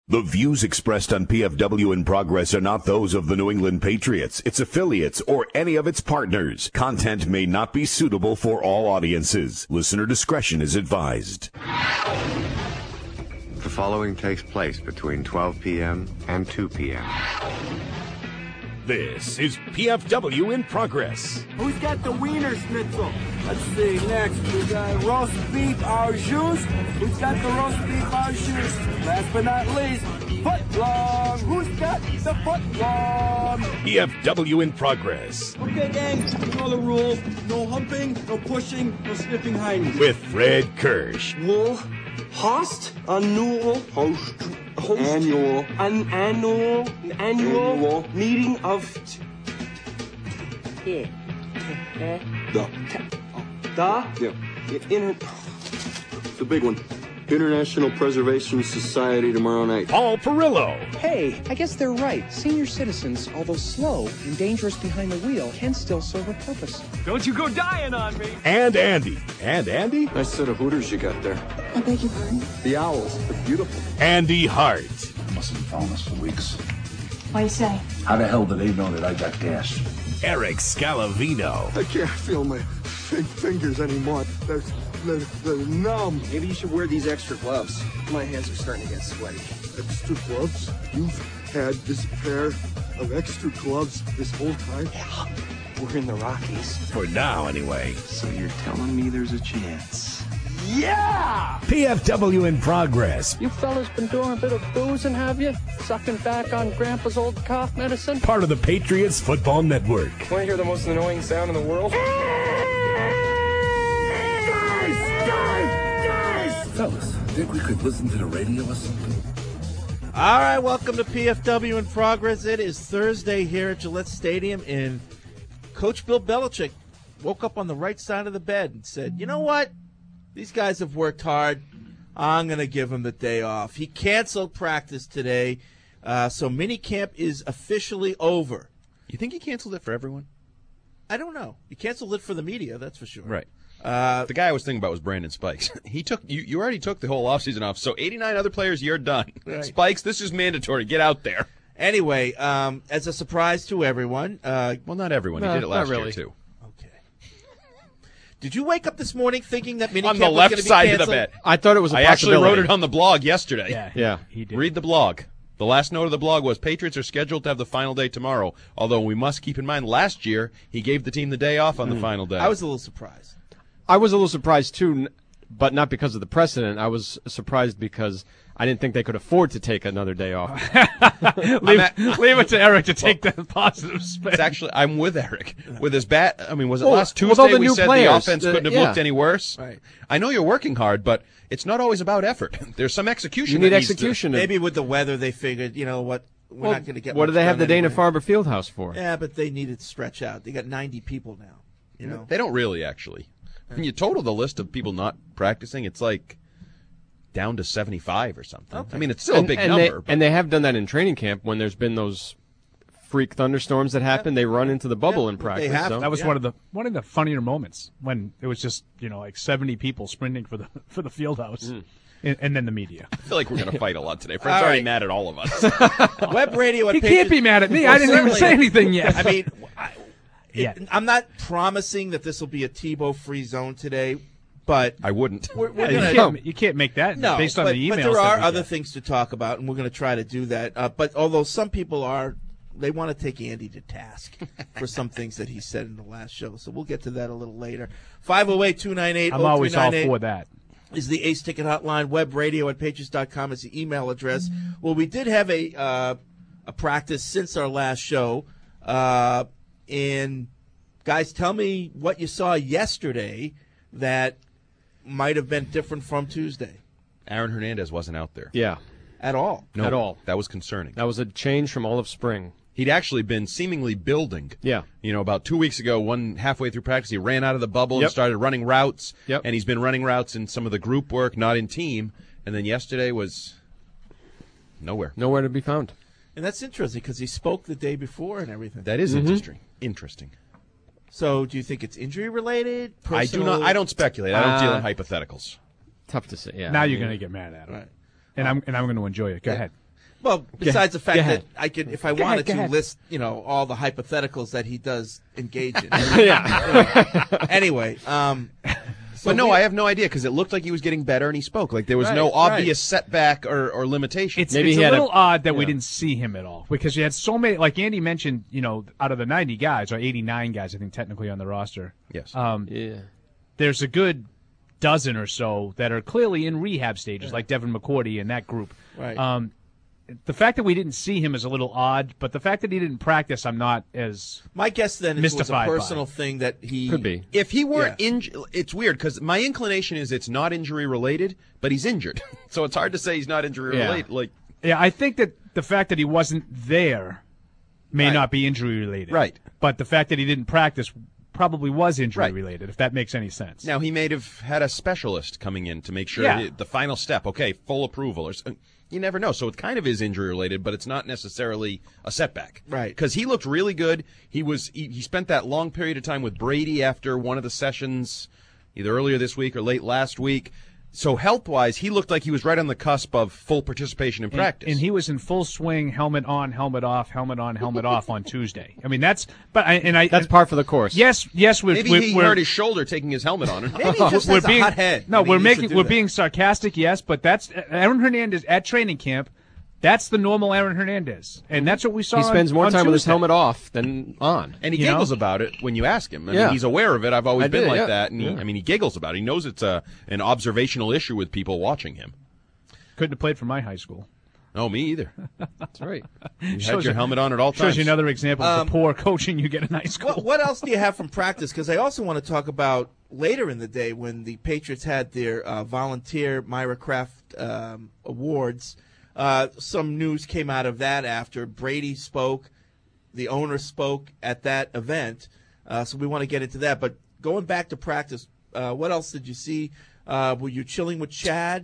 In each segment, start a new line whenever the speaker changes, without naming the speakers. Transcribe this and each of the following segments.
The views expressed on PFW in Progress are not those of the New England Patriots, its affiliates, or any of its partners. Content may not be suitable for all audiences. Listener discretion is advised.
The following takes place between 12 p.m. and 2 p.m.
This is PFW in Progress.
Who's got the wiener schnitzel? Let's see, next we got roast beef au jus. Who's got the roast beef au jus? Last but not least, foot long. Who's got the foot long?
PFW in Progress.
Okay, gang, you know the rules. No humping, no pushing, no sniffing hindies.
With Fred Kirsch.
Wool, host, annual, host, annual, annual meeting of the big one. International Preservation Society tomorrow night.
Paul Perillo.
Hey, I guess they're right. Senior citizens, although slow and dangerous behind the wheel, can still serve a purpose.
Don't you go dying on me.
And Andy.
Nice set of Hooters you got there.
I beg your pardon?
The owls, they're beautiful.
Andy Hart.
Must have been following us for weeks.
What do you say?
How the hell do they know that I got gas?
Eric Scalavino.
I can't feel my fingers anymore. They're numb.
Maybe you should wear these extra gloves. My hands are starting to get sweaty.
Extra gloves? You've had this pair of extra gloves this whole time?
Yeah, we're in the Rockies.
For now, anyway.
So you're telling me there's a chance?
Yeah!
PFW in Progress.
You fellas been doing a bit of boozing, have you? Sucking back on Grandpa's old cough medicine?
Part of the Patriots Football Network.
Want to hear the most annoying sound in the world?
Fellas, think we could listen to the radio or something?
All right, welcome to PFW in Progress. It is Thursday here at Gillette Stadium, and Coach Bill Belichick woke up on the right side of the bed and said, you know what? These guys have worked hard. I'm going to give them the day off. He canceled practice today, so minicamp is officially over.
You think he canceled it for everyone?
I don't know. He canceled it for the media, that's for sure.
Right. The guy I was thinking about was Brandon Spikes. He took you already took the whole offseason off, so 89 other players, you're done. Right. Spikes, this is mandatory. Get out there.
Anyway, as a surprise to everyone.
Well, not everyone. He did it last year, too.
Okay. Did you wake up this morning thinking that minicamp
on the
was
left
going to be
side
canceled?
of the bed.
I thought it was a
I
possibility.
actually wrote it on the blog yesterday.
Yeah.
He did. Read the blog. The last note of the blog was Patriots are scheduled to have the final day tomorrow, although we must keep in mind last year he gave the team the day off on the final day.
I was a little surprised.
I was a little surprised, too, but not because of the precedent. I was surprised because I didn't think they could afford to take another day off.
leave it to Eric to take the positive spin.
It's actually, I'm with Eric. With his bat, I mean, was it
Well,
last
with
Tuesday
all the
we
new
said
players,
the offense couldn't have looked any worse?
Right.
I know you're working hard, but it's not always about effort. There's some execution.
You need
that needs
execution.
Maybe with the weather they figured, you know what, we're not going to get
What
much
do they have
done
the
anyway.
Dana-Farber Fieldhouse for?
Yeah, but they needed to stretch out. They got 90 people now. You know,
They don't really, actually. When you total the list of people not practicing, it's like down to 75 or something.
Okay.
I mean, it's still a big number.
And they have done that in training camp when there's been those freak thunderstorms that happen. They run into the bubble in practice.
They have.
So.
That was one of the funnier moments when it was just like 70 people sprinting for the field house. And then the media.
I feel like we're going to fight a lot today. Fred's already mad at all of us.
Web radio.
He can't be mad at me. I didn't even say anything yet.
I mean, I'm not promising that this will be a Tebow-free zone today, but
I wouldn't.
We're gonna,
you can't make that based on the emails.
But there are other things to talk about, and we're going to try to do that. But although some people they want to take Andy to task for some things that he said in the last show. So we'll get to that a little later. 508-298-0398.
I'm always all for that.
Is the Ace Ticket Hotline. Web radio at patriots.com is the email address. Well, we did have a practice since our last show. And guys, tell me what you saw yesterday that might have been different from Tuesday.
Aaron Hernandez wasn't out there.
Yeah.
At all.
No,
at all.
That was concerning.
That was a change from all of spring.
He'd actually been seemingly building.
Yeah.
About 2 weeks ago, halfway through practice, he ran out of the bubble and started running routes.
Yep.
And he's been running routes in some of the group work, not in team. And then yesterday was nowhere.
Nowhere to be found.
And that's interesting because he spoke the day before and everything.
That is interesting.
So do you think it's injury related?
I do not. I don't speculate. I don't deal in hypotheticals.
Tough to say. Yeah.
Now you're going to get mad at him.
Right.
And I'm going to enjoy it. Go ahead.
Well, besides the fact
Go
that
ahead.
I could, if I
Go
wanted
ahead.
to list, all the hypotheticals that he does engage in.
Yeah.
Anyway,
But no, I have no idea because it looked like he was getting better and he spoke. Like there was no
Right,
obvious setback or limitation.
It's,
Maybe
it's
he
a
had
little odd that we
yeah.
didn't see him at all because you had so many. Like Andy mentioned, out of the 90 guys or 89 guys, I think technically on the roster.
Yes.
Yeah.
There's a good dozen or so that are clearly in rehab stages, like Devin McCourty and that group.
Right.
The fact that we didn't see him is a little odd, but the fact that he didn't practice, I'm not as
my guess then is it was a
mystified by.
personal thing that he
Could be.
If he weren't
Yeah.
injured, it's weird because my inclination is it's not injury related, but he's injured, so it's hard to say he's not injury
Yeah.
related. Like,
Yeah, I think that the fact that he wasn't there may
Right.
not be injury related.
Right.
But the fact that he didn't practice probably was injury
Right.
related, if that makes any sense.
now he may have had a specialist coming in to make sure
Yeah.
the final step. Okay, full approval, or you never know. So it kind of is injury related, but it's not necessarily a setback.
Right.
Because he looked really good. He spent that long period of time with Brady after one of the sessions, either earlier this week or late last week. So health-wise, he looked like he was right on the cusp of full participation in practice.
And he was in full swing, helmet on, helmet off, helmet on, helmet off on Tuesday. I mean, that's
par for the course.
Yes,
Maybe he hurt his shoulder taking his helmet on.
maybe he just has a hot head.
No,
and he needs to do
we're
that.
being sarcastic, yes, but that's Aaron Hernandez at training camp. That's the normal Aaron Hernandez, and that's what we saw.
He spends more
on
time with his
Tuesday.
helmet off than on.
And he
You know?
giggles about it when you ask him. I
Yeah.
mean, he's aware of it. I've always
I
been
did,
like
yeah.
that. And
Yeah.
he giggles about it. He knows it's an observational issue with people watching him.
Couldn't have played for my high school.
No, me either.
That's right.
You had
Shows
your
you-
helmet on at all times.
Shows you another example of the poor coaching you get in high school.
What else do you have from practice? Because I also want to talk about later in the day when the Patriots had their volunteer Myra Kraft awards. Some news came out of that after Brady spoke, the owner spoke at that event. So we want to get into that. But going back to practice, what else did you see? Were you chilling with Chad?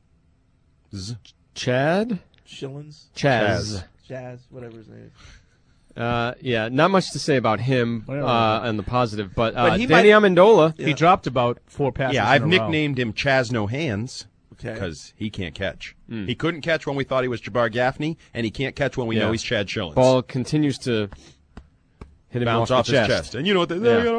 Chad?
Chillins?
Chaz.
Chaz, whatever his name is.
Yeah, not much to say about him on the positive, but
he
Danny Amendola.
He dropped about 4 passes.
Yeah, I've
in a row.
nicknamed him Chaz No Hands
Okay.
because he can't catch. He couldn't catch when we thought he was Jabbar Gaffney, and he can't catch when we know he's Chad Schillens.
Ball continues to hit him
bounce off his chest. And you know what?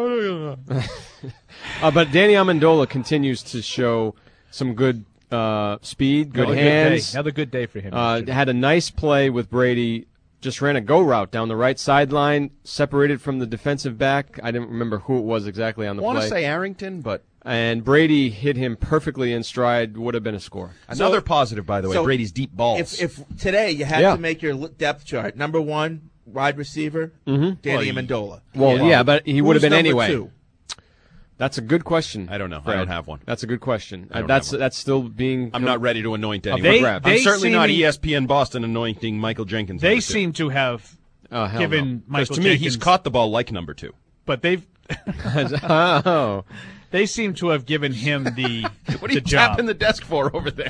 But Danny Amendola continues to show some good speed, good
Another
hands.
Another good day for him.
Had a nice play with Brady. Just ran a go route down the right sideline, separated from the defensive back. I didn't remember who it was exactly on the
I want
play.
to say Arrington, but
And Brady hit him perfectly in stride. Would have been a score.
another positive, by the way,
so
Brady's deep balls.
If today you had
Yeah.
to make your depth chart, number one wide receiver, Danny Amendola.
Well, yeah, but he would have
Who's
been
number
anyway.
two?
That's a good question.
I don't know. I
Fred.
don't have one.
That's a good question.
I don't
That's
have one.
that's still being.
I'm not ready to anoint anyone.
They-
I'm
they
certainly
seem-
not ESPN Boston anointing Michael Jenkins.
They
number two.
seem to have
hell
given
no.
Because
Michael
to me,
Jenkins,
he's caught the ball like number two.
but they've
Oh,
they seem to have given him the
What are you
the job
tapping the desk for over there?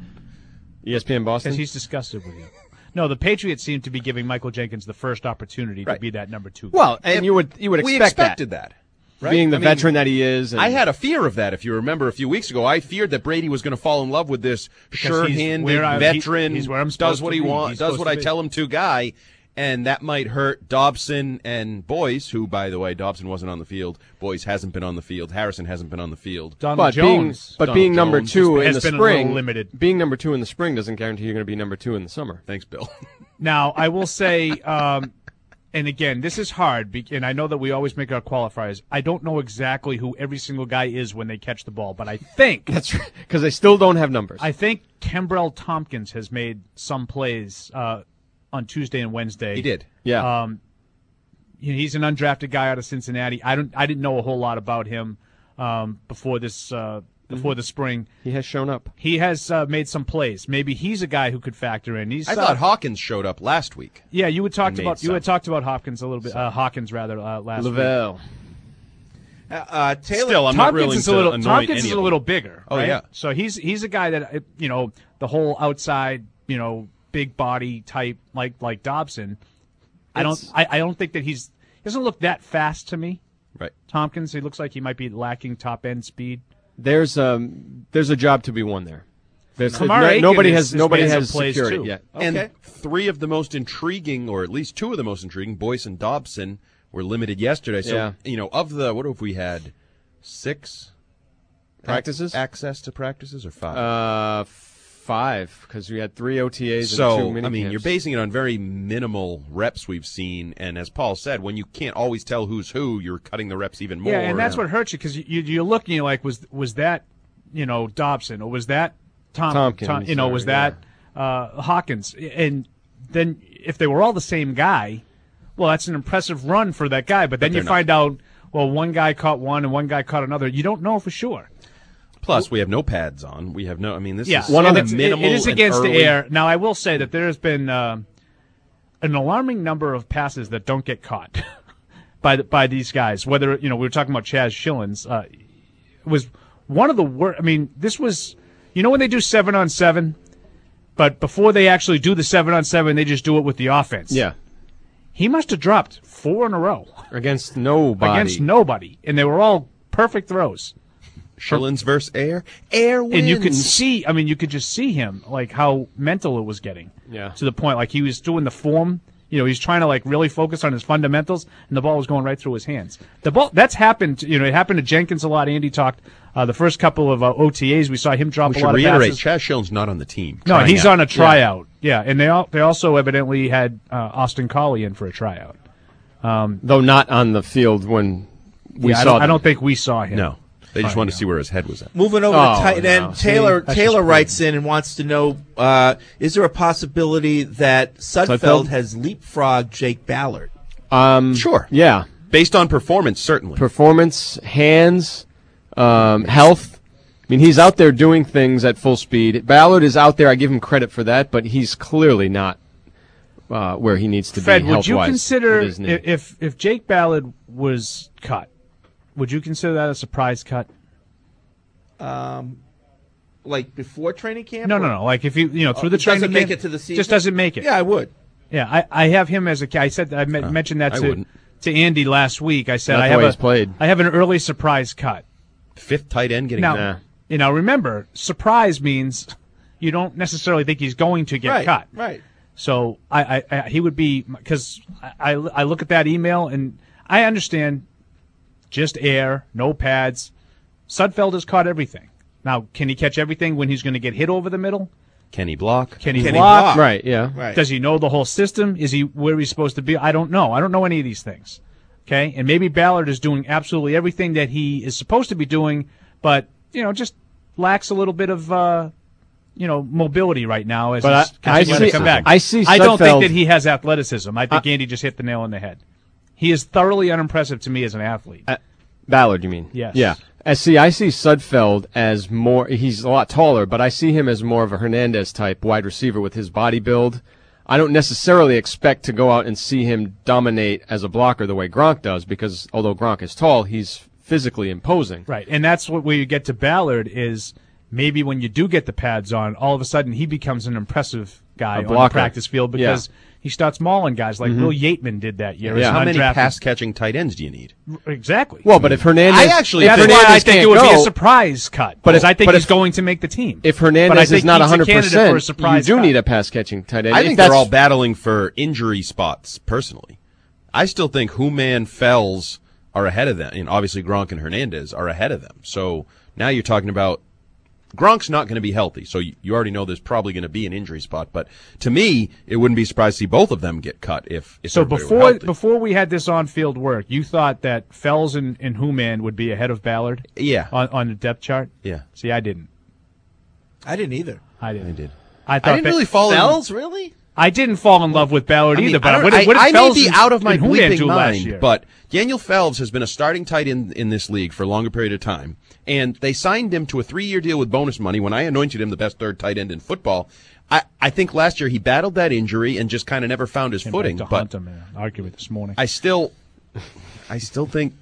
ESPN Boston.
because he's disgusted with you. No, the Patriots seem to be giving Michael Jenkins the first opportunity to
Right.
be that number 2 guy.
Well, and you would
we
expect
expected that. Right?
being the
I mean,
veteran that he is. And
I had a fear of that. If you remember a few weeks ago, I feared that Brady was going to fall in love with this sure-handed veteran,
he's where I'm
does
supposed
what
to
he
be.
wants,
He's
does
supposed
what
to
I
be.
tell him to guy, and that might hurt Dobson and Boyce, who, by the way, Dobson wasn't on the field. Boyce hasn't been on the field. Harrison hasn't been on the field.
Donald
but
Jones.
being
Donald
number
Jones
2 in
has
the
been a little
spring,
limited.
being number 2 in the spring doesn't guarantee you're going to be number 2 in the summer.
Thanks, Bill.
Now, I will say, and again, this is hard, and I know that we always make our qualifiers. I don't know exactly who every single guy is when they catch the ball, but I think
That's because they still don't have numbers.
I think Kembrell Tompkins has made some plays on Tuesday and Wednesday.
He did.
Yeah.
He's an undrafted guy out of Cincinnati. I didn't know a whole lot about him before this before the spring.
He has shown up.
He has made some plays. Maybe he's a guy who could factor in. He's
I thought Hawkins showed up last week.
yeah, you had talked
made
about
some.
talked about Hopkins a little bit. Hawkins rather last week.
Lavelle.
Taylor.
Still, I'm not willing to anoint
Tompkins
any
is
of
a
them.
little bigger.
Oh,
right?
yeah.
So he's a guy that the whole outside big body type like Dobson. I don't think that he doesn't look that fast to me.
Right.
Tompkins, he looks like he might be lacking top end speed.
There's a job to be won there. Nobody has secured it yet.
Okay.
And three of the most intriguing, or at least two of the most intriguing, Boyce and Dobson, were limited yesterday. So, of the, what have we had? 6
practices?
Access to practices, or 5?
5, because we had 3 OTAs
so,
and 2 mini camps.
You're basing it on very minimal reps we've seen, and as Paul said, when you can't always tell who's who, you're cutting the reps even more.
Yeah, and that's what hurts you, because you're looking, you're like, was that, Dobson, or was that
Tompkins?
Was that Hawkins? And then if they were all the same guy, well, that's an impressive run for that guy, but then you find out, well, one guy caught one and one guy caught another. You don't know for sure.
Plus, we have no pads on. We have no. This is
one of
minimal.
It is against
the
air. Now, I will say that there has been an alarming number of passes that don't get caught by these guys. Whether we were talking about Chaz Schillens, was one of the worst. This was when they do 7-on-7, but before they actually do the 7-on-7, they just do it with the offense.
Yeah,
he must have dropped 4 in a row
against nobody,
and they were all perfect throws.
Schillens versus Air wins.
And you could see, you could just see him, like, how mental it was getting.
Yeah.
To the point, like, he was doing the form, he's trying to, like, really focus on his fundamentals, and the ball was going right through his hands. That's happened, it happened to Jenkins a lot. Andy talked, the first couple of OTAs, we saw him drop a lot of passes.
Chaz Schillens not on the team.
No, he's on a tryout. Yeah, and they also evidently had Austin Collie in for a tryout.
Though not on the field when we saw them.
I don't think we saw him.
No. They just wanted to see where his head was at.
Moving over to tight end, Taylor writes in and wants to know, is there a possibility that Sudfeld has leapfrogged Jake Ballard?
Sure.
Yeah.
Based on performance, certainly.
Performance, hands, health. He's out there doing things at full speed. Ballard is out there. I give him credit for that, but he's clearly not where he needs to
Fred,
be health-wise.
Would you consider, if Jake Ballard was cut, would you consider that a surprise cut?
Like before training camp?
No. Like if through the training camp,
doesn't make it to the season.
Just doesn't make it.
Yeah, I would.
Yeah, I have him as a. I said I mentioned that to Andy last week. I said I have an early surprise cut.
5th tight end getting
now. Remember, surprise means you don't necessarily think he's going to get cut.
Right.
So he would be, because I look at that email and I understand. Just air, no pads. Sudfeld has caught everything. Now, can he catch everything when he's going to get hit over the middle?
Can he block?
Can he block?
Right, yeah.
Right.
Does he know the whole system? Is he where he's supposed to be? I don't know. I don't know any of these things. Okay? And maybe Ballard is doing absolutely everything that he is supposed to be doing, but, just lacks a little bit of, mobility right now as he's continuing to come back.
I see Sudfeld.
I don't think that he has athleticism. I think Andy just hit the nail on the head. He is thoroughly unimpressive to me as an athlete.
Ballard, you mean?
Yes.
Yeah. I see Sudfeld as more, he's a lot taller, but I see him as more of a Hernandez type wide receiver with his body build. I don't necessarily expect to go out and see him dominate as a blocker the way Gronk does, because although Gronk is tall, he's physically imposing.
Right. And that's where you get to Ballard is maybe when you do get the pads on, all of a sudden he becomes an impressive guy on the practice field because he starts mauling guys like Will Yateman did that year.
Yeah. How many pass-catching tight ends do you need?
Exactly.
Well, but if Hernandez...
That's why I think it would be a surprise cut. But I think he's going to make the team.
If Hernandez is not 100%, you do need a pass-catching tight end.
I think they're all battling for injury spots, personally. I still think Hooman, Fells are ahead of them. And obviously Gronk and Hernandez are ahead of them. So now you're talking about Gronk's not going to be healthy, so you already know there's probably going to be an injury spot. But to me, it wouldn't be surprised to see both of them get cut if
so.
Before
we had this on-field work, you thought that Fells and Hooman would be ahead of Ballard?
Yeah.
On the depth chart?
Yeah.
See, I didn't.
I didn't either.
I did.
I didn't really fall Fells, really?
I didn't fall in love with Ballard either, but
what did Fells may be out of my bleeping mind, but Daniel Fells has been a starting tight end in this league for a longer period of time, and they signed him to a 3-year deal with bonus money when I anointed him the best third tight end in football. I think last year he battled that injury and just kind of never found his footing.
But
Hunt
him, argue it this morning.
I still think.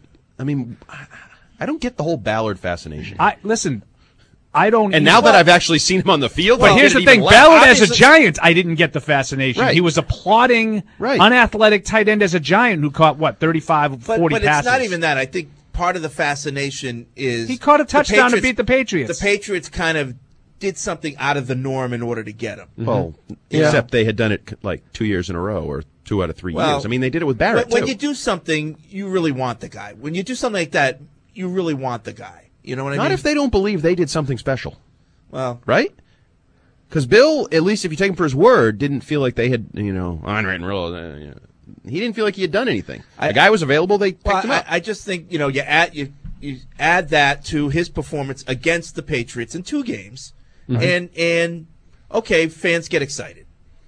I don't get the whole Ballard fascination.
Listen. I don't.
And now that I've actually seen him on the field,
but here's the thing: Ballard as a Giant, I didn't get the fascination. Right. He was a plodding, unathletic tight end as a Giant who caught 35, 40 passes.
But it's not even that. I think part of the fascination is
he caught a touchdown to beat the Patriots.
The Patriots kind of did something out of the norm in order to get him.
Well, except they had done it like 2 years in a row or 2 out of 3 years. I mean, they did it with Barrett,
when
too.
you do something, you really want the guy. When you do something like that, you really want the guy. You know what I mean?
Not if they don't believe they did something special.
Well,
right? Because Bill, at least if you take him for his word, didn't feel like they had, unwritten rule. He didn't feel like he had done anything. The guy was available. They picked him up.
I just think you add that to his performance against the Patriots in 2 games, and okay, fans get excited.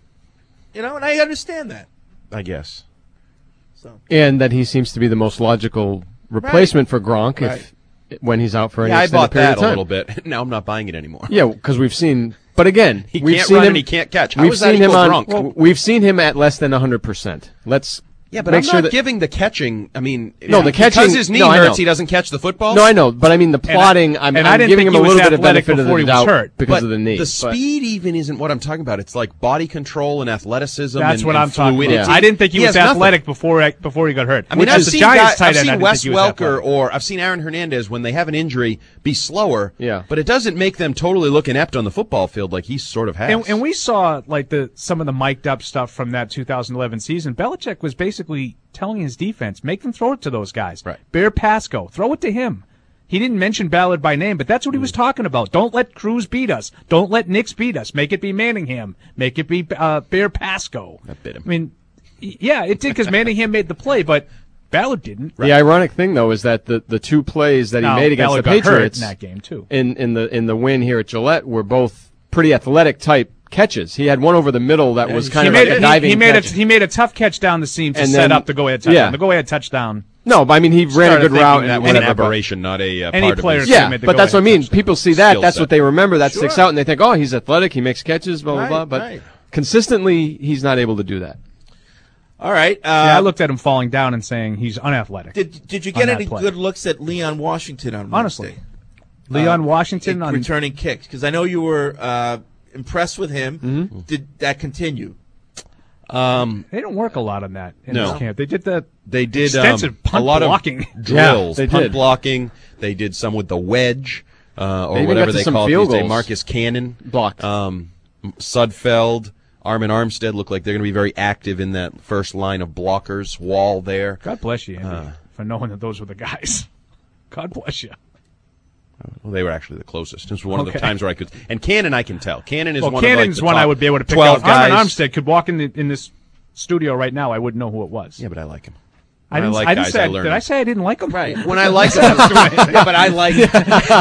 And I understand that.
I guess.
So.
And that he seems to be the most logical replacement for Gronk when he's out for any extended period of time.
I bought that a little bit. Now I'm not buying it anymore.
Yeah, because we've seen. But again,
he
we've
can't
seen
run
him.
And he can't catch.
We've seen him on. Well, we've seen him at less than 100%. Let's.
Yeah, but
make
I'm
sure
not giving the catching. I mean,
no, the catching.
Because his knee hurts, he doesn't catch the football.
No, I know, but I mean the plotting. I'm giving him a little bit of benefit of the doubt because of the knee.
The speed even isn't what I'm talking about. It's like body control and athleticism.
That's
and,
what I'm talking about.
Yeah.
I didn't think he was athletic before he got hurt.
I mean, I've seen Wes Welker or I've seen Aaron Hernandez when they have an injury be slower.
Yeah,
but it doesn't make them totally look inept on the football field like he sort of has.
And we saw like some of the mic'd up stuff from that 2011 season. Belichick was basically telling his defense, make them throw it to those guys.
Right.
Bear Pasco, throw it to him. He didn't mention Ballard by name, but that's what he was talking about. Don't let Cruz beat us. Don't let Nix beat us. Make it be Manningham. Make it be Bear Pasco.
That bit him.
I mean, yeah, it did because Manningham made the play, but Ballard didn't.
The ironic thing, though, is that the 2 plays that he made against
Ballard
the
got
Patriots
hurt in that game too.
In the win here at Gillette were both pretty athletic type catches. He had one over the middle that was kind of like a diving catch.
He made a tough catch down the seam to set up the go-ahead touchdown.
Yeah.
The go-ahead touchdown.
No, but I mean, he ran a good route.
That was an aberration, not a
any
part
player
of his.
Yeah, but that's what I mean. People see that. That's what they remember. That
Sure.
sticks out, and they think, oh, he's athletic. He makes catches, blah, blah, blah. But consistently, he's not able to do that.
All right.
I looked at him falling down and saying he's unathletic.
Did you get any good looks at Leon Washington on Wednesday?
Honestly. Leon Washington on
returning kicks, because I know you were impressed with him.
Mm-hmm.
Did that continue?
They don't work a lot on that in this camp. They did extensive punt
a lot
blocking
of drills,
they
punt
did.
blocking. They did some with the wedge or
even
whatever
got to
they
some
call it
field
these days.
goals.
Marcus Cannon
Blocked.
Sudfeld, Armin Armstead look like they're going to be very active in that first line of blockers. Wall there.
God bless you, Andy, for knowing that those were the guys. God bless you.
Well, they were actually the closest. It was one of the times where I could. And Cannon, I can tell. Cannon is one
Cannon's
of
one
the
I would be able to pick
12
out.
guys.
Armin Armstead could walk in this studio right now. I wouldn't know who it was.
Yeah, but I like him.
I didn't say I didn't like him?
Right. When I like him, yeah, but I like him.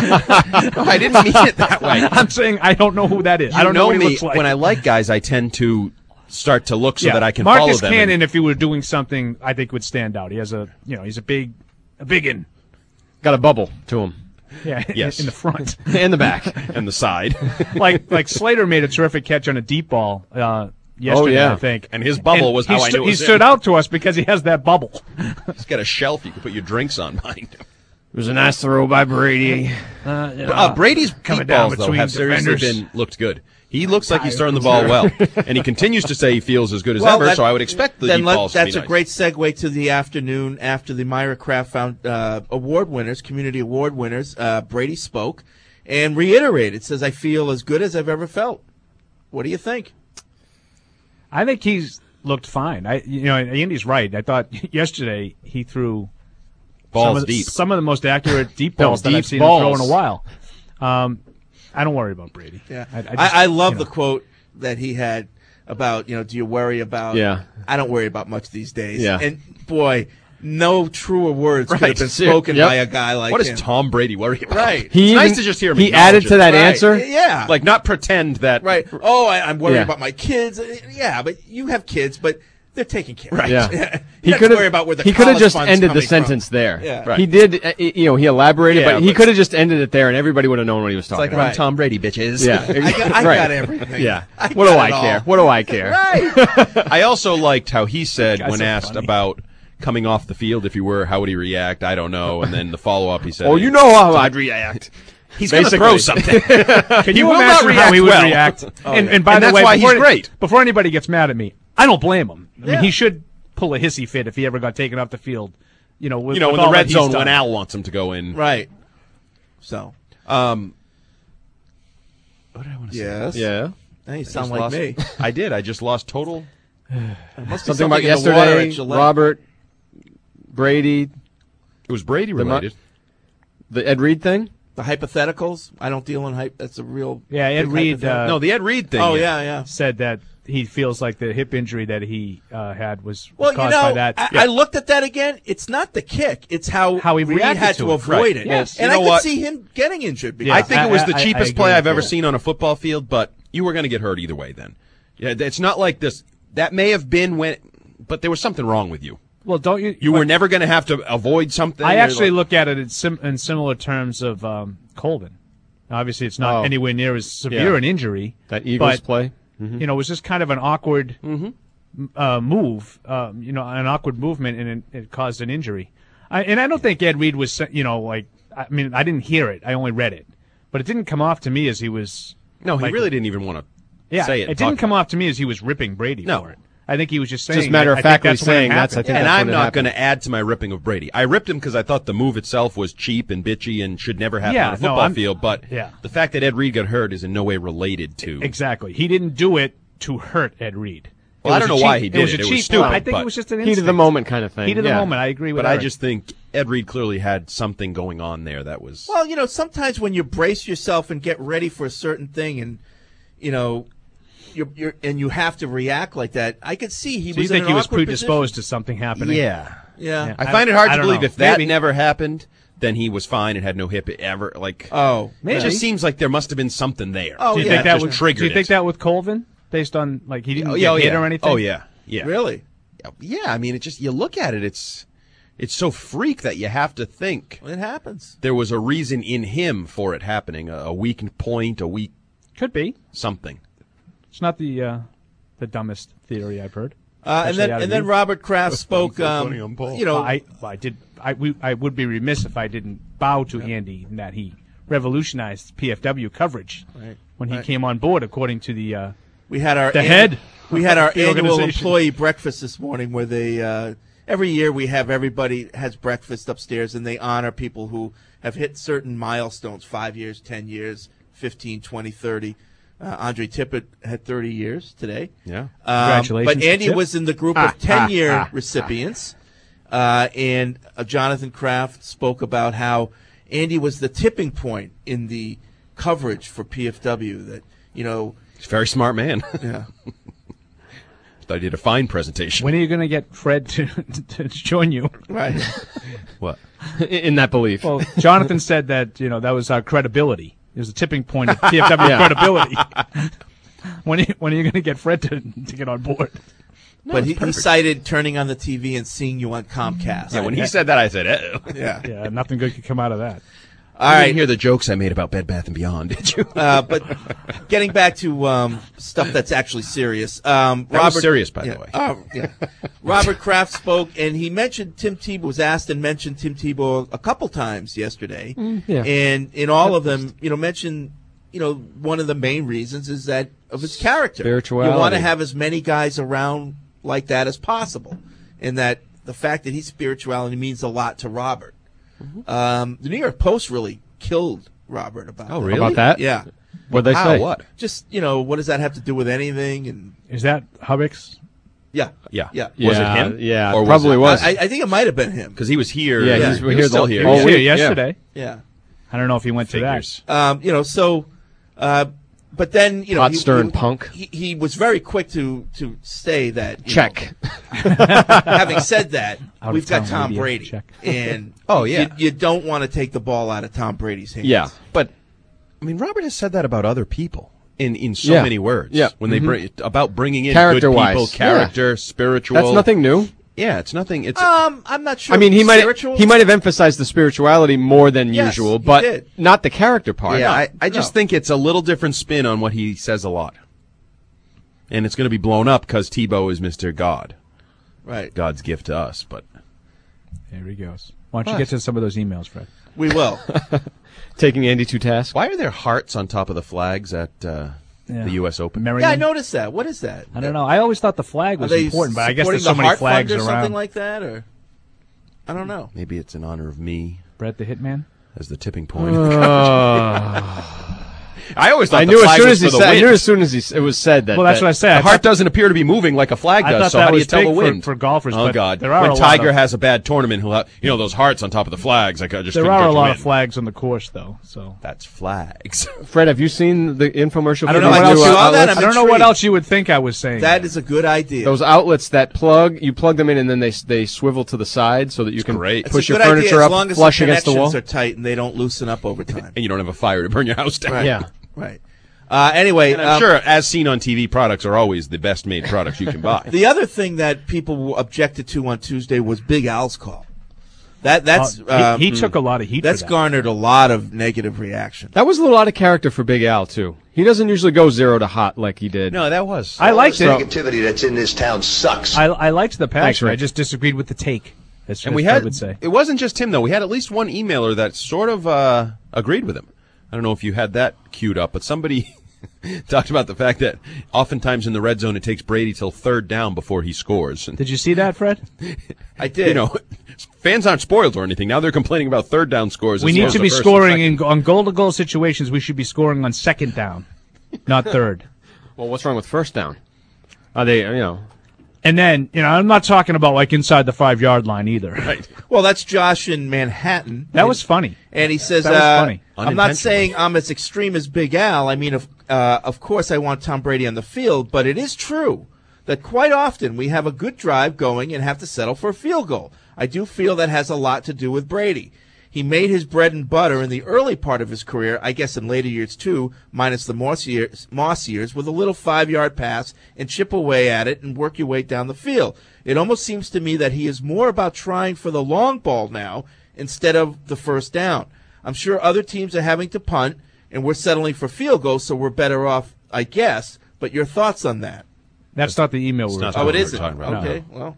I didn't mean it that way.
I'm saying I don't know who that is.
I don't know what he looks like. When I like guys, I tend to start to look so that I can follow them.
Marcus Cannon, if he were doing something, I think would stand out. He has he's a biggin.
Got a bubble to him.
Yeah,
yes.
In the front.
And the back.
And the side.
like Slater made a terrific catch on a deep ball yesterday, I think.
And his bubble was how I knew it was
he stood out to us because he has that bubble.
He's got a shelf you can put your drinks on behind him.
It was a nice throw by Brady.
Brady's
coming
deep
down
balls, though,
between
have seriously
defenders.
looked good. He looks like he's throwing the ball well. And he continues to say he feels as good as ever, so I would expect the deep balls to be nice.
That's a great segue to the afternoon after the Myra Kraft award winners, community award winners. Brady spoke and reiterated, says, I feel as good as I've ever felt. What do you think?
I think he's looked fine. Andy's right. I thought yesterday he threw
balls deep.
Some of the most accurate deep balls that I've seen him throw in a while. I don't worry about Brady.
Yeah, I love the quote that he had about, do you worry about?
Yeah.
I don't worry about much these days.
Yeah.
And boy, no truer words could have been spoken by a guy like him.
What does Tom Brady worry about?
Right.
It's nice to just hear him.
He added to that answer.
Yeah.
Like not pretend that.
Right. Oh, I'm worried about my kids. Yeah, but you have kids, but they're taking care.
Right.
Yeah.
He could worry about where the
he could have
college
just
fund's
ended the
coming
sentence
from.
there.
Yeah.
Right. He did. He elaborated, but he could have just ended it there, and everybody would have known what he was talking
It's like,
about.
I'm Tom Brady, bitches.
Yeah.
I got everything.
Yeah.
I
What do
got
I
it all.
care? What do I care?
Right.
I also liked how he said
Guys
when
are
asked
funny.
about coming off the field, if you were, how would he react? I don't know. And then the follow-up, he said,
Oh, you know how I'd react.
he's going to throw something.
Can you
will
imagine
not
how he would
well.
react? And by
And
the
that's
way,
why he's great.
Before anybody gets mad at me, I don't blame him. I mean, he should pull a hissy fit if he ever got taken off the field. With
in
all
the
that
red
he's
zone
done.
when Al wants him to go in.
Right. So.
What did I want to say?
Yes.
Yeah.
Now you
I
sound
just
like
lost-
me.
I did. I just lost total.
Must be
Something about
in the water
yesterday,
at Gillette.
Robert, Brady,
It was Brady related.
the Ed Reed thing.
The hypotheticals. I don't deal in hype. That's a real.
Yeah, Ed
big
Reed.
hypothetical.
No, the Ed Reed thing.
Oh yeah.
Said that he feels like the hip injury that he had was
Well,
caused by that.
I looked at that again. It's not the kick. It's how
he
Reed
reacted
had
to
to
it.
avoid
Right.
it.
Yes.
And
You
I
know
could
what?
see him getting injured. Because
I think it was the
I
cheapest
agree
play I've
with
ever
you.
seen on a football field, but you were going to get hurt either way then. Yeah, it's not like this. That may have been when, but there was something wrong with you.
Well, don't you?
You were never going to have to avoid something.
I
You're
actually
like-
look at it in similar terms of Colvin. Obviously, it's not anywhere near as severe an injury.
That Eagles
but,
play.
You know, it was just kind of an awkward move. An awkward movement, and it caused an injury. And I don't think Ed Reed was, I didn't hear it. I only read it, but it didn't come off to me as he was.
No, he really didn't even want to say it.
It didn't come off to me as he was ripping Brady for it. I think he was just saying.
Just matter of
I think
factly
that's when it
saying that's. I
happened.
think
And
that's
I'm
when it
not
happened.
going to add to my ripping of Brady. I ripped him because I thought the move itself was cheap and bitchy and should never happen on a football field. But the fact that Ed Reed got hurt is in no way related to.
Exactly. He didn't do it to hurt Ed Reed.
Well, I don't know why he did it. It was stupid.
I think
but
it was just an
heat of the
instinct.
moment kind of thing.
Heat of the moment. I agree with
But
Eric.
I just think Ed Reed clearly had something going on there that was.
Well, sometimes when you brace yourself and get ready for a certain thing, and you have to react like that. I could see he
So
was.
you think
in
he
an
was
awkward
predisposed
position.
to something happening?
Yeah.
I find it hard
I
to
don't
believe
know.
if that
Maybe.
never happened, then he was fine and had no hip ever. Like,
Oh,
it just seems like there must have been something there.
Oh,
Do you
yeah.
think that
just
was
triggered
Do you think
it.
that with Colvin, based on like he didn't get hit or anything?
Oh yeah, yeah.
Really?
Yeah, I mean, it just you look at it, it's so freak that you have to think
It happens.
there was a reason in him for it happening, a weak point, a weak
Could be.
something.
It's not the dumbest theory I've heard.
And
Especially out of
then
you.
Robert Kraft spoke.
I
would be remiss if I didn't bow to Andy in that he revolutionized PFW coverage when he came on board, according to the
We had our
head.
We had our
The
annual
organization.
employee breakfast this morning, where they every year we have everybody has breakfast upstairs, and they honor people who have hit certain milestones: 5 years, 10 years, 15, 20, 30. Andre Tippett had 30 years today.
Yeah.
Congratulations
But
to
Andy
Tip.
was in the group of 10-year recipients, and Jonathan Kraft spoke about how Andy was the tipping point in the coverage for PFW. That
He's a very smart man.
yeah.
I did a fine presentation.
When are you going to get Fred to join you?
Right.
What?
in that belief.
Well, Jonathan said that that was our credibility. It was a tipping point of PFW credibility. When are you going to get Fred to get on board?
But he cited turning on the TV and seeing you on Comcast.
Yeah, when he said that, I said, "Oh."
Yeah.
Yeah, nothing good could come out of that.
All
You
right.
didn't hear the jokes I made about Bed Bath & Beyond, did you?
But getting back to stuff that's actually serious.
That was serious, by the way.
Yeah. Robert Kraft spoke, and he mentioned Tim Tebow, was asked and mentioned Tim Tebow a couple times yesterday.
Yeah.
And in all of them, mentioned, one of the main reasons is that of his character.
Spirituality.
You want to have as many guys around like that as possible. And that the fact that he's spirituality means a lot to Robert. The New York Post really killed Robert about that.
really?
About that?
Yeah.
What'd they
How?
say?
What?
Just, what does that have to do with anything? And
Is that Hubbox?
yeah.
Yeah.
Yeah.
Was it him?
Yeah,
Or
probably was.
I think it might have been him.
Because he was here.
Yeah,
he's
he
here
was still
the-
here.
He was
Oh,
here
wait, yeah.
yesterday.
Yeah.
I don't know if he went
Figures.
But then,
Hot stern punk.
He was very quick to say that.
Check.
Having said that,
Out of
we've got
town
Tom
media,
Brady.
check.
And
Oh, yeah.
you don't want to take the ball out of Tom Brady's hands.
Yeah.
But, I mean, Robert has said that about other people in so
Yeah.
many words.
Yeah.
When they bring about bringing in good
Character-wise.
people, character, spiritual.
That's nothing new.
Yeah, it's nothing. It's
I'm not sure.
I mean, he
Spiritual?
might have emphasized the spirituality more than
Yes,
usual,
he
but
did.
not the character part.
yeah. I just think it's a little different spin on what he says a lot, and it's going to be blown up because Tebow is Mr. God,
Right.
God's gift to us. But
There he goes. Why don't you get to some of those emails, Fred?
We will.
Taking Andy to task.
why are there hearts on top of the flags at the U.S. Open?
Merriman?
Yeah, I noticed that. What is that?
I don't know. I always thought the flag
Are
was
they
important, but I guess there's so
supporting the
many
Heart
flags
Fund or
around.
something like that, or I don't know.
Maybe it's in honor of me
Brett the Hitman?
as the tipping point. I always thought
I
the
knew as
flag
soon
was
as he
for the
said. I
wind.
knew as soon as it was said that.
Well, that's what I said.
The heart doesn't appear to be moving like a flag
I
does.
thought
So
that
how do you
was
tell the
big
wind?
for golfers.
Oh
but
God!
there are
When
a lot
Tiger
of,
has a bad tournament, he'll have those hearts on top of the flags. There
there are a lot of flags on the course, though. So
that's flags.
Fred, have you seen the infomercial?
I don't
for
know
these
what else.
new
You,
outlets?
I don't know what else you would think I was saying.
That is a good idea.
Those outlets that you plug them in, and then they swivel to the side so that you can
It's
push
a
your
good
furniture
idea,
up
as long as
flush
the
against the wall.
connections are tight and they don't loosen up over time.
And you don't have a fire to burn your house down.
Right.
Yeah.
Right. Anyway,
and I'm sure, as seen on TV, products are always the best made products you can buy.
The other thing that people objected to on Tuesday was Big Al's call. That's
he took a lot of heat.
That's
for that.
garnered a lot of negative reaction.
That was a little out of character for Big Al too. He doesn't usually go 0 to hot like he did.
No, that was.
I liked it.
Negativity that's in this town sucks.
I liked the passion.
Rick.
I just disagreed with the take.
And we had. It wasn't just him though. We had at least one emailer that sort of agreed with him. I don't know if you had that queued up, but somebody talked about the fact that oftentimes in the red zone it takes Brady till third down before he scores. And,
Did you see that, Fred?
I did.
you know, fans aren't spoiled or anything. Now they're complaining about third down scores.
We
as
need
well
to
as
be
the first and
scoring
second.
on goal-to-goal situations. We should be scoring on second down, not third.
Well, what's wrong with first down? Are they,
And then, I'm not talking about like inside the 5-yard line either.
Right.
Well, that's Josh in Manhattan.
That was funny.
And he says,
That was funny.
I'm not saying I'm as extreme as Big Al. I mean, of course I want Tom Brady on the field, but it is true that quite often we have a good drive going and have to settle for a field goal. I do feel that has a lot to do with Brady. He made his bread and butter in the early part of his career, I guess in later years too, minus the Moss years, with a little 5-yard pass and chip away at it and work your way down the field. It almost seems to me that he is more about trying for the long ball now instead of the first down. I'm sure other teams are having to punt, and we're settling for field goals, so we're better off, I guess. But your thoughts on that?
That's not the email we were talking
Oh, it
about.
isn't. Okay, well.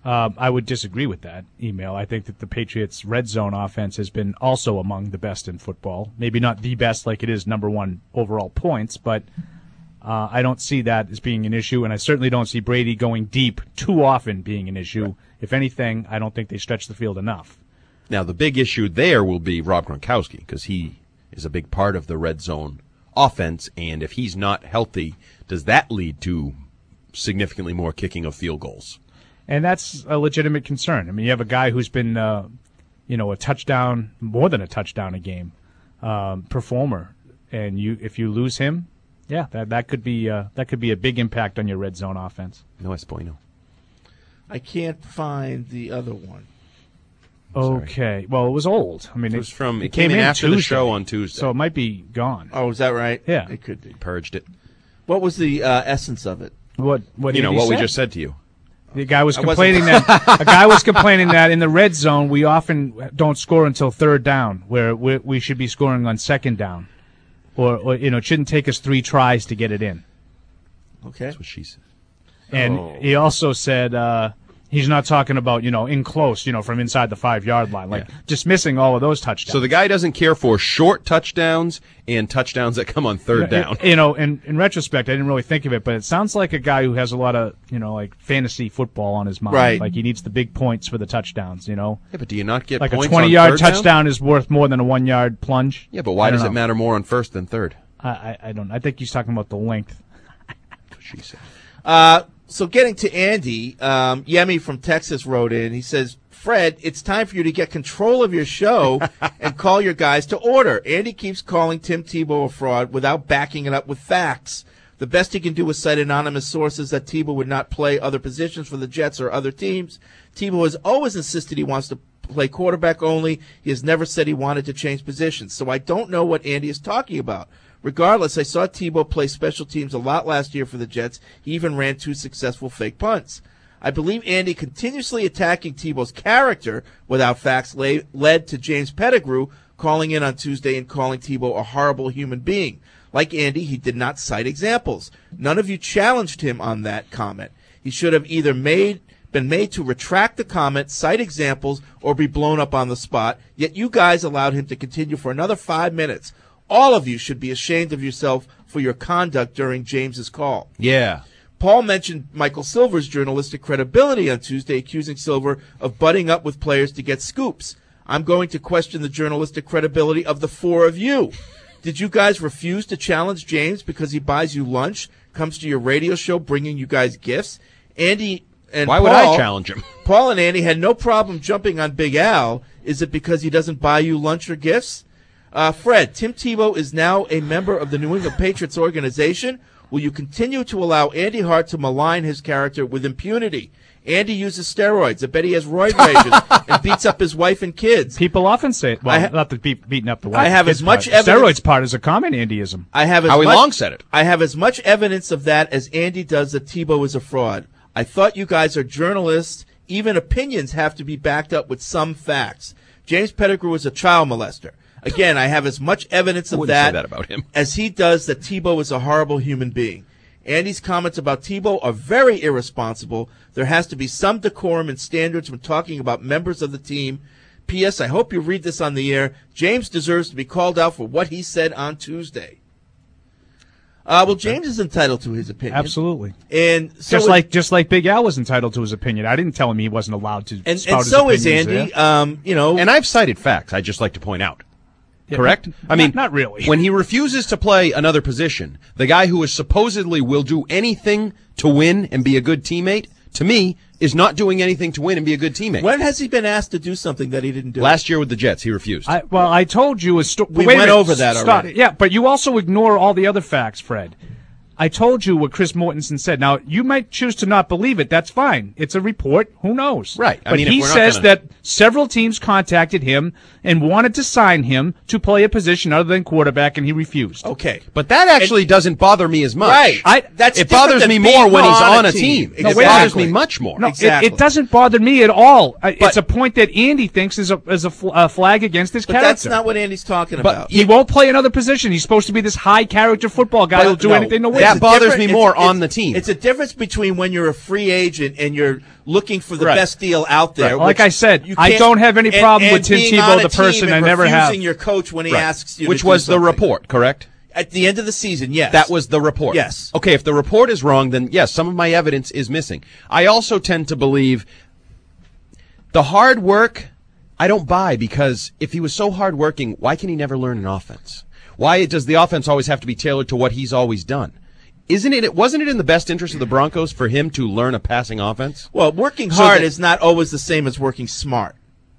I would disagree with that email. I think that the Patriots' red zone offense has been also among the best in football. Maybe not the best like it is number one overall points, but I don't see that as being an issue, and I certainly don't see Brady going deep too often being an issue. Right. If anything, I don't think they stretch the field enough.
Now, the big issue there will be Rob Gronkowski, because he is a big part of the red zone offense, and if he's not healthy, does that lead to significantly more kicking of field goals?
And that's a legitimate concern. I mean, you have a guy who's been, a touchdown, more than a touchdown a game performer, and if you lose him, yeah, that could be a big impact on your red zone offense.
No es bueno.
I can't find the other one.
Okay, well, it was old. I mean,
it came in after
Tuesday,
the show on Tuesday,
so it might be gone.
Oh, is that right?
Yeah,
it could be.
Purged it.
What was the essence of it?
What
we just said to you.
The guy was complaining that in the red zone we often don't score until third down, where we should be scoring on second down, or it shouldn't take us 3 tries to get it in.
Okay,
that's what she said.
And he also said he's not talking about in close, from inside the 5-yard line, dismissing all of those touchdowns.
So the guy doesn't care for short touchdowns and touchdowns that come on third down.
In retrospect, I didn't really think of it, but it sounds like a guy who has a lot of fantasy football on his mind.
Right.
Like he needs the big points for the touchdowns. Yeah,
but do you not get
like
points
a 20-yard
on
touchdown is worth more than a 1-yard plunge?
Yeah, but why does it matter more on first than third?
I don't. I think he's talking about the length.
That's what she said.
So getting to Andy, Yemi from Texas wrote in. He says, Fred, it's time for you to get control of your show and call your guys to order. Andy keeps calling Tim Tebow a fraud without backing it up with facts. The best he can do is cite anonymous sources that Tebow would not play other positions for the Jets or other teams. Tebow has always insisted he wants to play quarterback only. He has never said he wanted to change positions. So I don't know what Andy is talking about. Regardless, I saw Tebow play special teams a lot last year for the Jets. He even ran 2 successful fake punts. I believe Andy continuously attacking Tebow's character without facts led to James Pettigrew calling in on Tuesday and calling Tebow a horrible human being. Like Andy, he did not cite examples. None of you challenged him on that comment. He should have either been made to retract the comment, cite examples, or be blown up on the spot, yet you guys allowed him to continue for another 5 minutes. All of you should be ashamed of yourself for your conduct during James's call.
Yeah.
Paul mentioned Michael Silver's journalistic credibility on Tuesday, accusing Silver of butting up with players to get scoops. I'm going to question the journalistic credibility of the 4 of you. Did you guys refuse to challenge James because he buys you lunch, comes to your radio show bringing you guys gifts? Andy and
Why would I challenge him?
Paul and Andy had no problem jumping on Big Al. Is it because he doesn't buy you lunch or gifts? Fred, Tim Tebow is now a member of the New England Patriots organization. Will you continue to allow Andy Hart to malign his character with impunity? Andy uses steroids. I bet he has roid rages and beats up his wife and kids.
People often say, well, not the beating up the wife.
I have as much evidence.
Steroids part is a common Andyism.
Howie Long said it.
I have as much evidence of that as Andy does that Tebow is a fraud. I thought you guys are journalists. Even opinions have to be backed up with some facts. James Pettigrew is a child molester. Again, I have as much evidence of
say that about him.
as he does that Tebow is a horrible human being. Andy's comments about Tebow are very irresponsible. There has to be some decorum and standards when talking about members of the team. P.S. I hope you read this on the air. James deserves to be called out for what he said on Tuesday. Well, James is entitled to his opinion.
Absolutely.
And so
just like Big Al was entitled to his opinion. I didn't tell him he wasn't allowed to
and
spout his
so is
opinions
Andy.
there.
And I've cited facts. I'd just like to point out.
Yeah,
Correct? I mean,
not really.
When he refuses to play another position, the guy who is supposedly will do anything to win and be a good teammate, to me, is not doing anything to win and be a good teammate.
When has he been asked to do something that he didn't do?
Last year with the Jets, he refused.
I told you
we went over that already.
Yeah, but you also ignore all the other facts, Fred. I told you what Chris Mortensen said. Now, you might choose to not believe it. That's fine. It's a report. Who knows?
Right.
But he says that several teams contacted him and wanted to sign him to play a position other than quarterback, and he refused.
Okay.
But that actually doesn't bother me as much.
Right.
It bothers me more when he's on a team.
Exactly.
It bothers me much more.
No,
Exactly.
it doesn't bother me at all. It's a point that Andy thinks is a flag against his
But
character.
that's not what Andy's talking about.
He won't play another position. He's supposed to be this high-character football guy who'll do anything to win.
That bothers me more on the team.
It's a difference between when you're a free agent and you're looking for the best deal out there.
Right. Like I said, I don't have any problem with Tim Tebow, the person. I never have.
Refusing your coach when he asks you
Which
to do
was the
something.
report, correct?
At the end of the season, yes.
That was the report.
Yes.
Okay, if the report is wrong, then yes, some of my evidence is missing. I also tend to believe the hard work I don't buy, because if he was so hardworking, why can he never learn an offense? Why does the offense always have to be tailored to what he's always done? Wasn't it in the best interest of the Broncos for him to learn a passing offense?
Well, working hard is not always the same as working smart.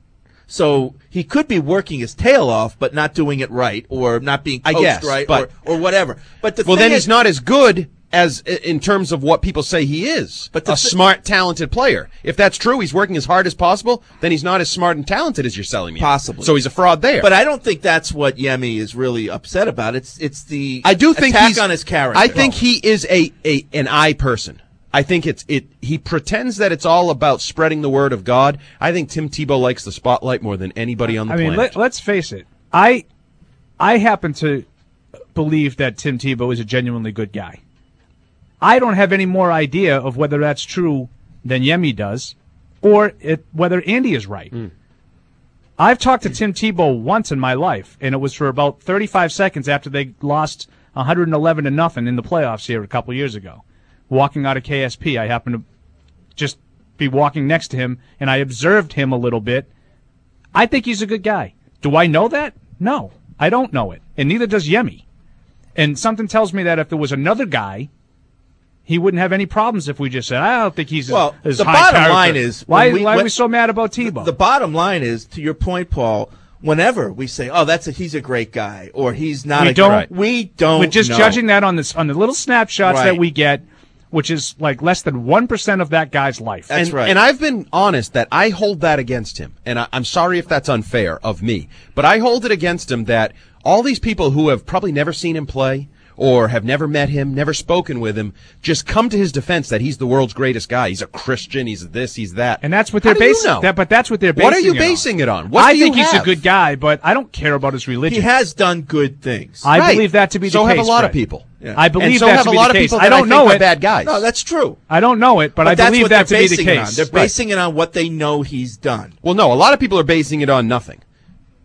So he could be working his tail off, but not doing it right, or not being coached right, or whatever. But
then he's not as good as in terms of what people say he is. But a smart, talented player. If that's true, he's working as hard as possible, then he's not as smart and talented as you're selling me.
Possibly.
So he's a fraud there.
But I don't think that's what Yemi is really upset about. It's the
I do think
attack on his character.
I think he is an I person. I think he pretends that it's all about spreading the word of God. I think Tim Tebow likes the spotlight more than anybody on the planet.
I mean, let's face it. I happen to believe that Tim Tebow is a genuinely good guy. I don't have any more idea of whether that's true than Yemi does, or whether Andy is right. I've talked to Tim Tebow once in my life, and it was for about 35 seconds after they lost 111-0 in the playoffs here a couple years ago. Walking out of KSP, I happened to just be walking next to him, and I observed him a little bit. I think he's a good guy. Do I know that? No, I don't know it, and neither does Yemi. And something tells me that if there was another guy, he wouldn't have any problems if we just said, I don't think he's as
the
high
bottom
character.
line is,
why are we so mad about Tebow?
The bottom line is, to your point, Paul, whenever we say, oh, he's a great guy, or he's not we don't
We're just
know.
judging that on the little snapshots
Right.
that we get, which is like less than 1% of that guy's life.
That's right.
And I've been honest that I hold that against him. And I'm sorry if that's unfair of me. But I hold it against him that all these people who have probably never seen him play or have never met him, never spoken with him, just come to his defense that he's the world's greatest guy. He's a Christian. He's this, he's that.
And that's what they're basing. But that's what they're basing.
What are you
it
basing
on.
it on? What
I
do you
think he's a
have?
good guy, but I don't care about his religion.
He has done good things.
I believe that to be the case.
So have a lot
Fred.
of people.
Yeah.
I believe
and so
that
have
to
a
be
lot
the
of
case.
people
I
that
don't know
think are
it.
bad guys.
No, that's true.
I don't know it, but I
that's
believe
what
that to
they're
be the
basing it on.
case.
They're basing it on what they know he's done.
Well, no, a lot of people are basing it on nothing.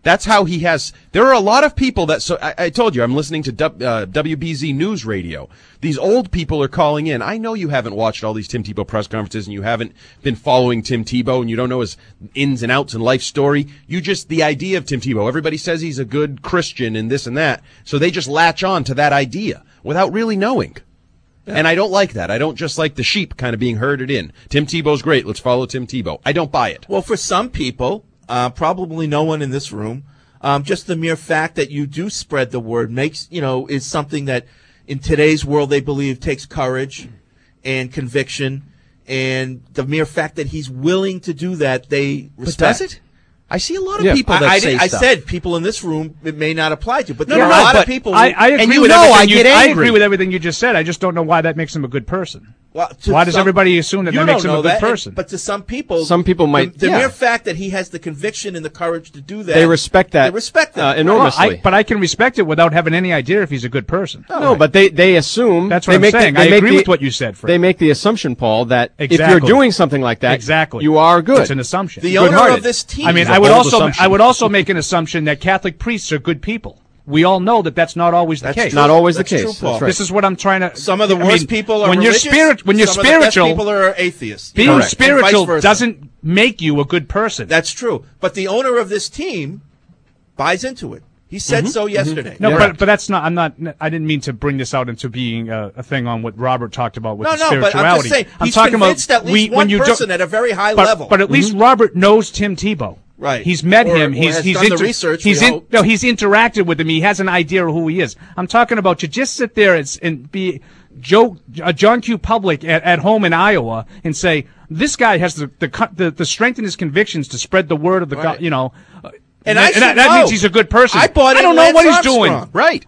That's how he has. There are a lot of people that. So I told you, I'm listening to WBZ News Radio. These old people are calling in. I know you haven't watched all these Tim Tebow press conferences, and you haven't been following Tim Tebow, and you don't know his ins and outs and life story. You just the idea of Tim Tebow. Everybody says he's a good Christian and this and that, so they just latch on to that idea without really knowing. Yeah. And I don't like that. I don't just like the sheep kind of being herded in. Tim Tebow's great. Let's follow Tim Tebow. I don't buy it.
Well, for some people. Probably no one in this room. Just the mere fact that you do spread the word is something that in today's world they believe takes courage and conviction. And the mere fact that he's willing to do that, they respect.
But does it? I see a lot of people that say
stuff. I said people in this room it may not apply to, but there are a lot of people.
I agree with everything I agree with everything you just said. I just don't know why that makes him a good person.
Well,
why does everybody assume that makes him a good person?
But to some people
might.
The mere fact that he has the conviction and the courage to do that,
they respect that.
They respect that
enormously.
But I can respect it without having any idea if he's a good person.
No, but they assume.
That's what I'm saying. I agree with what you said, Fred.
They make the assumption, Paul, that if you're doing something like that, you are good.
It's an assumption.
The owner of this team.
I mean, I would also make an assumption that Catholic priests are good people. We all know that that's not always the case.
Not always the case.
True,
that's right.
This is what I'm trying to.
Some of the worst people are
when
religious.
When you're
some
spiritual,
of the best people are atheists.
Being spiritual doesn't make you a good person.
That's true. But the owner of this team buys into it. He said so yesterday.
No, but that's not. I'm not. I didn't mean to bring this out into being a thing on what Robert talked about with spirituality.
But I'm just saying he's
talking
convinced
about
at least one person at a very high level.
But at least Robert knows Tim Tebow.
Right.
He's met him. He's
done the research.
He's interacted with him. He has an idea of who he is. I'm talking about you just sit there and be John Q. Public at home in Iowa and say this guy has the strength in his convictions to spread the word of the God.
And
that means he's a good person.
I don't
know what he's doing.
Right.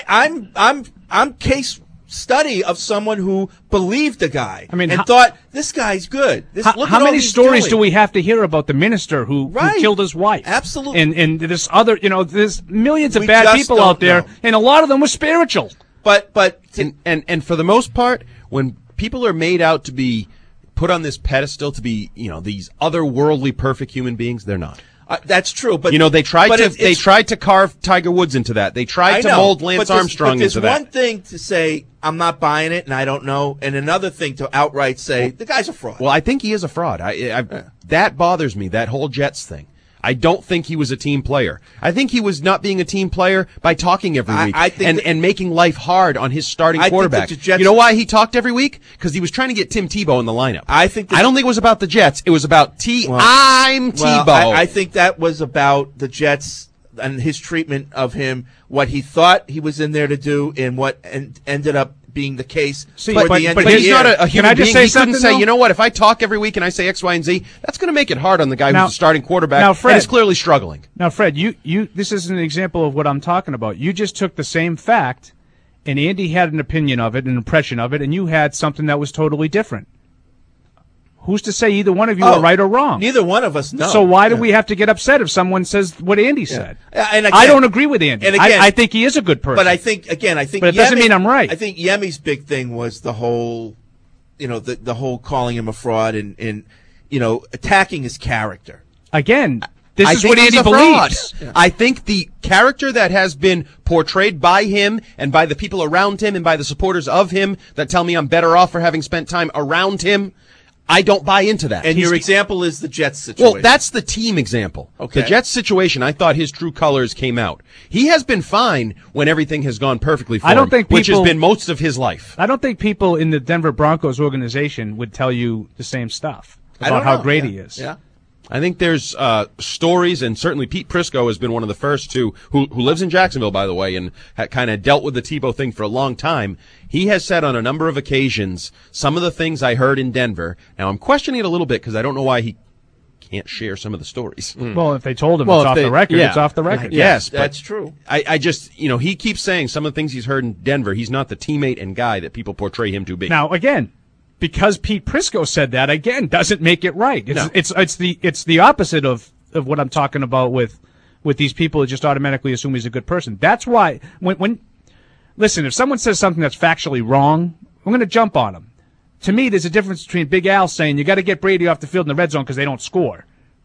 I'm case study of someone who believed the guy.
I mean,
and thought this guy's good.
How many stories do we have to hear about the minister who killed his wife?
Absolutely.
And this other, there's millions of bad people out there, and a lot of them were spiritual.
But
and for the most part, when people are made out to be put on this pedestal to be, these otherworldly perfect human beings, they're not.
That's true, but
they tried to carve Tiger Woods into that. They tried to mold Lance Armstrong into that.
There's one thing to say I'm not buying it and I don't know, and another thing to outright say the guy's a fraud.
Well, I think he is a fraud. That bothers me. That whole Jets thing. I don't think he was a team player. I think he was not being a team player by talking every week and making life hard on his starting quarterback. You know why he talked every week? Because he was trying to get Tim Tebow in the lineup. I don't think it was about the Jets. It was about I'm Tebow.
I think that was about the Jets and his treatment of him, what he thought he was in there to do, and what ended up being the case.
But he's not a human being. He couldn't say, you know what, if I talk every week and I say X, Y, and Z, that's going to make it hard on the guy who's the starting quarterback and is clearly struggling.
Now, Fred, this is an example of what I'm talking about. You just took the same fact, and Andy had an opinion of it, an impression of it, and you had something that was totally different. Who's to say either one of you are right or wrong?
Neither one of us know.
So why do we have to get upset if someone says what Andy said? And again, I don't agree with Andy. And again, I think he is a good person.
But I think But
it doesn't mean I'm right.
I think Yemi's big thing was the whole, the whole calling him a fraud and attacking his character.
Again, this is what Andy believes.
Yeah. I think the character that has been portrayed by him and by the people around him and by the supporters of him that tell me I'm better off for having spent time around him, I don't buy into that.
And your example is the Jets situation.
Well, that's the team example.
Okay.
The Jets situation, I thought his true colors came out. He has been fine when everything has gone perfectly for him, which has been most of his life.
I don't think people in the Denver Broncos organization would tell you the same stuff about how great he is.
Yeah.
I think there's stories, and certainly Pete Prisco has been one of the first who lives in Jacksonville, by the way, and kind of dealt with the Tebow thing for a long time. He has said on a number of occasions some of the things I heard in Denver. Now, I'm questioning it a little bit because I don't know why he can't share some of the stories.
Well, if they told him it's off the record, it's off the record.
Yes,
that's true.
I just, he keeps saying some of the things he's heard in Denver. He's not the teammate and guy that people portray him to be.
Now, again, because Pete Prisco said that, again, doesn't make it right. It's the opposite of what I'm talking about with these people that just automatically assume he's a good person. That's why listen, if someone says something that's factually wrong, I'm going to jump on them. To me, there's a difference between Big Al saying you got to get Brady off the field in the red zone because they don't score.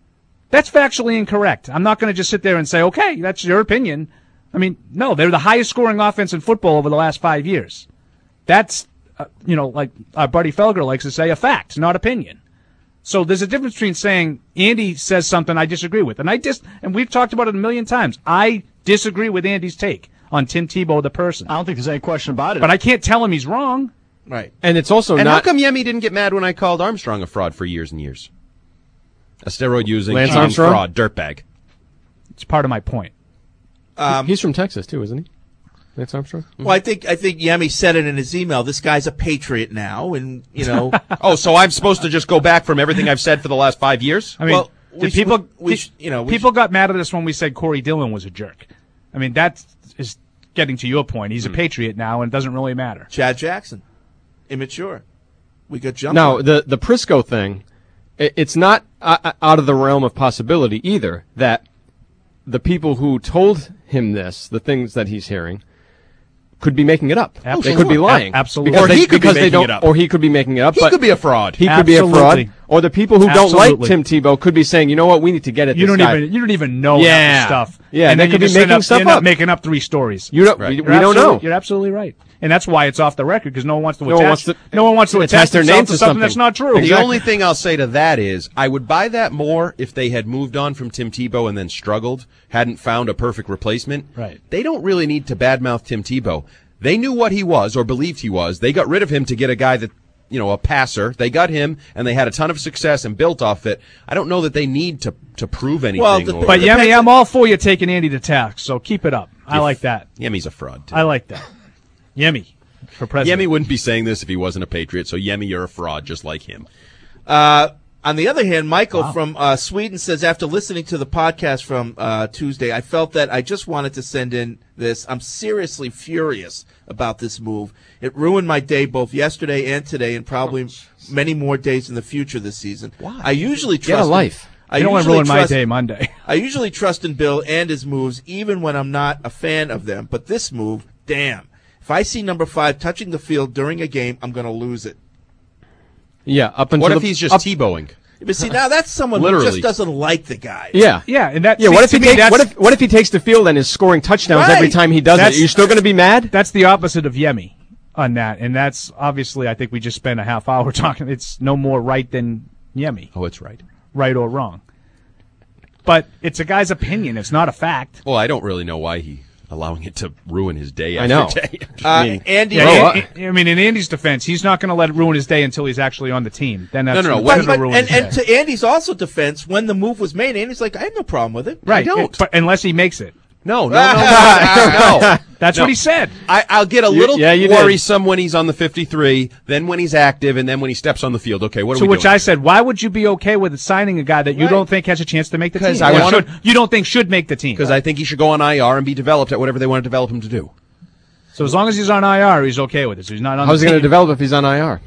That's factually incorrect. I'm not going to just sit there and say, okay, that's your opinion. I mean, no, they're the highest scoring offense in football over the last 5 years. That's, like our buddy Felger likes to say, a fact, not opinion. So there's a difference between saying Andy says something I disagree with. And we've talked about it a million times. I disagree with Andy's take on Tim Tebow, the person.
I don't think there's any question about it.
But I can't tell him he's wrong.
Right.
And it's also
and
not.
How come Yemi didn't get mad when I called Armstrong a fraud for years and years? A steroid using
Lance Armstrong?
fraud, dirtbag.
It's part of my point.
He's from Texas too, isn't he? Lance Armstrong.
Well, I think Yemi said it in his email. This guy's a patriot now, and
Oh, so I'm supposed to just go back from everything I've said for the last 5 years?
I mean,
well,
people got mad at us when we said Corey Dillon was a jerk. I mean, that is getting to your point. He's a patriot now, and it doesn't really matter.
Chad Jackson, immature. We got jumped.
Now,
on.
the Prisco thing, it's not out of the realm of possibility either that the people who told him this, the things that he's hearing, could be making it up.
Absolutely.
They could be lying.
Absolutely.
Because
Or he could be
because they
making
don't,
it up.
Or he could be making it up.
He
but
could be a fraud.
He could be a
Absolutely.
fraud. Or the people who don't like
Absolutely.
Tim Tebow could be saying, you know what, we need to get at
You
this
don't
guy.
even know half
Yeah.
the stuff.
Yeah,
and
they
then
could
you
be
just end
making stuff
end up
up.
making up 3 stories.
You don't,
Right.
we don't know.
You're absolutely right, and that's why it's off the record because no one wants to
No one wants
attach.
to-
No one wants to
attach
attach
their
themselves
name
to
to
something that's
something.
not true.
The only thing I'll say to that is I would buy that more if they had moved on from Tim Tebow and then struggled, hadn't found a perfect replacement.
Right.
They don't really need to badmouth Tim Tebow. They knew what he was or believed he was. They got rid of him to get a guy that, a passer. They got him, and they had a ton of success and built off it. I don't know that they need to prove anything.
Well,
But Yemi, I'm all for you taking Andy to task, so keep it up. I like that.
Yemi's a fraud, too.
I like that. Yemi for president.
Yemi wouldn't be saying this if he wasn't a Patriot, so Yemi, you're a fraud just like him.
On the other hand, Michael from Sweden says, after listening to the podcast from Tuesday, I felt that I just wanted to send in this. I'm seriously furious about this move. It ruined my day both yesterday and today and probably many more days in the future this season.
Why?
I usually
Get
trust
a life.
You don't want to ruin my day Monday.
I usually trust in Bill and his moves, even when I'm not a fan of them. But this move, damn. If I see number 5 touching the field during a game, I'm going to lose it.
Yeah, up until
What if he's just Tebowing?
But see, now that's someone who
Literally.
just doesn't like the guy.
Yeah.
Yeah, and that.
Yeah,
see,
what if
to
he
me,
takes
that's-
what if he takes the field and is scoring touchdowns every
Right.
time he does it? You're still going to be mad?
That's the opposite of Yemi on that, and that's obviously. I think we just spent a half hour talking. It's no more right than Yemi,
Oh, it's right.
right or wrong. But it's a guy's opinion. It's not a fact.
Well, I don't really know why he allowing it to ruin his day
I
after
know.
day.
Andy,
Yeah, I mean, in Andy's defense, he's not going to let it ruin his day until he's actually on the team. Then that's
No.
when
But,
it'll ruin his
and
day.
to Andy's also defense, when the move was made, Andy's like, I have no problem with it.
Right,
don't.
but unless he makes it.
No.
That's
No.
what he said.
I'll get a little
yeah, you did.
worrisome when he's on the 53, then when he's active, and then when he steps on the field. Okay, what are
To
we
which
doing?
I said, why would you be okay with signing a guy that you
Right.
don't think has a chance to make the team?
'Cause I
Or
wanna-
you don't think should make the team?
Because I think he should go on IR and be developed at whatever they want to develop him to do.
So as long as he's on IR, he's okay with it. So he's not on
How's
the
he going to
team.
develop if he's on IR?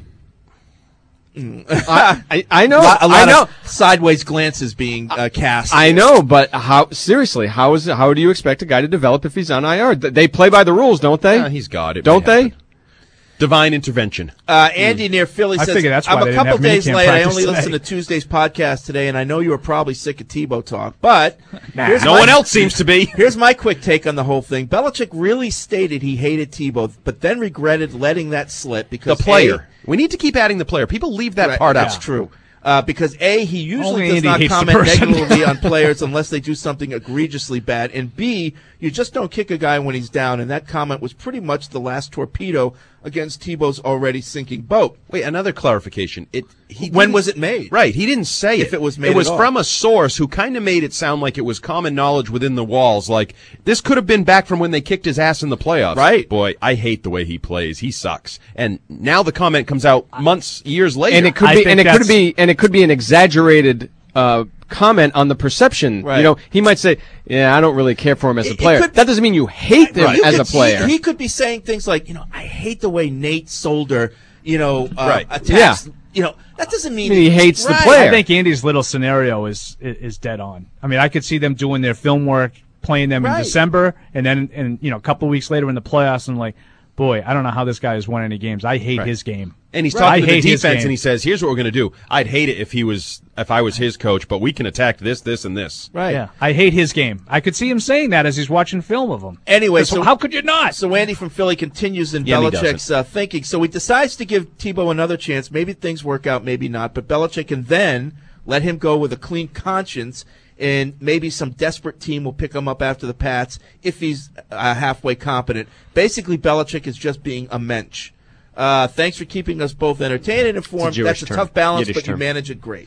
I know.
A lot
I know.
of sideways glances being cast.
I know, but how seriously? How do you expect a guy to develop if he's on IR? They play by the rules, don't they?
Yeah, he's got it.
Don't
May
they?
happen. Divine intervention.
Andy near Philly
I
says,
figure that's why
I'm
they
a
didn't
couple
have
days
minicamp
late. I
practice
only
today."
listened to Tuesday's podcast today, and I know you were probably sick of Tebow talk, but here's
No
my-
one else seems to be.
Here's my quick take on the whole thing. Belichick really stated he hated Tebow, but then regretted letting that slip because
The player. We need to keep adding the player. People leave that part out.
That's true. Because A, he usually
Only
does
Andy
not
hates the
comment
person.
negatively on players unless they do something egregiously bad, and B, you just don't kick a guy when he's down, and that comment was pretty much the last torpedo against Tebow's already sinking boat.
Wait, another clarification.
When was it made?
Right, he didn't say
If it was made
It was
at all.
from a source who kind of made it sound like it was common knowledge within the walls. Like, this could have been back from when they kicked his ass in the playoffs.
Right.
Boy, I hate the way he plays. He sucks. And now the comment comes out years later.
And it could
I
be,
think
and it
that's-
could be, and it could be an exaggerated comment on the perception.
Right.
You know, he might say, "Yeah, I don't really care for him as a
It
player."
could-
That doesn't mean you hate him
You
as
could-
a player.
He could be saying things like, I hate the way Nate Solder,
Right.
attacks. That doesn't mean
he hates the
Right.
player.
I think Andy's little scenario is dead on. I mean, I could see them doing their film work, playing them in
Right.
December, and then a couple of weeks later in the playoffs, and like, boy, I don't know how this guy has won any games. I hate his game.
And he's talking to the defense, and he says, here's what we're going to do. I'd hate it if I was his coach, but we can attack this, this, and this.
Right.
Yeah, I hate his game. I could see him saying that as he's watching film of him.
Anyway, so
how could you not?
So Andy from Philly continues in Belichick's thinking. So he decides to give Tebow another chance. Maybe things work out, maybe not. But Belichick can then let him go with a clean conscience, and maybe some desperate team will pick him up after the Pats if he's halfway competent. Basically, Belichick is just being a mensch. Thanks for keeping us both entertained and informed. That's a tough balance, but you manage it great.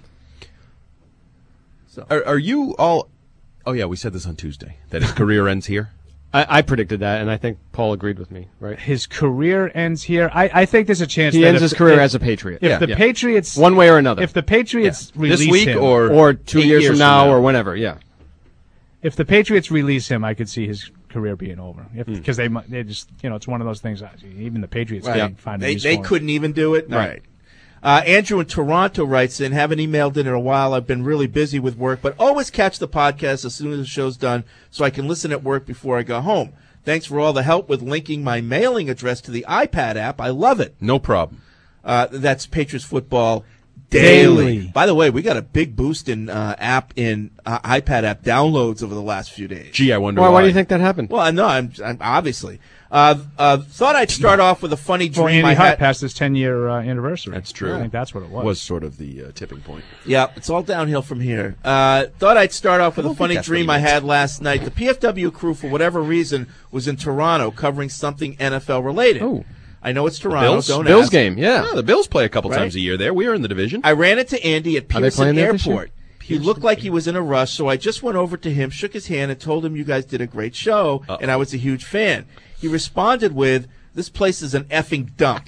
So,
are you all? Oh yeah, we said this on Tuesday that his career ends here.
I predicted that, and I think Paul agreed with me. Right?
His career ends here. I think there's a chance
he ends his career as a Patriot.
If the Patriots,
one way or another,
if the Patriots release
this week
him,
or
2 years from now or whenever,
if the Patriots release him, I could see his career being over because they just it's one of those things. Even the Patriots can't find a use for him.
They couldn't even do it.
Right.
Andrew in Toronto writes in, haven't emailed in a while. I've been really busy with work, but always catch the podcast as soon as the show's done so I can listen at work before I go home. Thanks for all the help with linking my mailing address to the iPad app. I love it.
No problem.
That's Patriots Football Daily. By the way, we got a big boost in iPad app downloads over the last few days.
Gee, I wonder
why do you think that happened?
Well, no, I'm obviously. Thought I'd start off with a funny dream.
Andy
I
Hart
had.
Passed his 10-year anniversary.
That's true.
I think that's what it was.
Was sort of the tipping point.
Yeah, it's all downhill from here. Thought I'd start off with a funny dream I had last night. The PFW crew, for whatever reason, was in Toronto covering something NFL related.
Oh.
I know it's Toronto. Don't
Bills
ask.
game, yeah.
The Bills play a couple times a year there. We are in the division.
I ran into Andy at
Are they
Pearson
playing there this year?
Airport. He looked like he was in a rush, so I just went over to him, shook his hand, and told him you guys did a great show, and I was a huge fan. He responded with, "This place is an effing dump."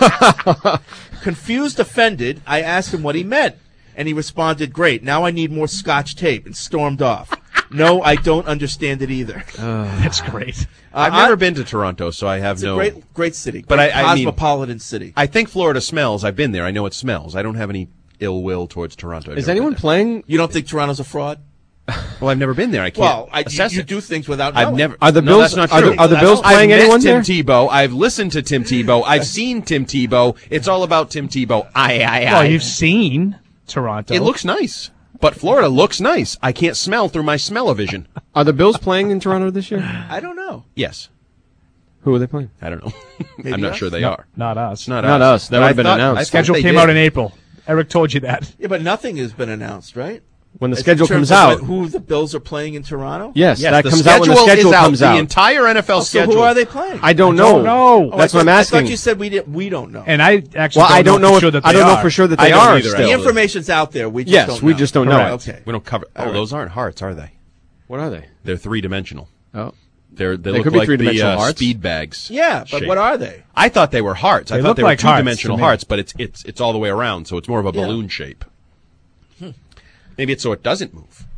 Confused, offended, I asked him what he meant, and he responded, "Great, now I need more Scotch tape," and stormed off. No, I don't understand it either.
That's great.
I've never been to Toronto, so I have
It's
no.
a great city,
But
great
I mean,
cosmopolitan city.
I think Florida smells. I've been there. I know it smells. I don't have any ill will towards Toronto.
Is anyone playing?
You don't think Toronto's a fraud?
Well, I've never been there. I can't
Well,
assess
you
it.
do things without knowing.
I've never.
Are the
No,
Bills?
that's not true.
Are the Bills playing
I've
anyone
met
there?
Tim Tebow. I've listened to Tim Tebow. I've seen Tim Tebow. It's all about Tim Tebow.
Well, you've seen Toronto.
It looks nice, but Florida looks nice. I can't smell through my smell-o-vision.
Are the Bills playing in Toronto this year?
I don't know.
Yes.
Who are they playing?
I don't know.
Maybe
I'm not
us?
sure they
No,
are.
not us.
Not
us. That
But
would
I
have been
thought-
announced.
I thought
Schedule
they
came
did.
out in April. Eric told you that.
Yeah, but nothing has been announced, right?
When the
In
schedule
terms
comes
of
out.
who the Bills are playing in Toronto?
Yes,
Yes,
that
the
comes out when the schedule
is out.
comes
The
out.
entire NFL
So
schedule.
who are they playing?
I don't know.
know.
Oh,
That's
I
what I'm
thought-
asking.
I thought you said we don't know.
And I actually
Well, I don't know.
for sure that they
I don't know
are.
for sure that
I
they
don't
are
either,
still.
The
Elliot.
information's out there. We just
Yes,
don't
we
know.
just don't know
Correct.
it.
Okay.
We don't cover.
All
Oh,
right.
those aren't hearts, are they?
What are they?
They're three-dimensional.
Oh,
They
They
look
could be
like the
three-dimensional hearts.
speed bags.
Yeah, but
shape.
what are they?
I thought they were hearts. I
They
thought
look
they were
like hearts
two-dimensional
to me.
hearts, but it's all the way around, so it's more of a
Yeah.
balloon shape. Maybe it's so it doesn't move.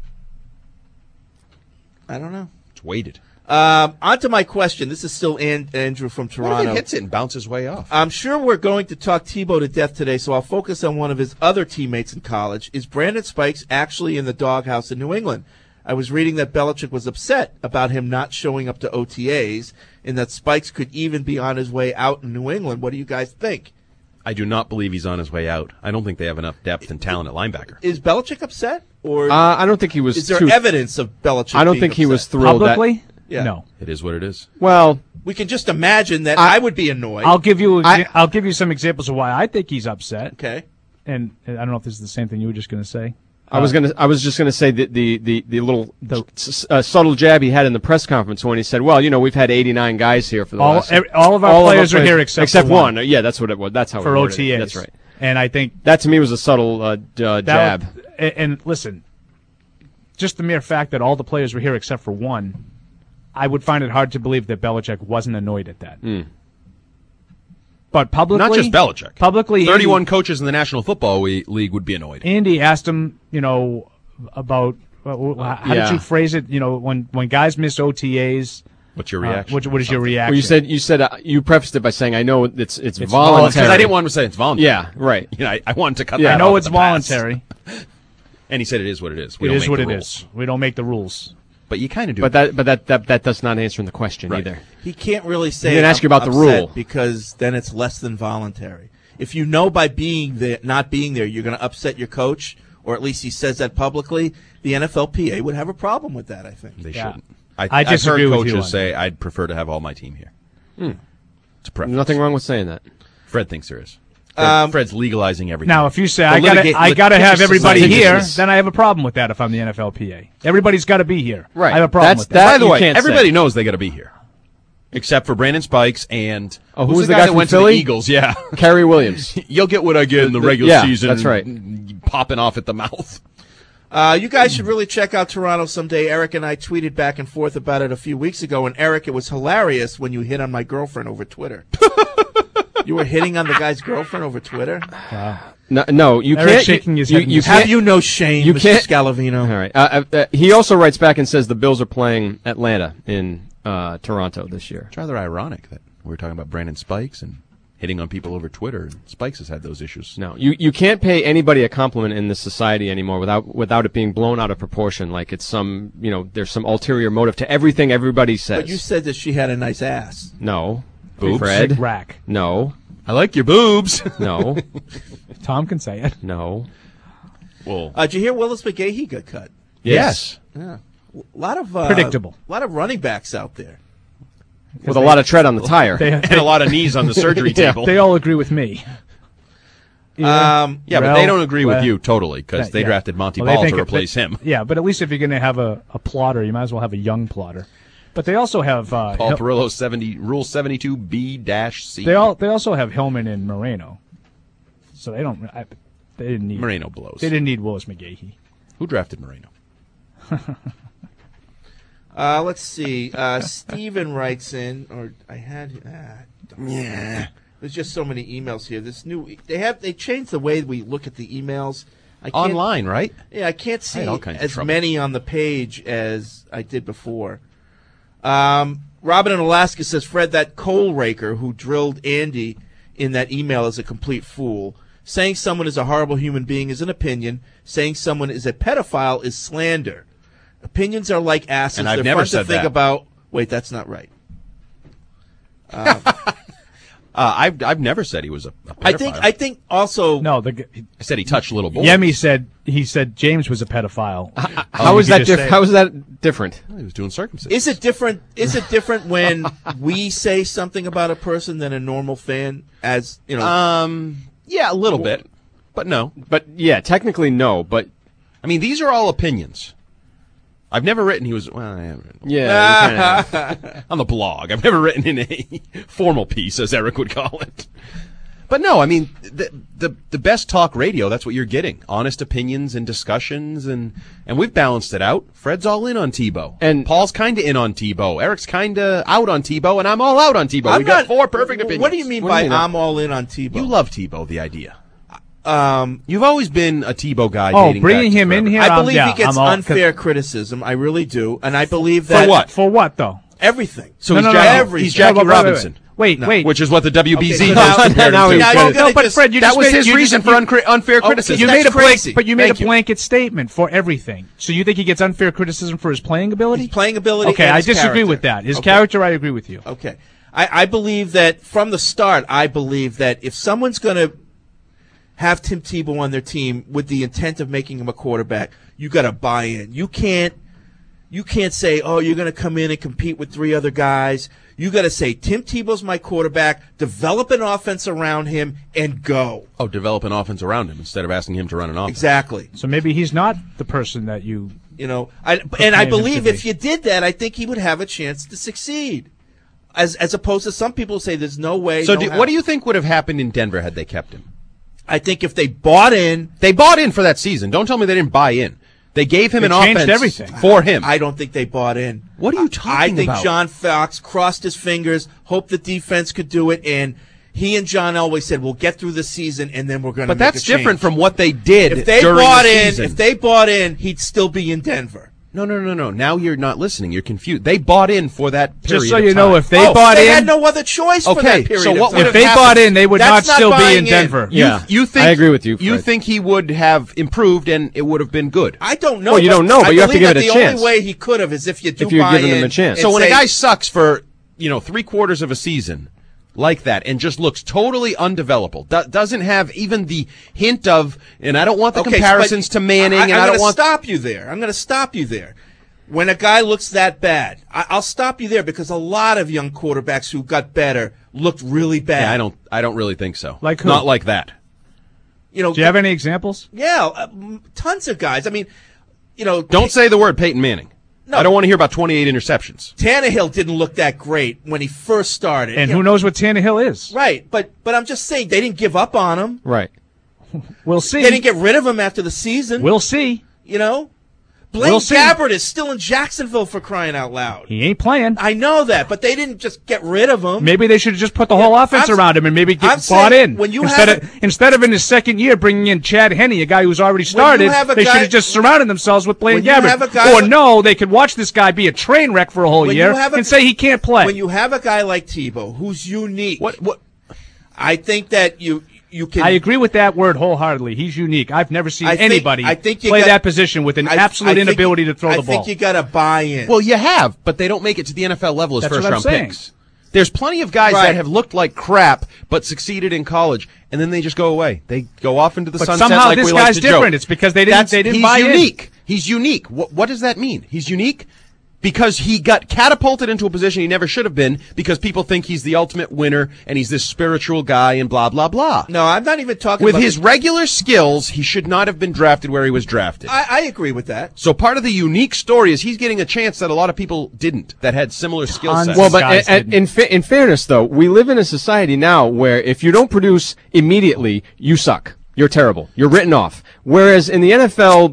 I don't know.
It's weighted.
On to my question. This is still Andrew from
What if
Toronto.
it hits it and bounces way off?
I'm sure we're going to talk Tebow to death today, so I'll focus on one of his other teammates in college. Is Brandon Spikes actually in the doghouse in New England? I was reading that Belichick was upset about him not showing up to OTAs and that Spikes could even be on his way out in New England. What do you guys think?
I do not believe he's on his way out. I don't think they have enough depth and talent at linebacker.
Is Belichick upset? Or
I don't think he was.
is there
too,
evidence of Belichick
I don't
being
think he was
upset?
thrilled.
Publicly?
Yeah.
No.
It is what it is.
Well,
We can just imagine that I would be annoyed.
I'll give you some examples of why I think he's upset.
Okay.
And I don't know if this is the same thing you were just going to say.
I was just gonna say that the little subtle jab he had in the press conference when he said, "Well, you know, we've had 89 guys here for the last."
All of our players are here except for
one. Yeah, that's what it was. That's how
for
it worded
OTAs.
it. That's right.
And I think
that to me was a subtle jab.
And listen, just the mere fact that all the players were here except for one, I would find it hard to believe that Belichick wasn't annoyed at that. But publicly,
Not just Belichick.
Publicly,
31 coaches in the National Football League would be annoyed.
Andy asked him, about how did you phrase it? When guys miss OTAs.
What's your reaction?
What is your reaction?
Well, you said you prefaced it by saying, "I know it's voluntary."
Because I didn't want him to say it's voluntary.
Yeah, right.
I wanted to cut
Yeah,
that
I know
off
it's
at the pass.
voluntary.
And he said it is what it is.
It is what it is. We don't make the rules.
But you kind of do.
But that does not answer the question either.
He can't really say.
He didn't ask you about the rule
because then it's less than voluntary. If you know by being there, not being there, you're going to upset your coach, or at least he says that publicly, the NFLPA would have a problem with that. I think
they
Yeah.
shouldn't.
I disagree
I've heard
with you
coaches
on
say I'd prefer to have all my team here. It's a preference.
Nothing wrong with saying that.
Fred thinks there is. Fred's legalizing everything.
Now, if you say
The
I gotta have everybody here,
society.
then I have a problem with that. If I'm the NFLPA, everybody's got to be here.
Right.
I have a problem with that.
By the way, everybody knows they got to be here, except for Brandon Spikes and
who was the guy
that
from
went
Philly?
to the Eagles? Yeah,
Kerry Williams.
You'll get what I get in the regular season.
That's right.
Popping off at the mouth.
You guys should really check out Toronto someday. Eric and I tweeted back and forth about it a few weeks ago, and Eric, it was hilarious when you hit on my girlfriend over Twitter. You were hitting on the guy's girlfriend over Twitter?
No, you
Eric's
can't.
shaking his head.
You have you no shame,
you
Mr.
can't-
Scalavino?
All right. He also writes back and says the Bills are playing Atlanta in Toronto this year.
It's rather ironic that we were talking about Brandon Spikes and hitting on people over Twitter, and Spikes has had those issues.
No, you can't pay anybody a compliment in this society anymore without it being blown out of proportion. Like it's some, there's some ulterior motive to everything everybody says.
But you said that she had a nice ass.
No.
Boobs?
Fred?
Big rack.
No.
I like your boobs.
No.
Tom can say it.
No.
Well,
Did you hear Willis McGahee got cut?
yes.
Yeah. A lot of
Predictable.
A lot of running backs out there.
With a lot of tread on the tire.
And a lot of knees on the surgery table.
They all agree with me.
Yeah, but
Rel,
they don't agree with
Wes.
you totally because they drafted Monty
Well, they
Ball
think
to
it-
replace him.
Yeah, but at least if you're going to have a plotter, you might as well have a young plotter. But they also have
Paul Perillo, Rule 72B-C.
They also have Hillman and Moreno, so they don't. They didn't need
Moreno blows.
They didn't need Willis McGahee.
Who drafted Moreno?
Let's see. Steven writes in, or I had. Yeah. There's just so many emails here. This new they changed the way we look at the emails. I can't-
Online, right?
Yeah, I can't
I
see
had all kinds of
as
trouble.
many on the page as I did before. Robin in Alaska says, Fred, that coal raker who drilled Andy in that email is a complete fool. Saying someone is a horrible human being is an opinion. Saying someone is a pedophile is slander. Opinions are like acids.
And I've
They're
never
fun
said
to think
that.
about. Wait, that's not right.
I've never said he was a pedophile.
I think also.
No,
I said he touched little boys.
Yemi said James was a pedophile.
How is that different? How is that different?
He was doing circumcision.
Is it different? Is it different when we say something about a person than a normal fan? As you know,
yeah, a little bit, but no.
But yeah, technically no. But
I mean, these are all opinions. I've never written he was. Well, I haven't written.
yeah,
on the blog. I've never written in a formal piece, as Eric would call it. But no, I mean, the best talk radio, that's what you're getting. Honest opinions and discussions, and we've balanced it out. Fred's all in on Tebow.
And
Paul's kind of in on Tebow. Eric's kind of out on Tebow, and I'm all out on Tebow. We've got four perfect opinions.
What do you mean by I'm all in on Tebow?
You love Tebow, the idea. You've always been a Tebow guy. dating
bringing
back to
him in
forever.
here.
I believe he gets
I'm all-
unfair criticism. I really do, and I believe that
For what?
For what though?
everything.
So
No,
he's,
no,
Jackie,
no.
Everything.
he's Jackie
Wait, wait,
Robinson.
Wait, wait.
Which is what the WBZ
Okay, so
has
now-
compared him
now
to.
you're gonna
but
just-
Fred, you
That
just
was
made-
his
you
reason
just-
for unfair criticism.
You
That's
made a
crazy.
but you made
Thank
a
you.
blanket statement for everything. So you think he gets unfair criticism for his playing ability?
His playing ability.
Okay,
and
I
his
disagree
character.
with that. His
Okay.
character, I agree with you.
Okay. I believe that from the start, I believe that if someone's going to have Tim Tebow on their team with the intent of making him a quarterback, you got to buy in. You can't say, oh, you're going to come in and compete with three other guys. You got to say, Tim Tebow's my quarterback, develop an offense around him, and go.
Oh, develop an offense around him instead of asking him to run an offense.
Exactly.
So maybe he's not the person that you.
You know,
him
I
to
believe
be.
if you did that, I think he would have a chance to succeed. As opposed to some people say there's no way.
So
no how.
what do you think would have happened in Denver had they kept him?
I think if they bought in.
They bought in for that season. Don't tell me they didn't buy in. They gave him
They
an
changed
offense
everything.
for him.
I don't think they bought in.
What are you talking
I think
about?
John Fox crossed his fingers, hoped the defense could do it, and he and John Elway said, "We'll get through the season, and then we're going to."
But that's different from what they did
if they
during
bought
the
in.
season.
If they bought in, he'd still be in Denver.
No. Now you're not listening. You're confused. They bought in for that period.
Just so
of
you know,
time.
if they bought
they
in,
had no other choice for that period.
So what
of time.
would
if they bought in, they would not
That's
still be
buying
in Denver.
You think
I agree with you, Fred.
You think he would have improved and it would have been good?
I don't know.
Well, you don't know, but you have to give it a
The
chance.
only way he could have is if you do
If you're
buy
giving
in
him a chance.
and
So when a
say-
guy sucks for 3/4 of a season like that and just looks totally undevelopable, doesn't have even the hint of, and I don't want the comparisons to Manning, and I don't want.
I'm going to stop you there. When a guy looks that bad, I'll stop you there because a lot of young quarterbacks who got better looked really bad.
Yeah, I don't really think so.
Like who?
Not like that.
Do you have any examples?
Yeah, tons of guys. I mean,
Don't say the word Peyton Manning.
No.
I don't want to hear about 28 interceptions.
Tannehill didn't look that great when he first started.
And who knows what Tannehill is?
Right, but I'm just saying they didn't give up on him.
Right.
We'll see.
They didn't get rid of him after the season.
We'll see.
Blaine
We'll see.
Gabbert is still in Jacksonville for crying out loud.
He ain't playing.
I know that, but they didn't just get rid of him.
Maybe they should have just put the whole offense around him and maybe
I'm
get
saying
bought in.
when you
instead of in his second year bringing in Chad Henne, a guy who's already started, they should have just surrounded themselves with Blaine
when you have a
Gabbert.
guy
Or
like-
no, they could watch this guy be a train wreck for a whole
When
year
you have a-
and say he can't play.
When you have a guy like Tebow who's unique,
What?
I think that you can.
I agree with that word wholeheartedly. He's unique. I've never seen
I think
anybody
you
play
got-
that position with an
I
absolute
think-
inability to throw the ball.
I think you got to buy in.
Well, you have, but they don't make it to the NFL level as
That's what
first-round
I'm saying.
picks. There's plenty of guys
Right.
that have looked like crap but succeeded in college, and then they just go away. They go off into the
But
sunset
somehow
like
this
we like
guy's
to
different.
joke.
It's because they didn't
He's
buy in.
unique. He's unique. What does that mean? He's unique because he got catapulted into a position he never should have been because people think he's the ultimate winner and he's this spiritual guy and blah, blah, blah.
No, I'm not even talking
With
about
his regular skills, he should not have been drafted where he was drafted.
I agree with that.
So part of the unique story is he's getting a chance that a lot of people didn't, that had similar skill sets.
Well, but in fairness, though, we live in a society now where if you don't produce immediately, you suck. You're terrible. You're written off. Whereas in the NFL,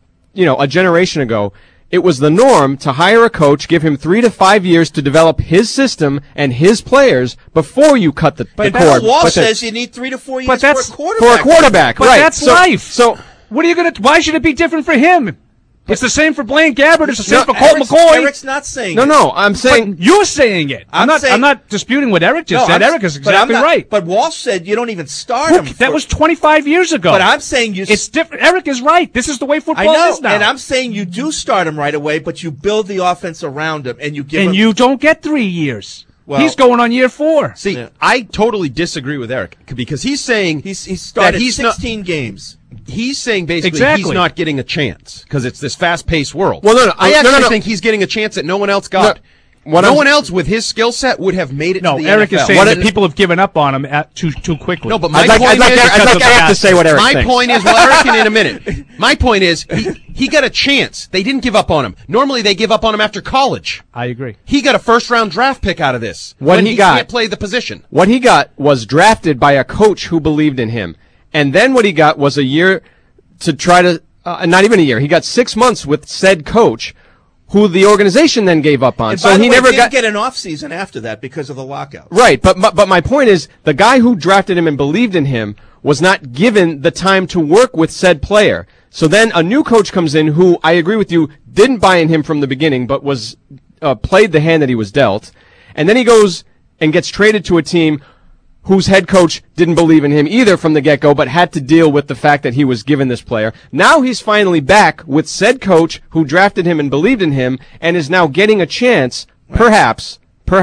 a generation ago, it was the norm to hire a coach, give him 3 to 5 years to develop his system and his players before you cut the cord.
Wall says you need 3 to 4 years for a quarterback.
For a quarterback,
But
right.
that's life. So what are you going to? Why should it be different for him? It's the same for Blaine Gabbert. It's the same for Colt McCoy.
Eric's not saying
No, I'm saying...
But you're saying it. I'm not disputing what Eric just said. Eric is exactly right.
But Walsh said you don't even start him.
That was 25 years ago.
But I'm saying
it's different. Eric is right. This is the way football
I know,
is now.
and I'm saying you do start him right away, but you build the offense around him, and you give him...
And you don't get 3 years.
Well,
he's going on year 4.
See, I totally disagree with Eric because he's saying
he started
that he's
16 games.
He's saying basically
Exactly.
he's not getting a chance because it's this fast-paced world.
Well, no,
I actually think he's getting a chance that no one else got. No one else with his skill set would have made it to the
Eric
NFL.
is saying that people have given up on him too quickly.
No, but my
I'd like Eric to say what Eric
My
thinks.
point is, well, Eric can in a minute. My point is, he got a chance. They didn't give up on him. Normally, they give up on him after college.
I agree.
He got a first-round draft pick out of this.
What
when
he got-
can't play the position.
What he got was drafted by a coach who believed in him. And then what he got was a year to try to, not even a year, he got 6 months with said coach who the organization then gave up on.
And
So
by the
he
way,
never
didn't get an off season after that because of the lockout.
Right, but my point is, the guy who drafted him and believed in him was not given the time to work with said player. So then a new coach comes in who, I agree with you, didn't buy in him from the beginning, but was played the hand that he was dealt. And then he goes and gets traded to a team whose head coach didn't believe in him either from the get-go, but had to deal with the fact that he was given this player. Now he's finally back with said coach who drafted him and believed in him, and is now getting a chance, perhaps,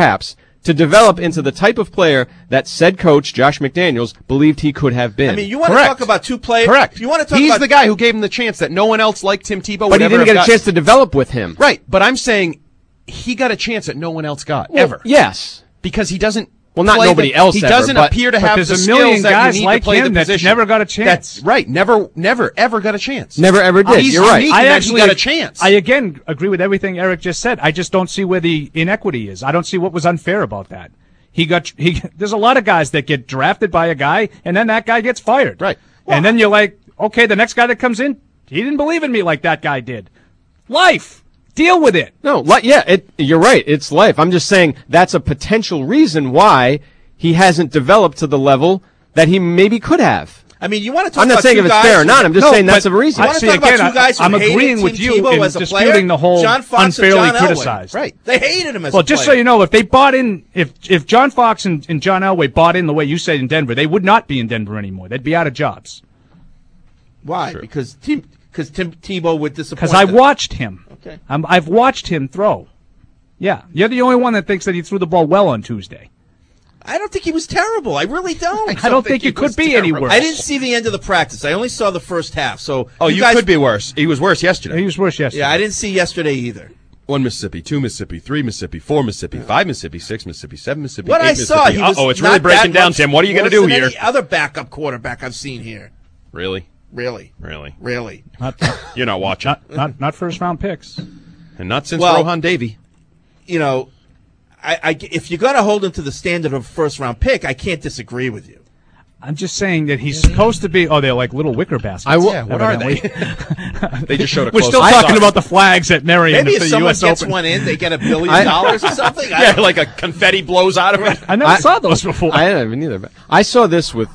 to develop into the type of player that said coach, Josh McDaniels, believed he could have been.
I mean, you want to talk about two players?
Correct.
You want to talk
He's
about
the guy who gave him the chance that no one else like Tim Tebow
but he didn't get a chance to develop with him.
Right, but I'm saying he got a chance that no one else got, ever.
Yes.
Because he doesn't...
Well, not
play
nobody else
He
ever,
doesn't
but-
appear to
but
have
there's
the
a million
skills that
guys
you need
like
to play
him
the
that
position.
never got a chance.
That's right. Never ever got a chance.
Never ever did.
He's
You're right.
unique in that he got a chance.
I again agree with everything Eric just said. I just don't see where the inequity is. I don't see what was unfair about that. There's a lot of guys that get drafted by a guy and then that guy gets fired.
Right.
And then you're like, okay, the next guy that comes in, he didn't believe in me like that guy did. Life. Deal with it.
No, you're right. It's life. I'm just saying that's a potential reason why he hasn't developed to the level that he maybe could have.
I mean, you want to talk
I'm not
about
saying
two
if it's
guys
fair or not. I'm just
No,
saying that's
but
a reason.
You want to talk about two guys who
I'm
hated
agreeing
Tim
with you
Tebow
in
as a
disputing
player?
the whole
John Fox
unfairly
and John
criticized.
Elway. Right. They hated him as a
Well,
player.
just so you know, if they bought in, if John Fox and John Elway bought in the way you said in Denver, they would not be in Denver anymore. They'd be out of jobs.
Why?
True.
Because Tim Tebow would disappoint
Because I
them.
watched him.
Okay.
I've watched him throw. Yeah, you're the only one that thinks that he threw the ball well on Tuesday.
I don't think he was terrible. I really don't.
I don't think you could be any worse.
I didn't see the end of the practice. I only saw the first half. So
you
guys
could be worse. He was worse yesterday.
He was worse yesterday.
Yeah, I didn't see yesterday either.
1 Mississippi, 2 Mississippi, 3 Mississippi, 4 Mississippi, 5 Mississippi, 6 Mississippi, 7 Mississippi,
What
8
I
Mississippi.
saw, he was
it's really
not
breaking
that
down,
much
Tim. What are you going to
worse
do
than
here?
Any other backup quarterback I've seen here.
Really?
Really.
You're not watching.
Not first round picks.
And not since
Well,
Rohan Davey.
You know, if you're going to hold him to the standard of a first-round pick, I can't disagree with you.
I'm just saying that he's supposed to be. Oh, they're like little wicker baskets.
What are they? They just showed a
We're
close
still
up.
talking about the flags at Merriam
Maybe
at
if
the
someone
U.S.
gets
Open.
one in, they get $1 billion or something.
Yeah, like a confetti blows out of it.
I never saw those before.
I haven't either. But I saw this with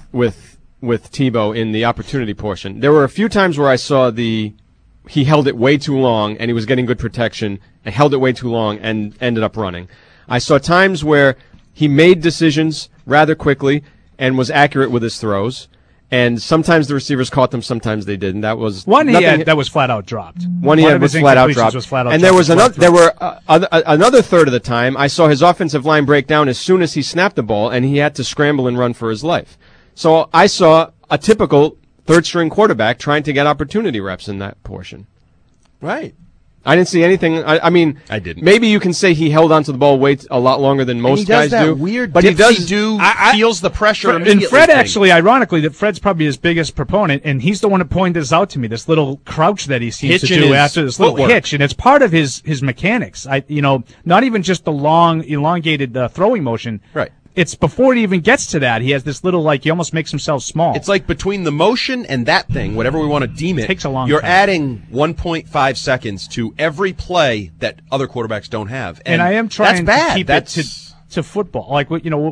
Tebow in the opportunity portion. There were a few times where I saw he held it way too long and he was getting good protection and held it way too long and ended up running. I saw times where he made decisions rather quickly and was accurate with his throws. And sometimes the receivers caught them, sometimes they didn't. That was
One he
nothing,
had that was flat out dropped.
One he had
of
was
his
flat out
incompletions
dropped.
was flat out
And
dropped
there was
with
another.
left
There
throws.
were another third of the time I saw his offensive line break down as soon as he snapped the ball, and he had to scramble and run for his life. So I saw a typical third-string quarterback trying to get opportunity reps in that portion.
Right.
I didn't see anything. I mean,
I didn't.
Maybe you can say he held onto the ball a lot longer than most
he does
guys
that
do.
weird
but he does
feels the pressure
And
immediately.
Fred
thing.
actually, ironically, that Fred's probably his biggest proponent, and he's the one that pointed this out to me. This little crouch that he seems
Hitch
to
in
do
his
after this little
footwork.
hitch, and it's part of his mechanics. Not even just the long, elongated throwing motion.
Right.
It's before he even gets to that. He has this little he almost makes himself small.
It's like between the motion and that thing, whatever we want to deem it,
Takes a long
you're
time.
adding 1.5 seconds to every play that other quarterbacks don't have.
And I am trying
that's bad.
to keep
that's,
it to football. Like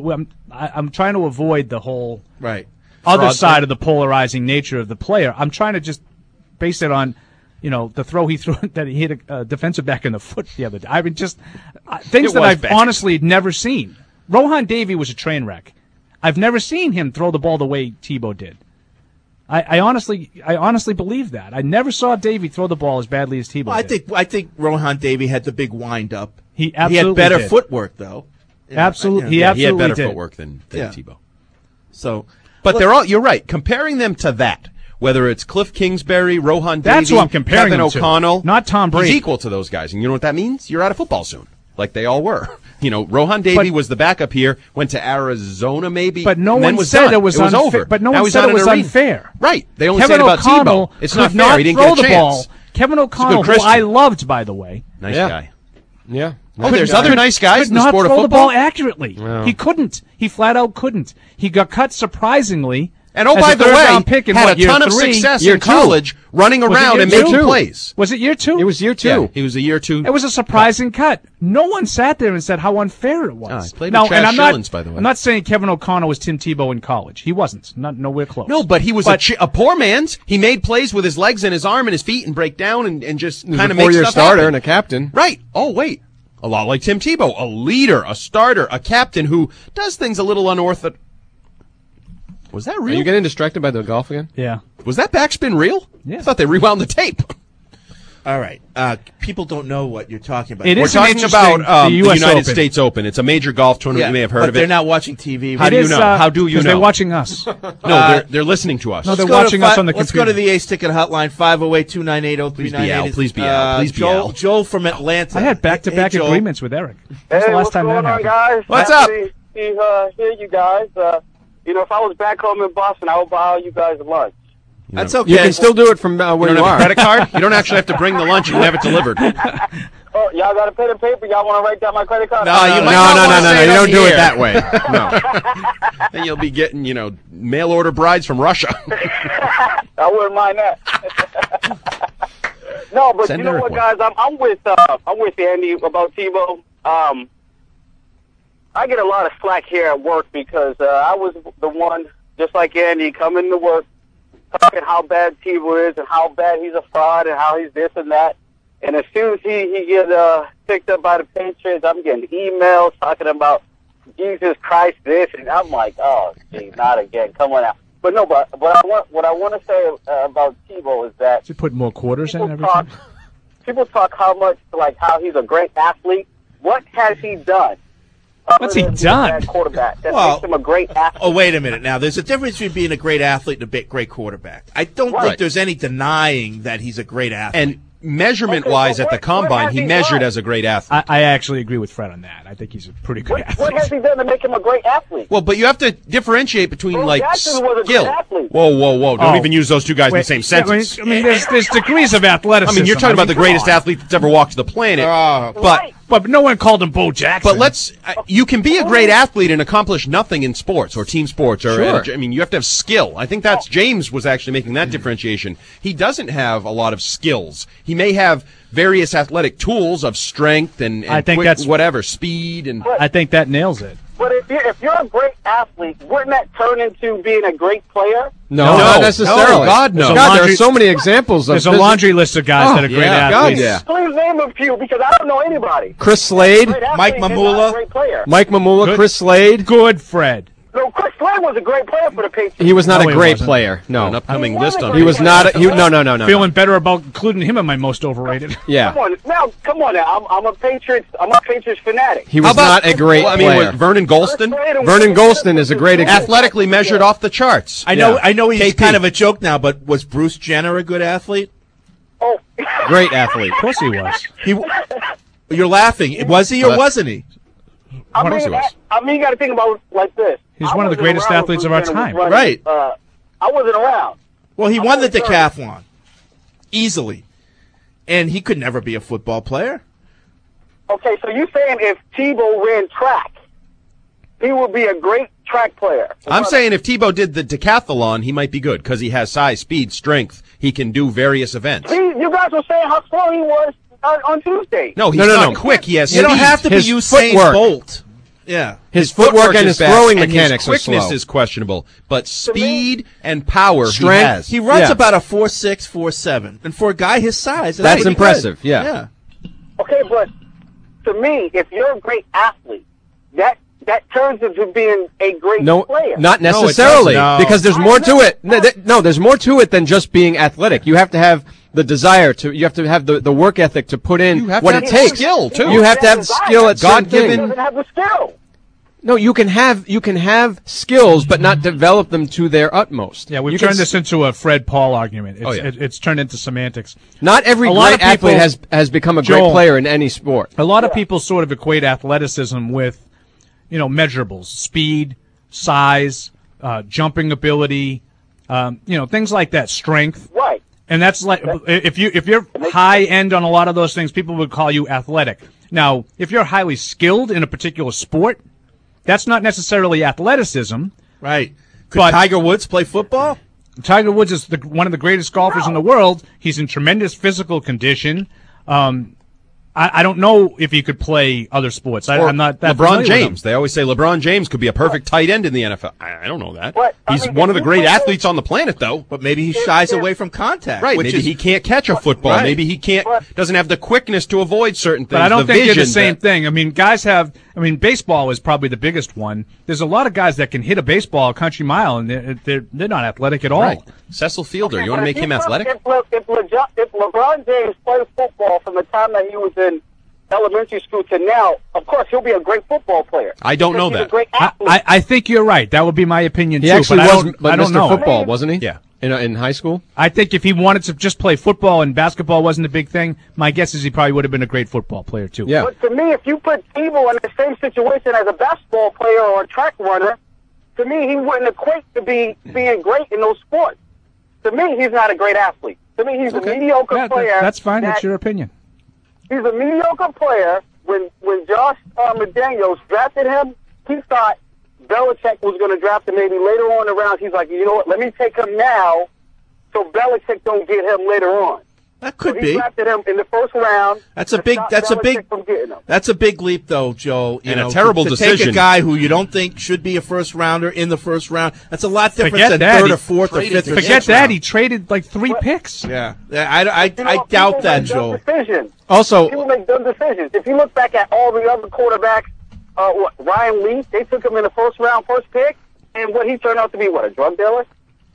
I'm trying to avoid the whole
Right.
other
Fraud
side
thing.
of the polarizing nature of the player. I'm trying to just base it on, the throw he threw that he hit a defensive back in the foot the other day. I mean, just things
It
that
was
I've
bad.
honestly never seen. Rohan Davey was a train wreck. I've never seen him throw the ball the way Tebow did. I honestly believe that. I never saw Davey throw the ball as badly as Tebow
Well,
did.
I think Rohan Davey had the big wind up.
He absolutely
had better
did.
footwork though.
Absolutely,
he had better
did.
footwork than
Yeah.
Tebow.
So,
But you're right. Comparing them to that, whether it's Cliff Kingsbury, Rohan Davey,
That's who I'm comparing
Kevin
them to,
O'Connell,
not Tom Brady.
He's equal to those guys. And you know what that means? You're out of football soon, like they all were. Rohan Davey was the backup here, went to Arizona maybe,
But no
and then
one
was
said
done.
it was unfair.
over.
But no
Now
one
he's
said
on
it was
an arena.
unfair.
Right. They only
Kevin
said about
O'Connell
Tebow. It's
could
not fair. He didn't
throw
get a
the
chance.
ball. Kevin O'Connell, who
Christian.
I loved, by the way,
Nice
Yeah.
guy.
Yeah.
Oh, there's other nice guys
could
in the
not
sport of
throw the
football.
ball accurately.
Wow.
He couldn't. He flat out couldn't. He got cut surprisingly.
And oh,
as
by
a
the
third-round
way,
pick in
had a
year
ton of
3?
success
Year
in
2.
college, running
Was it
around
year
and making
2?
plays.
Was it year 2?
It was year 2.
Yeah, he was a year 2.
It was a surprising cut. No one sat there and said how unfair it was.
he played
now,
with
and
Chaz
I'm not,
Schillens, by the way.
I'm not saying Kevin O'Connell was Tim Tebow in college. He wasn't. Nowhere close.
No, but he was a poor man's. He made plays with his legs and his arm and his feet and break down and just
He was
kind
a
of make
4-year
stuff
starter
happen.
and a captain.
Right. Oh, wait. A lot like Tim Tebow. A leader, a starter, a captain who does things a little unorthodox. Was that
Are
real?
you getting distracted by the golf again?
Yeah.
Was that backspin real?
Yeah.
I thought they rewound the tape.
all right. People don't know what you're talking about.
It
We're
is
talking
interesting,
about the
US
United
Open.
States Open. It's a major golf tournament.
Yeah,
You may have heard
but
of it.
they're not watching TV.
How do you know? How do you know?
They're watching us.
No, they're listening to us.
No, they're
Let's go to
watching us on the
Let's
computer.
go to the Ace Ticket Hotline, 508-298-0398.
Please be Al. Please be Al. Please be
Joel,
Al.
Joel from Atlanta.
I had back-to-back
Hey, Joel.
agreements with Eric. When's the
Hey,
last
what's
time
going
that
on,
happened?
guys?
What's
Happy to hear you guys. If I was back home in Boston, I would buy you guys lunch.
That's okay.
You can still do it from where
You
you,
don't have
are.
a credit card? You don't actually have to bring the lunch. You can have it delivered.
Oh, y'all got a pen and paper? Y'all want to write down my credit card?
No, you
No,
might not wanna say
you
it
don't
on
do
the
it
air.
that way. No.
Then you'll be getting, mail order brides from Russia.
I wouldn't mind that. No, but
Send
you know
Eric
what,
one.
guys? I'm with Andy about Tebow. I get a lot of slack here at work because I was the one, just like Andy, coming to work how bad Tebow is and how bad he's a fraud and how he's this and that. And as soon as he gets picked up by the Patriots, I'm getting emails talking about Jesus Christ this, and I'm like, oh, gee, not again. Come on out. But no, but what I want to say about Tebow is that
you put more quarters in everything.
People talk how he's a great athlete. What has he done?
What's he done?
A quarterback that makes him a great athlete.
Oh, wait a minute. Now, there's a difference between being a great athlete and a great quarterback. I don't think there's any denying that he's a great athlete.
And measurement-wise at the Combine, he measured as a great athlete.
I actually agree with Fred on that. I think he's a pretty good athlete.
What has he done to make him a great athlete?
Well, but you have to differentiate between,
Will Jackson was a
skill.
great athlete.
Whoa. Don't even use those two guys in the same sentence.
I mean, there's degrees of athleticism.
I mean, you're talking about the greatest athlete that's ever walked the planet.
But no one called him Bo Jackson.
But you can be a great athlete and accomplish nothing in sports or team sports. I mean, you have to have skill. I think James was actually making that differentiation. He doesn't have a lot of skills. He may have various athletic tools of strength and
I think
quick, whatever, speed. And
I think that nails it.
But if you're a great athlete, wouldn't that turn into being a great player?
No, not necessarily.
God, no.
God, there are so many examples of
There's a laundry list of guys that are great athletes.
Please name a few, because I don't know anybody.
Chris Slade,
Mike Mamula,
Chris Slade.
Good, Fred.
No, Chris Slade was a great player for the Patriots.
He was not a great player. No,
an upcoming list on.
He was not. No.
Feeling better about including him in my most overrated.
Yeah.
Come on now. I'm a Patriots fanatic.
He was not a great player.
Vernon Golston.
Vernon Golston is a great
athletically measured off the charts.
I know he's kind of a joke now, but was Bruce Jenner a good athlete?
Oh,
great athlete.
Of course he was.
You're laughing. Was he or wasn't he?
I mean, you got to think about it like this.
He's one of the greatest athletes of our time.
Right.
I wasn't around.
Well, he won the decathlon easily, and he could never be a football player.
Okay, so you're saying if Tebow ran track, he would be a great track player?
I'm saying if Tebow did the decathlon, he might be good because he has size, speed, strength. He can do various events.
See, you guys were saying how slow he was on Tuesday.
No, he's not quick. He has speed.
You don't have to be Usain Bolt. Yeah.
His footwork and his throwing mechanics
are slow. His quickness is questionable, but speed and power he has.
He runs about a 4.6, 4.7. And for a guy his size,
that's impressive.
Good. Yeah.
Okay, but to me, if you're a great athlete, that turns into being a great player.
Not necessarily, because there's more to it. No, there's more to it than just being athletic. You have to have the desire to. You have to have the work ethic to put in what it takes.
Skill too.
You have to have the skill at
God-given. Doesn't have the skill.
No, you can have skills, but not develop them to their utmost.
Yeah, we've turned this into a Fred Paul argument. It's turned into semantics.
Not every great athlete has become a great player in any sport.
A lot of people sort of equate athleticism with, measurables, speed, size, jumping ability, things like that, strength.
Right.
And that's like if you're high end on a lot of those things, people would call you athletic. Now, if you're highly skilled in a particular sport, that's not necessarily athleticism.
Right. Could Tiger Woods play football?
Tiger Woods is one of the greatest golfers in the world. He's in tremendous physical condition. I don't know if he could play other sports. I'm not that
LeBron James. They always say LeBron James could be a perfect tight end in the NFL. I don't know that. He's one of the great athletes on the planet, though.
But maybe he shies away from contact.
Right. Maybe he can't catch a football. Right. Maybe he doesn't have the quickness to avoid certain things.
But I don't think they're the same thing. I mean, baseball is probably the biggest one. There's a lot of guys that can hit a baseball a country mile, and they're not athletic at all.
Right. Cecil Fielder, you want to make him athletic?
If LeBron James played football from the time that he was in elementary school to now, of course, he'll be a great football player.
I don't know that.
I think you're right. That would be my opinion,
too.
He
actually was
Mr.
Football, wasn't he?
Yeah.
In high school?
I think if he wanted to just play football and basketball wasn't a big thing, my guess is he probably would have been a great football player, too.
Yeah.
But to me, if you put Tebow in the same situation as a basketball player or a track runner, to me, he wouldn't equate to being great in those sports. To me, he's not a great athlete. To me, he's a mediocre player.
That's fine. That's your opinion.
He's a mediocre player. When Josh McDaniels drafted him, he thought Belichick was going to draft him maybe later on in the round. He's like, you know what, let me take him now so Belichick don't get him later on.
That could
so
be.
He drafted him in the first round.
That's a big leap, though, Joe.
And a terrible
to
decision.
Take a guy who you don't think should be a first rounder in the first round. That's a lot different
Forget
than
that.
third or fourth or fifth. Or
Forget
sixth
that.
round.
He traded like 3 picks.
Yeah. I doubt that, Joe.
Also,
people make dumb decisions. If you look back at all the other quarterbacks, Ryan Leaf, they took him in the first round, first pick, and what he turned out to be, a drug dealer?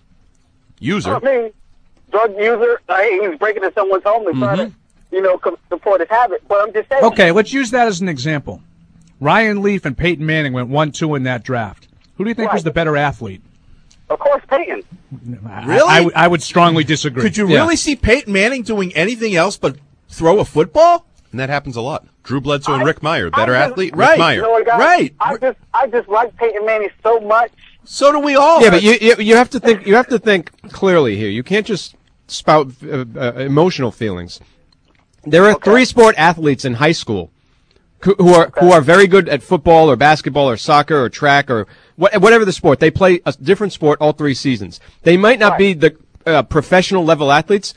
User.
I mean, drug user. He was breaking into someone's home and trying to, support his habit. But I'm just saying.
Okay, let's use that as an example. Ryan Leaf and Peyton Manning went 1-2 in that draft. Who do you think was the better athlete?
Of course, Peyton.
Really?
I would strongly disagree.
Could you really see Peyton Manning doing anything else but throw a football?
And that happens a lot. Drew Bledsoe and Rick Meyer, better athlete.
Right.
Rick Meyer.
You know what, guys?
Right.
I just like Peyton Manning so much.
So do we all.
Yeah, but you have to think. You have to think clearly here. You can't just spout emotional feelings. There are 3 sport athletes in high school who are very good at football or basketball or soccer or track or whatever the sport. They play a different sport all 3 seasons. They might not be the professional level athletes,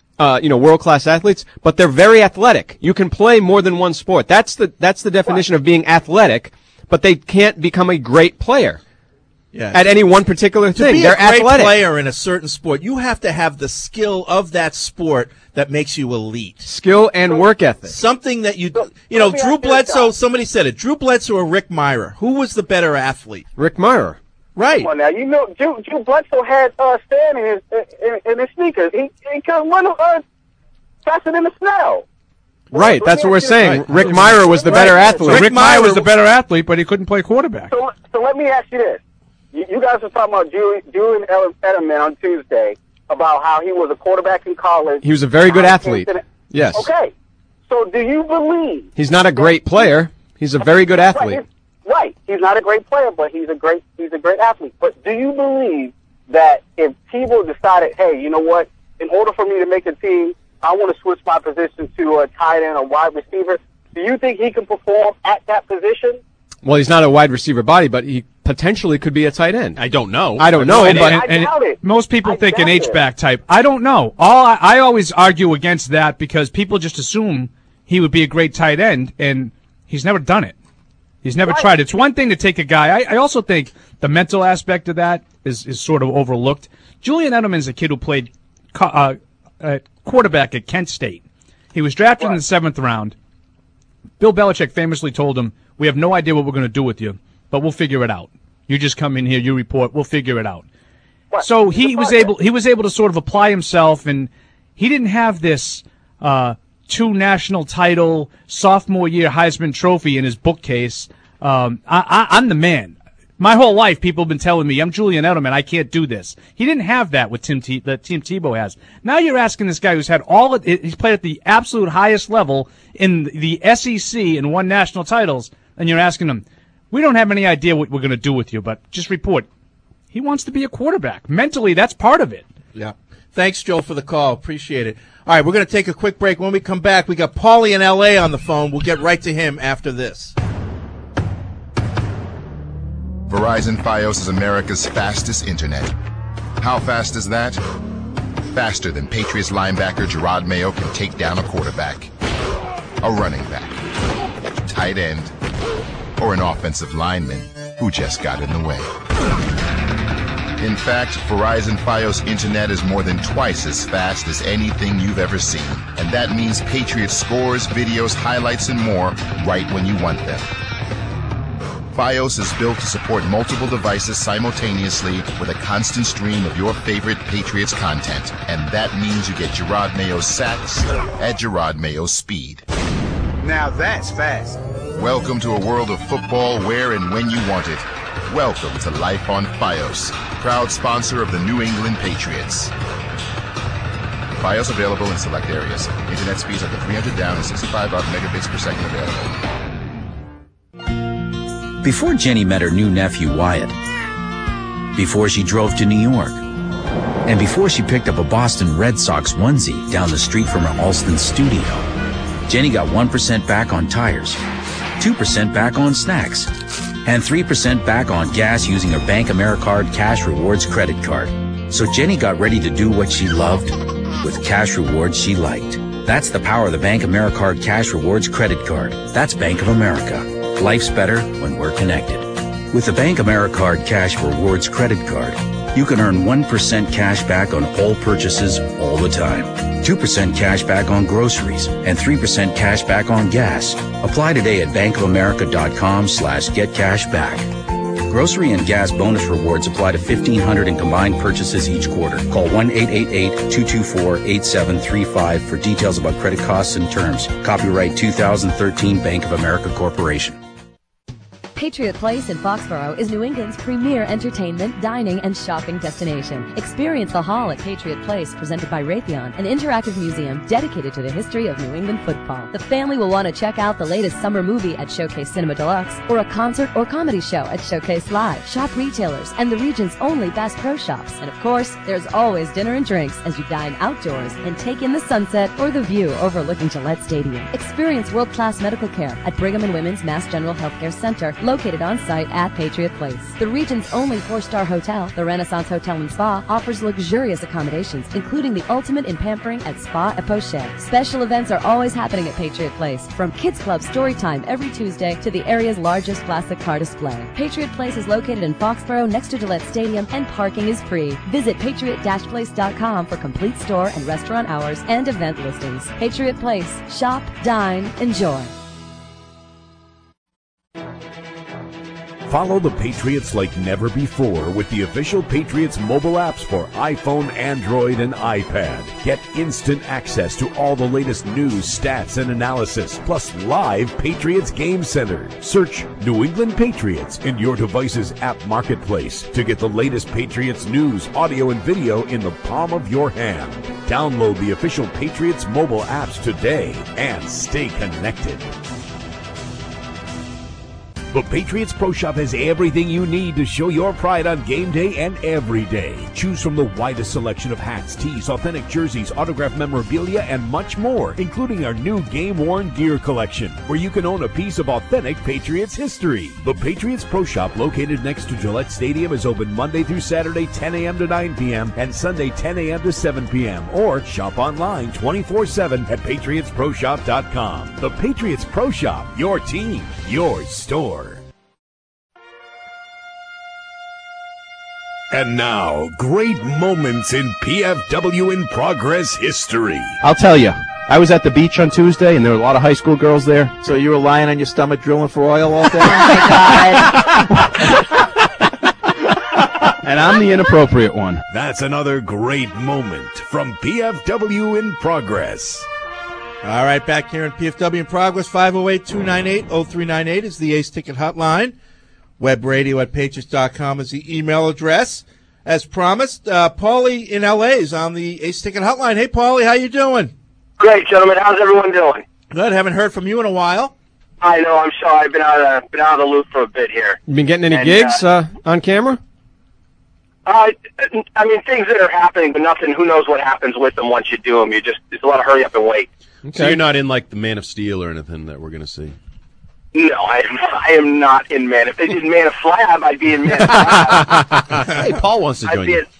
world class athletes, but they're very athletic. You can play more than one sport. That's the definition of being athletic. But they can't become a great player.
Yeah.
At any one particular thing.
To be
They're
a great
athletic.
player in a certain sport, you have to have the skill of that sport that makes you elite.
Skill and work ethic.
Something that Drew Bledsoe, somebody said it, Drew Bledsoe or Rick Meyer, who was the better athlete?
Rick Meyer.
Right.
Come on now, Drew Bledsoe had sand in his sneakers. He couldn't run faster than the snow.
Right, that's what we're saying. Rick Meyer was the better athlete.
So Rick Meyer was the better athlete, but he couldn't play quarterback.
So let me ask you this. You guys were talking about Julian Edelman on Tuesday about how he was a quarterback in college.
He was a very good athlete. Yes.
Okay. So do you believe...
He's not a great player. He's a very good athlete.
Right. He's not a great player, but he's a great athlete. But do you believe that if Tebow decided, hey, you know what, in order for me to make a team, I want to switch my position to a tight end or wide receiver, do you think he can perform at that position?
Well, he's not a wide receiver body, but he potentially could be a tight end.
I don't know.
I don't know,
but most people think an H-back type. I don't know. I always argue against that because people just assume he would be a great tight end, and he's never done it. He's never tried. It's one thing to take a guy. I also think the mental aspect of that is sort of overlooked. Julian Edelman's a kid who played quarterback at Kent State. He was drafted in the 7th round. Bill Belichick famously told him, "We have no idea what we're going to do with you, but we'll figure it out. You just come in here, you report, we'll figure it out." So he was able to sort of apply himself, and he didn't have this 2 national title sophomore year Heisman Trophy in his bookcase. I'm the man. My whole life, people have been telling me, I'm Julian Edelman, I can't do this. He didn't have that with Tim Tebow has. Now you're asking this guy who's had he's played at the absolute highest level in the SEC and won national titles, and you're asking him, we don't have any idea what we're going to do with you, but just report. He wants to be a quarterback. Mentally, that's part of it.
Yeah. Thanks, Joe, for the call. Appreciate it. All right, we're going to take a quick break. When we come back, we got Paulie in L.A. on the phone. We'll get right to him after this.
Verizon Fios is America's fastest internet. How fast is that? Faster than Patriots linebacker Gerard Mayo can take down a quarterback, a running back, tight end, or an offensive lineman who just got in the way. In fact, Verizon Fios internet is more than twice as fast as anything you've ever seen. And that means Patriots scores, videos, highlights, and more right when you want them. Fios is built to support multiple devices simultaneously with a constant stream of your favorite Patriots content. And that means you get Gerard Mayo's sacks at Gerard Mayo's speed.
Now that's fast.
Welcome to a world of football where and when you want it. Welcome to Life on Fios, proud sponsor of the New England Patriots. Fios available in select areas. Internet speeds up to 300 down and 65 up megabits per second available.
Before Jenny met her new nephew, Wyatt, before she drove to New York, and before she picked up a Boston Red Sox onesie down the street from her Alston studio, Jenny got 1% back on tires, 2% back on snacks, and 3% back on gas using her Bank AmeriCard Cash Rewards credit card. So Jenny got ready to do what she loved with cash rewards she liked. That's the power of the Bank AmeriCard Cash Rewards credit card. That's Bank of America. Life's better when we're connected. With the Bank AmeriCard Cash Rewards credit card, you can earn 1% cash back on all purchases all the time, 2% cash back on groceries, and 3% cash back on gas. Apply today at bankofamerica.com/getcashback. Grocery and gas bonus rewards apply to 1,500 in combined purchases each quarter. Call 1-888-224-8735 for details about credit costs and terms. Copyright 2013 Bank of America Corporation.
Patriot Place in Foxborough is New England's premier entertainment, dining, and shopping destination. Experience the Hall at Patriot Place, presented by Raytheon, an interactive museum dedicated to the history of New England football. The family will want to check out the latest summer movie at Showcase Cinema Deluxe, or a concert or comedy show at Showcase Live. Shop retailers and the region's only Bass Pro Shops. And of course, there's always dinner and drinks as you dine outdoors and take in the sunset or the view overlooking Gillette Stadium. Experience world-class medical care at Brigham and Women's Mass General Healthcare Center, located on site at Patriot Place. The region's only 4-star hotel, the Renaissance Hotel and Spa, offers luxurious accommodations, including the ultimate in pampering at Spa et Poche. Special events are always happening at Patriot Place, from Kids Club story time every Tuesday to the area's largest classic car display. Patriot Place is located in Foxborough next to Gillette Stadium, and parking is free. Visit patriot-place.com for complete store and restaurant hours and event listings. Patriot Place. Shop, dine, enjoy.
Follow the Patriots like never before with the official Patriots mobile apps for iPhone, Android, and iPad. Get instant access to all the latest news, stats, and analysis, plus live Patriots Game Center. Search New England Patriots in your device's app marketplace to get the latest Patriots news, audio, and video in the palm of your hand. Download the official Patriots mobile apps today and stay connected. The Patriots Pro Shop has everything you need to show your pride on game day and every day. Choose from the widest selection of hats, tees, authentic jerseys, autographed memorabilia, and much more, including our new game-worn gear collection, where you can own a piece of authentic Patriots history. The Patriots Pro Shop, located next to Gillette Stadium, is open Monday through Saturday, 10 a.m. to 9 p.m., and Sunday, 10 a.m. to 7 p.m., or shop online 24/7 at patriotsproshop.com. The Patriots Pro Shop, your team, your store. And now, great moments in PFW in Progress history.
I'll tell you, I was at the beach on Tuesday, and there were a lot of high school girls there.
So you were lying on your stomach drilling for oil all day?
And I'm the inappropriate one.
That's another great moment from PFW in Progress.
All right, back here in PFW in Progress, 508-298-0398 is the Ace Ticket Hotline. Webradio at Patriots.com is the email address. As promised, Paulie in L.A. is on the Ace Ticket Hotline. Hey, Paulie, how you doing?
Great, gentlemen. How's everyone doing?
Good. Haven't heard from you in a while.
I know. I'm sorry. I've been out of the loop for a bit here.
You been getting any gigs on camera?
I mean, things that are happening, but nothing. Who knows what happens with them once you do them? There's a lot of hurry up and wait.
Okay. So you're not in like the Man of Steel or anything that we're going to see?
No, I am not in Man. If they did Man of Flab, I'd be in Man of Flab.
Hey, Paul wants to join you.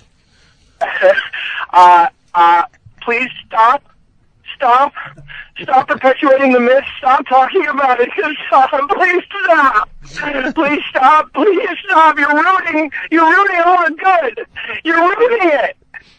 Please stop perpetuating the myth. Stop talking about it. Please stop. Please stop. Please stop. You're ruining all the good. You're ruining it.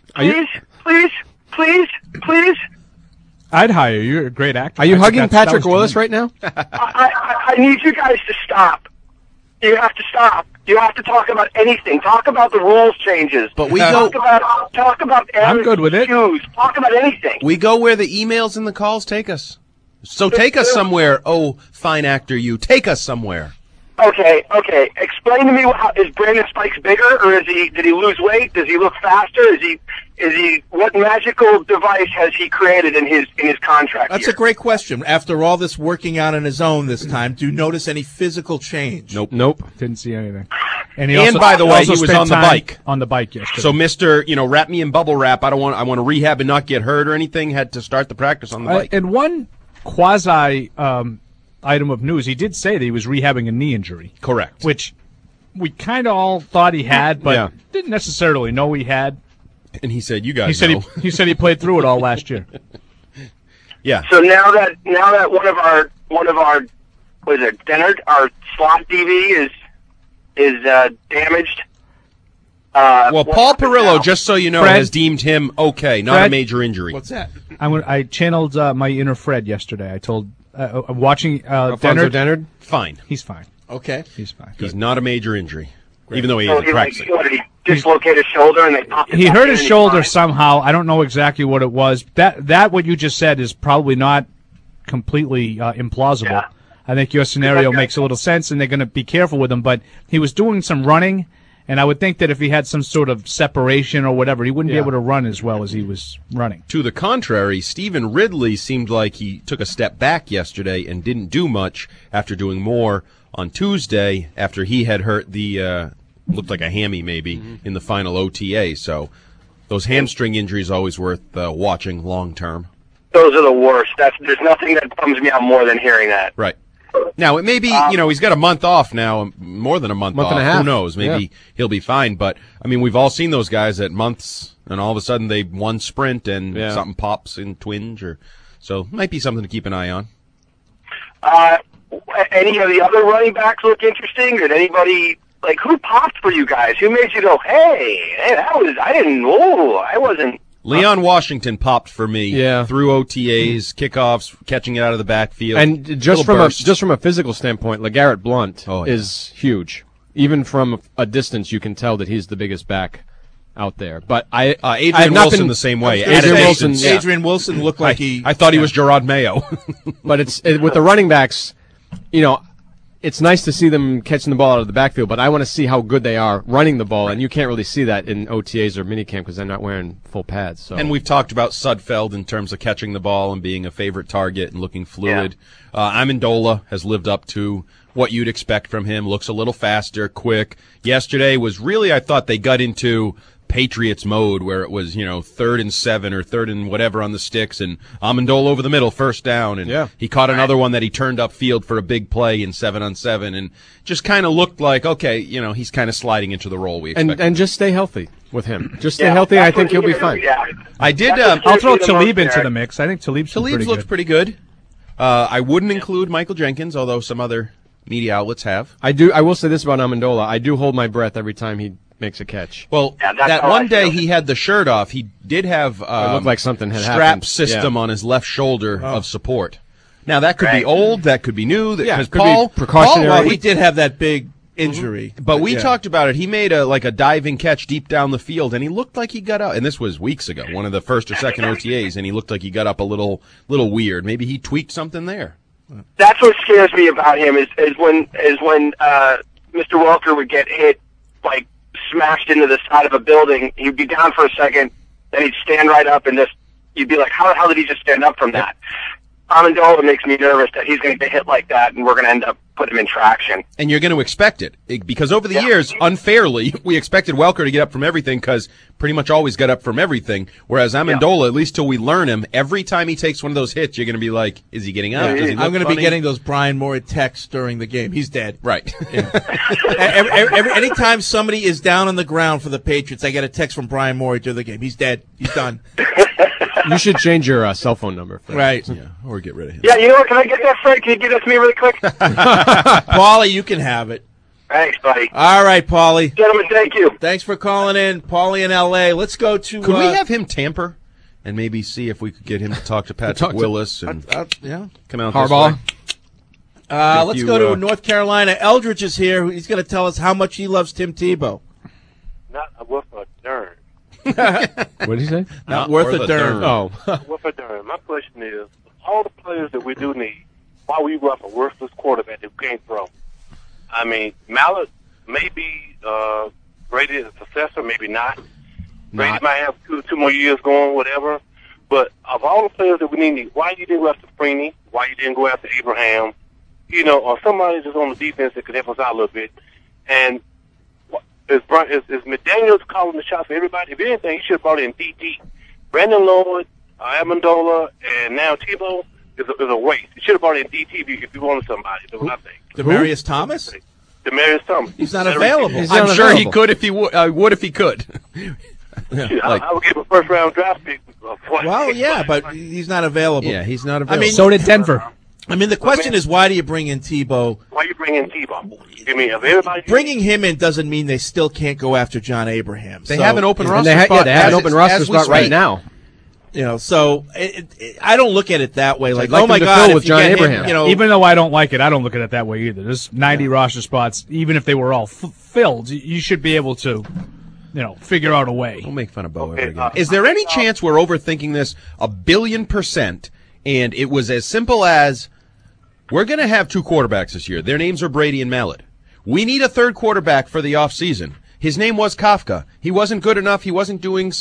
Please.
I'd hire you. You're a great actor.
Are you hugging Patrick Willis right now?
I need you guys to stop. You have to stop. You have to talk about anything. Talk about the rules changes.
But we
talk about
I'm good with it.
Shoes. Talk about anything.
We go where the emails and the calls take us. So take us somewhere. Oh, fine actor, you. Take us somewhere.
Okay. Explain to me, is Brandon Spikes bigger, or did he lose weight? Does he look faster? Is he what magical device has he created in his contract?
That's a great question. After all this working out on his own this time, do you notice any physical change?
Nope.
Didn't see anything.
And by the way, he was on the bike.
On the bike yesterday.
So Mr., wrap me in bubble wrap. I want to rehab and not get hurt or anything. Had to start the practice on the bike.
And one quasi item of news, he did say that he was rehabbing a knee injury.
Correct.
Which we kind of all thought he had, but didn't necessarily know he had.
And he said, "You guys
He said
know."
he said he played through it all last year.
Yeah.
So now that one of our what is it, Dennard, our slot DV is damaged.
Well, Paul Perillo, just so you know,
Fred?
has deemed him okay, not
Fred?
a major injury.
What's that?
I channeled my inner Fred yesterday. I told I'm watching
Alfonso Dennard.
Fine.
He's fine.
Okay.
He's fine.
He's not a major injury, even though he
So
isn't
he
practicing.
what, did he dislocate his shoulder and they popped it
He
back
hurt
in
his
and he's
shoulder
fine?
somehow. I don't know exactly what it was. That what you just said is probably not completely implausible.
Yeah.
I think your scenario makes a little sense, and they're going to be careful with him. But he was doing some running, and I would think that if he had some sort of separation or whatever, he wouldn't be able to run as well as he was running.
To the contrary, Stephen Ridley seemed like he took a step back yesterday and didn't do much after doing more on Tuesday after he had hurt the looked like a hammy maybe in the final OTA. So those hamstring injuries always worth watching long term.
Those are the worst. There's nothing that bums me out more than hearing that.
Right. Now, it may be, he's got a month off now, more than a month off.
and a half.
Who knows? Maybe he'll be fine. But, I mean, we've all seen those guys at months, and all of a sudden they one sprint and something pops in twinge. So it might be something to keep an eye on.
Any of the other running backs look interesting? Did anybody, who popped for you guys? Who made you go, hey, I wasn't.
Leon Washington popped for me through OTAs, kickoffs, catching it out of the backfield.
And just from a physical standpoint, LeGarrette Blount is huge. Even from a distance, you can tell that he's the biggest back out there. But
Adrian Wilson the same way.
Adrian Wilson looked like
I thought he was Gerard Mayo.
But with the running backs, it's nice to see them catching the ball out of the backfield, but I want to see how good they are running the ball, and you can't really see that in OTAs or minicamp because they're not wearing full pads. So.
And we've talked about Sudfeld in terms of catching the ball and being a favorite target and looking fluid. Amendola has lived up to what you'd expect from him, looks a little faster, quick. Yesterday was really, I thought they got into Patriots mode where it was, 3rd and 7 or 3rd and whatever on the sticks, and Amendola over the middle, first down, and he caught another one that he turned upfield for a big play in 7-on-7, and just kind of looked like, okay, he's kind of sliding into the role we expected.
And just stay healthy with him. Just stay healthy, I think he'll be fine.
I did.
I'll throw Talib into the mix. I think Talib's
looked pretty good. I wouldn't include Michael Jenkins, although some other media outlets have.
I will say this about Amendola. I do hold my breath every time he makes a catch.
Well, that one day he had the shirt off. He did have
it looked like something had
strap
happened.
system on his left shoulder of support. Now that could be old, that could be new. Because
could be precautionary.
He did have that big injury,
but we talked about it. He made a diving catch deep down the field, and he looked like he got up. And this was weeks ago, one of the first or second OTAs, and he looked like he got up a little weird. Maybe he tweaked something there.
That's what scares me about him is when Mr. Welker would get hit smashed into the side of a building. He'd be down for a second, then he'd stand right up, and you'd be like, how the hell did he just stand up from that? Amendola makes me nervous that he's going to get hit like that, and we're going to end up putting him in traction.
And you're going to expect it because over the years, unfairly, we expected Welker to get up from everything because pretty much always got up from everything. Whereas Amendola, at least till we learn him, every time he takes one of those hits, you're going to be like, is he getting up?
I'm going to be getting those Brian Moore texts during the game. He's dead.
Right.
Anytime somebody is down on the ground for the Patriots, I get a text from Brian Moore during the game. He's dead. He's done.
You should change your cell phone number.
Right.
Yeah, or get rid of him.
Yeah, you know what? Can I get that, Fred? Can you give that to me really quick?
Paulie, you can have it.
Thanks, buddy.
All right, Paulie.
Gentlemen, thank you.
Thanks for calling in. Paulie in L.A. Let's go to...
Could we have him tamper and maybe see if we could get him to talk to Patrick Willis and come out
Harbaugh?
this way?
Let's go to North Carolina. Eldridge is here. He's going to tell us how much he loves Tim Tebow.
Not worth a darn.
What did he say?
Not worth a darn.
Oh.
Worth a darn. My question is, all the players that we do need, why we rough a worthless quarterback who can't throw? I mean, Mallett may be Brady's successor, maybe not. Brady might have two more years going, whatever. But of all the players that we need, why you didn't go after Freeney? Why you didn't go after Abraham? Or somebody just on the defense that could help us out a little bit. And is McDaniels calling the shots for everybody? If anything, he should have brought in DT. Brandon Lloyd, Amendola, and now Tebow is a waste. He should have brought in DT if you wanted somebody. That's what I think.
Demaryius Thomas?
Demaryius Thomas.
He's not available.
I'm sure he could if he would if he could.
Shit, I would give a first-round draft pick.
Well, yeah, but he's not available.
Yeah, he's not available.
I mean,
so did Denver.
I mean, the question is, why do you bring in Tebow?
Why you bring in Tebow? You mean of everybody?
Bringing him in doesn't mean they still can't go after John Abraham.
They have an open roster
spot.
spot.
They have an open roster spot right now.
You know, so I don't look at it that way. Like
like
oh my
them to
God,
fill
if
with
you
John
get
Abraham.
him, you know,
Even though I don't like it, I don't look at it that way either. There's 90 roster spots. Even if they were all filled, you should be able to, figure out a way.
Don't make fun of Bo ever again. Is there any chance we're overthinking this 1,000,000%, and it was as simple as we're going to have 2 quarterbacks this year. Their names are Brady and Mallett. We need a third quarterback for the offseason. His name was Kafka. He wasn't good enough. He wasn't doing.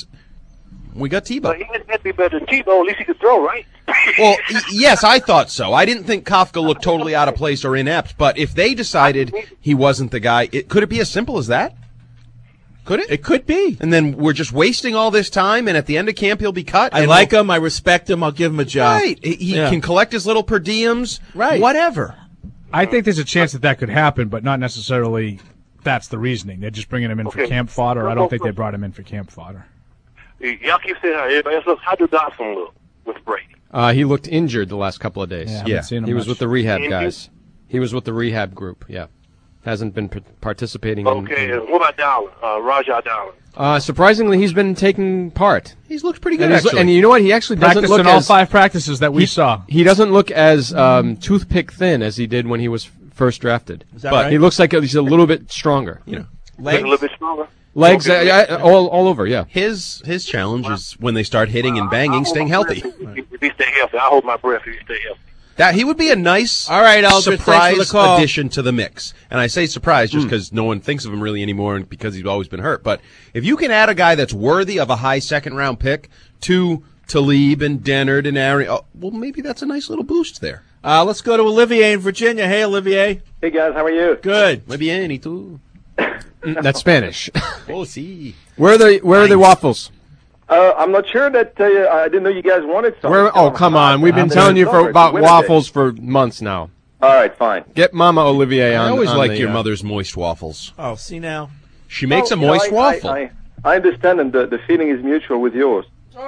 We got Tebow.
But he had to be better than Tebow. At least he could throw, right?
Well, yes, I thought so. I didn't think Kafka looked totally out of place or inept. But if they decided he wasn't the guy, could it be as simple as that? Could it?
It could be.
And then we're just wasting all this time, and at the end of camp he'll be cut.
I like him. I respect him. I'll give him a job.
Right. He can collect his little per diems.
Right.
Whatever.
I think there's a chance that could happen, but not necessarily that's the reasoning. They're just bringing him in for camp fodder. I don't think they brought him in for camp fodder.
Y'all keep saying how everybody else looks. How do Dotson look with Brady?
He looked injured the last couple of days.
Yeah.
He was with the rehab guys. He was with the rehab group, yeah. Hasn't been participating
Okay, what about Dowling? Rajah Dowling?
Surprisingly, he's been taking part.
He's looked pretty good,
actually. And you know what? He actually doesn't look
all 5 practices that we saw.
He doesn't look as toothpick thin as he did when he was first drafted.
Is that
but
right?
he looks like he's a little bit stronger.
Legs? A little bit stronger?
Legs, all over, yeah.
His challenge is when they start hitting and banging, staying healthy.
If he stay healthy, I hold my breath if he stay healthy.
That he would be a nice,
all right, Aldridge,
surprise addition to the mix. And I say surprise just because no one thinks of him really anymore, and because he's always been hurt. But if you can add a guy that's worthy of a high second-round pick to Talib and Dennard and Ari, well, maybe that's a nice little boost there.
Let's go to Olivier in Virginia. Hey, Olivier.
Hey guys, how are you?
Good.
Muy bien, y tú?
That's Spanish.
Oh, sí.
Where are the waffles?
I'm not sure that I didn't know you guys wanted some.
Oh, come on. We've been telling you about waffles for months now.
All right, fine.
Get Mama Olivier on.
I always
on
liked
the,
your mother's moist waffles.
Oh, see now?
She makes a moist waffle.
I understand, and the feeling is mutual with yours.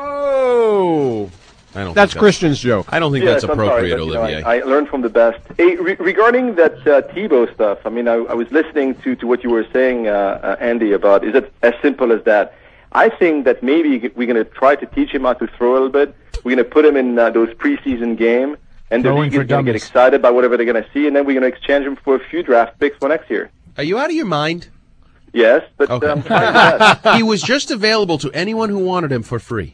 Oh.
That's
Christian's joke.
I don't think that's appropriate, Olivier.
I learned from the best. Hey, regarding that Tebow stuff, I mean, I was listening to what you were saying, Andy, about is it as simple as that? I think that maybe we're going to try to teach him how to throw a little bit. We're going to put him in those preseason games, and the league is going to get excited by whatever they're going to see, and then we're going to exchange him for a few draft picks for next year.
Are you out of your mind?
Yes, but
okay. He was just available to anyone who wanted him for free.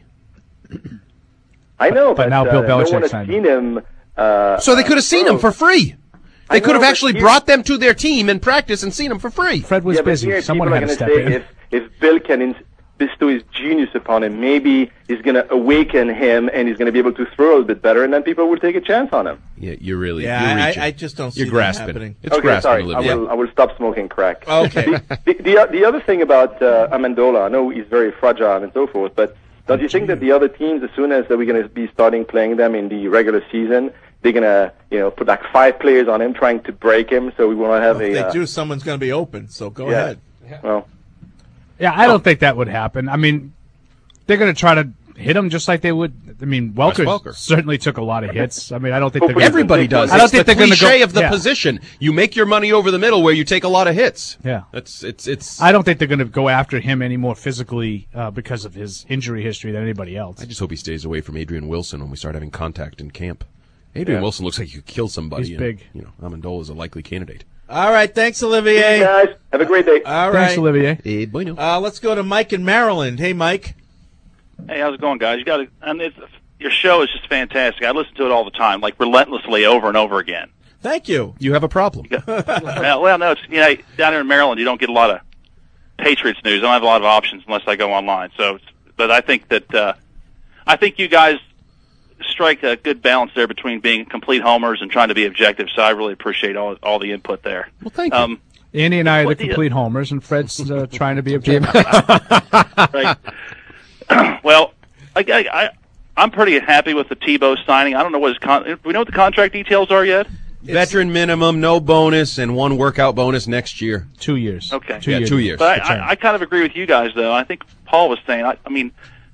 I know,
but now Bill
no one
Belichick
has
signed
seen him.
So they could have seen him for free. They could have actually brought them to their team in practice and seen him for free.
Fred was busy. Someone had to step in.
If Bill can bestow his genius upon him, maybe he's going to awaken him and he's going to be able to throw a little bit better, and then people will take a chance on him.
Yeah, you're really.
Yeah,
you're reaching.
I just don't see
you're
that
grasping.
happening.
It's
okay,
grasping,
sorry.
Olivia.
I will stop smoking crack.
Okay.
The other thing about Amendola, I know he's very fragile and so forth, but don't you think that the other teams, as soon as we're going to be starting playing them in the regular season, they're going to put like 5 players on him trying to break him, so we want to have
if they do, someone's going to be open, so go ahead.
Well,
yeah, I don't think that would happen. I mean, they're going to try to hit him just like they would. I mean, Welker certainly took a lot of hits. I mean, I don't think they're going to.
Everybody does.
I don't think
the
they're going to go.
Cliche of the position. You make your money over the middle where you take a lot of hits.
Yeah.
It's.
I don't think they're going to go after him any more physically because of his injury history than anybody else.
I just hope he stays away from Adrian Wilson when we start having contact in camp. Adrian Wilson looks like he could kill somebody.
He's big.
Amendola is a likely candidate.
All right, thanks, Olivier.
Hey guys, have a great day.
All right.
Thanks, Olivier.
Bueno.
Let's go to Mike in Maryland. Hey, Mike.
Hey, how's it going, guys? Your show is just fantastic. I listen to it all the time, like relentlessly over and over again.
Thank you.
You have a problem.
Well, no, it's down here in Maryland, you don't get a lot of Patriots news. I don't have a lot of options unless I go online. But I think that you guys strike a good balance there between being complete homers and trying to be objective. So I really appreciate all the input there.
Well, thank you.
Andy and I are the complete homers, and Fred's trying to be objective.
Right. Well, I'm pretty happy with the Tebow signing. I don't know what do we know what the contract details are yet?
Veteran minimum, no bonus, and 1 workout bonus next year.
2 years.
Okay.
2 years.
2 years.
But I kind of agree with you guys, though. I think Paul was saying, I mean,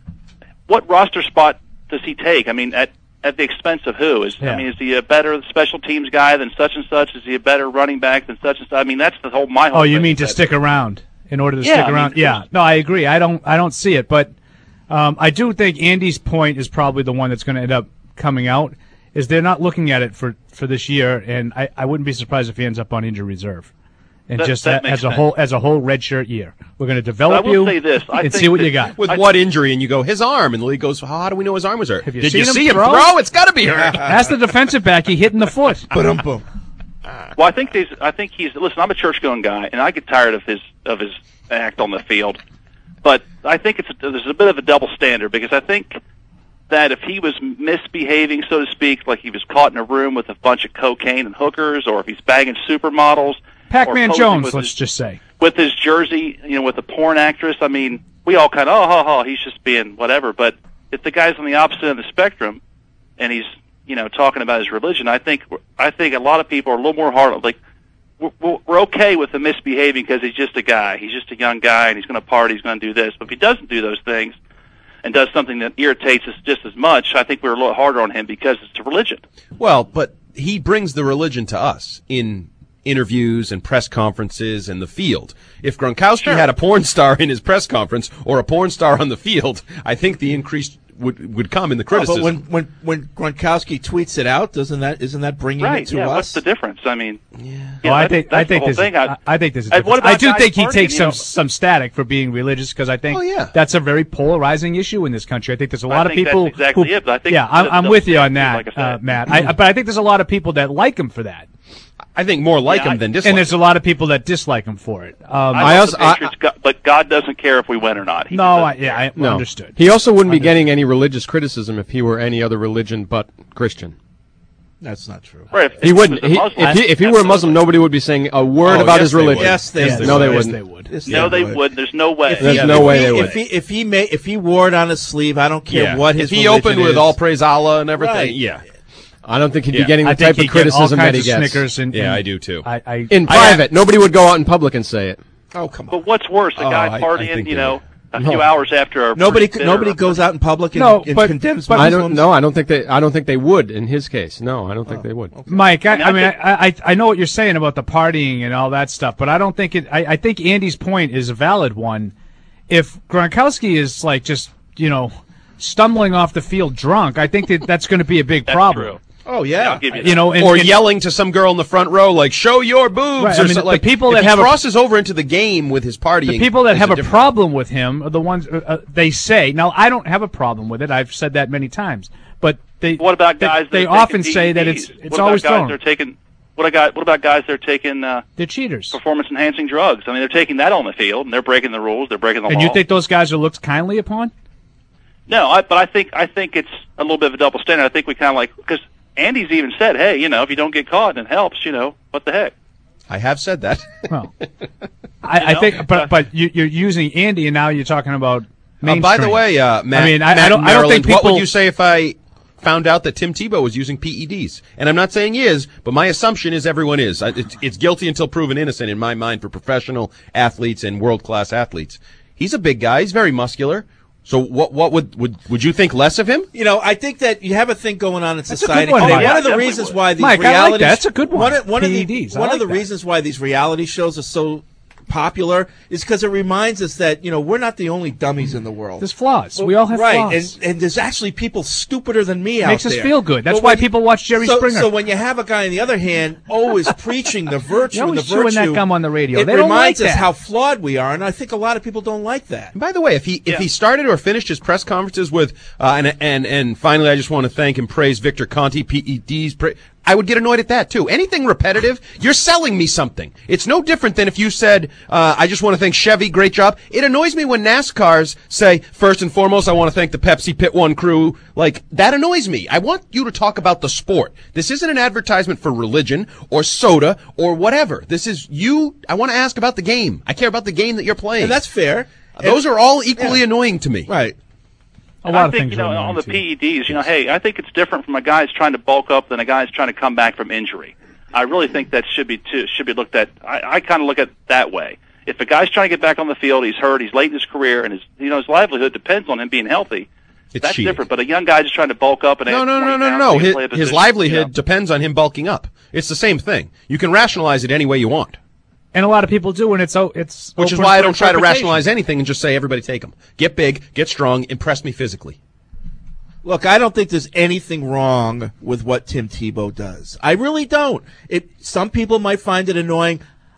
what roster spot does he take? I mean, at the expense of who? I mean, is he a better special teams guy than such and such? Is he a better running back than such and such? I mean, that's my whole
Oh, you
thing
mean to stick around in order to stick
I mean,
around? Yeah. No, I agree. I don't see it, but I do think Andy's point is probably the one that's going to end up coming out. Is they're not looking at it for this year, and I wouldn't be surprised if he ends up on injury reserve, and
that
just
makes
as a
sense.
whole redshirt year. We're going to develop
But I will say this, I
and
think
see what
that-
you got.
With what injury? And you go, his arm. And the league goes, how do we know his arm was hurt?
Have you
Did
seen
you see him
throw?
throw? It's got to be hurt.
Ask the defensive back. He hit in the foot.
Boom.
Well, I think he's. Listen, I'm a church-going guy, and I get tired of his act on the field. But I think there's a bit of a double standard, because I think that if he was misbehaving, so to speak, like he was caught in a room with a bunch of cocaine and hookers, or if he's bagging supermodels,
Pac-Man
or posing
Jones,
with
let's just say.
with his jersey, with a porn actress. I mean, we all kind of, he's just being whatever. But if the guy's on the opposite end of the spectrum, and he's, talking about his religion, I think a lot of people are a little more hard. Like, we're okay with him misbehaving because he's just a guy. He's just a young guy, and he's going to party. He's going to do this. But if he doesn't do those things and does something that irritates us just as much, I think we're a little harder on him because it's a religion.
Well, but he brings the religion to us in interviews and press conferences and the field. If Gronkowski had a porn star in his press conference or a porn star on the field, I think the increase would come in the criticism.
But when Gronkowski tweets it out, isn't that bringing it to us?
What's the difference? I mean,
Well, I think this is different. I do think he takes some static for being religious, because I think that's a very polarizing issue in this country. I think there's a lot of people.
That's exactly it. But I think
I'm with you on that,
like I said.
Matt. But I think there's a lot of people that like him for that.
I think more like him than dislike.
And there's a lot of people that dislike him for it.
But God doesn't care if we win or not.
I understood.
He also wouldn't be getting any religious criticism if he were any other religion but Christian.
That's not true.
Right,
he wouldn't. If he were a Muslim, nobody would be saying a word about his religion.
Yes, they would.
No, they wouldn't.
Yes, they would.
No, they would. There's no way.
There's no way they would.
If he wore it on his sleeve, I don't care what his.
If he
religion
opened with
is.
all praise Allah and everything,
Right.
yeah.
I don't think he'd be getting the type of criticism that he gets.
Snickers
I do too.
In private, nobody would go out in public and say it.
Oh, come on.
But what's worse, a guy partying, a few hours after
nobody goes out in public and condemns Muslims?
I don't think they would in his case. No, I don't think they would.
Okay. Mike, I know what you're saying about the partying and all that stuff, but I don't think it. I think Andy's point is a valid one. If Gronkowski is like just stumbling off the field drunk, I think that's going to be a big problem.
True.
Oh yeah,
I'll give you that.
Or yelling to some girl in the front row like "Show your boobs!"
Right,
or
I mean,
something. Like,
the people
if
that
he
have
crosses over into the game with his partying.
The people that have a
different
problem with him are the ones they say. Now, I don't have a problem with it. I've said that many times. But
what about guys?
They often say that it's always thrown.
What about guys that are taking?
They're cheaters.
Performance-enhancing drugs. I mean, they're taking that on the field and they're breaking the rules. They're breaking the law.
And you think those guys are looked kindly upon?
No, but I think it's a little bit of a double standard. I think we kind of because Andy's even said, hey, if you don't get caught and it helps, what the heck?
I have said that.
Well, I think, but you're using Andy, and now you're talking about mainstream.
By the way, Matt,
I don't think people.
What would you say if I found out that Tim Tebow was using PEDs? And I'm not saying he is, but my assumption is everyone is. It's guilty until proven innocent in my mind for professional athletes and world-class athletes. He's a big guy. He's very muscular. So what would you think less of him?
I think that you have a thing going on in society.
One
of the reasons why these
Mike,
reality
that's a good one.
One of the reasons why these reality shows are so popular is because it reminds us that we're not the only dummies in the world.
There's flaws. We all have flaws.
And there's actually people stupider than me out there.
Makes us feel good. That's why people watch Jerry Springer.
So when you have a guy on the other hand always preaching the virtue and the virtue,
chewing that gum on the radio.
It
they don't
reminds
like
us
that.
how flawed we are, and I think a lot of people don't like that.
And by the way, if he started or finished his press conferences with and finally, I just want to thank and praise Victor Conti, PEDs. I would get annoyed at that too. Anything repetitive, you're selling me something. It's no different than if you said, I just want to thank Chevy, great job. It annoys me when NASCARs say, first and foremost, I want to thank the Pepsi Pit 1 crew. Like, that annoys me. I want you to talk about the sport. This isn't an advertisement for religion or soda or whatever. This is I want to ask about the game. I care about the game that you're playing.
And that's fair.
Those are all equally annoying to me.
Right.
I think, on the PEDs, hey, I think it's different from a guy who's trying to bulk up than a guy who's trying to come back from injury. I really think that should be looked at. I kind of look at it that way. If a guy's trying to get back on the field, he's hurt, he's late in his career, and his livelihood depends on him being healthy. That's
cheating.
different. But a young guy just trying to bulk up and
no. His livelihood depends on him bulking up. It's the same thing. You can rationalize it any way you want.
And a lot of people do, and it's
which is why I don't try to rationalize anything and just say everybody take them. Get big, get strong, impress me physically.
Look, I don't think there's anything wrong with what Tim Tebow does. I really don't. Some people might find it annoying.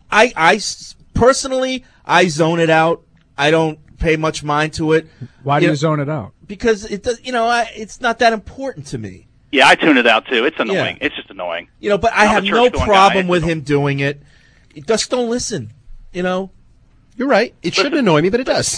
I personally, I zone it out. I don't pay much mind to it.
Why do you zone it out?
Because it does. It's not that important to me.
Yeah, I tune it out too. It's annoying. Yeah. It's just annoying.
But I have no problem with him doing it. Just don't listen. You're
right. It shouldn't annoy me, but it does.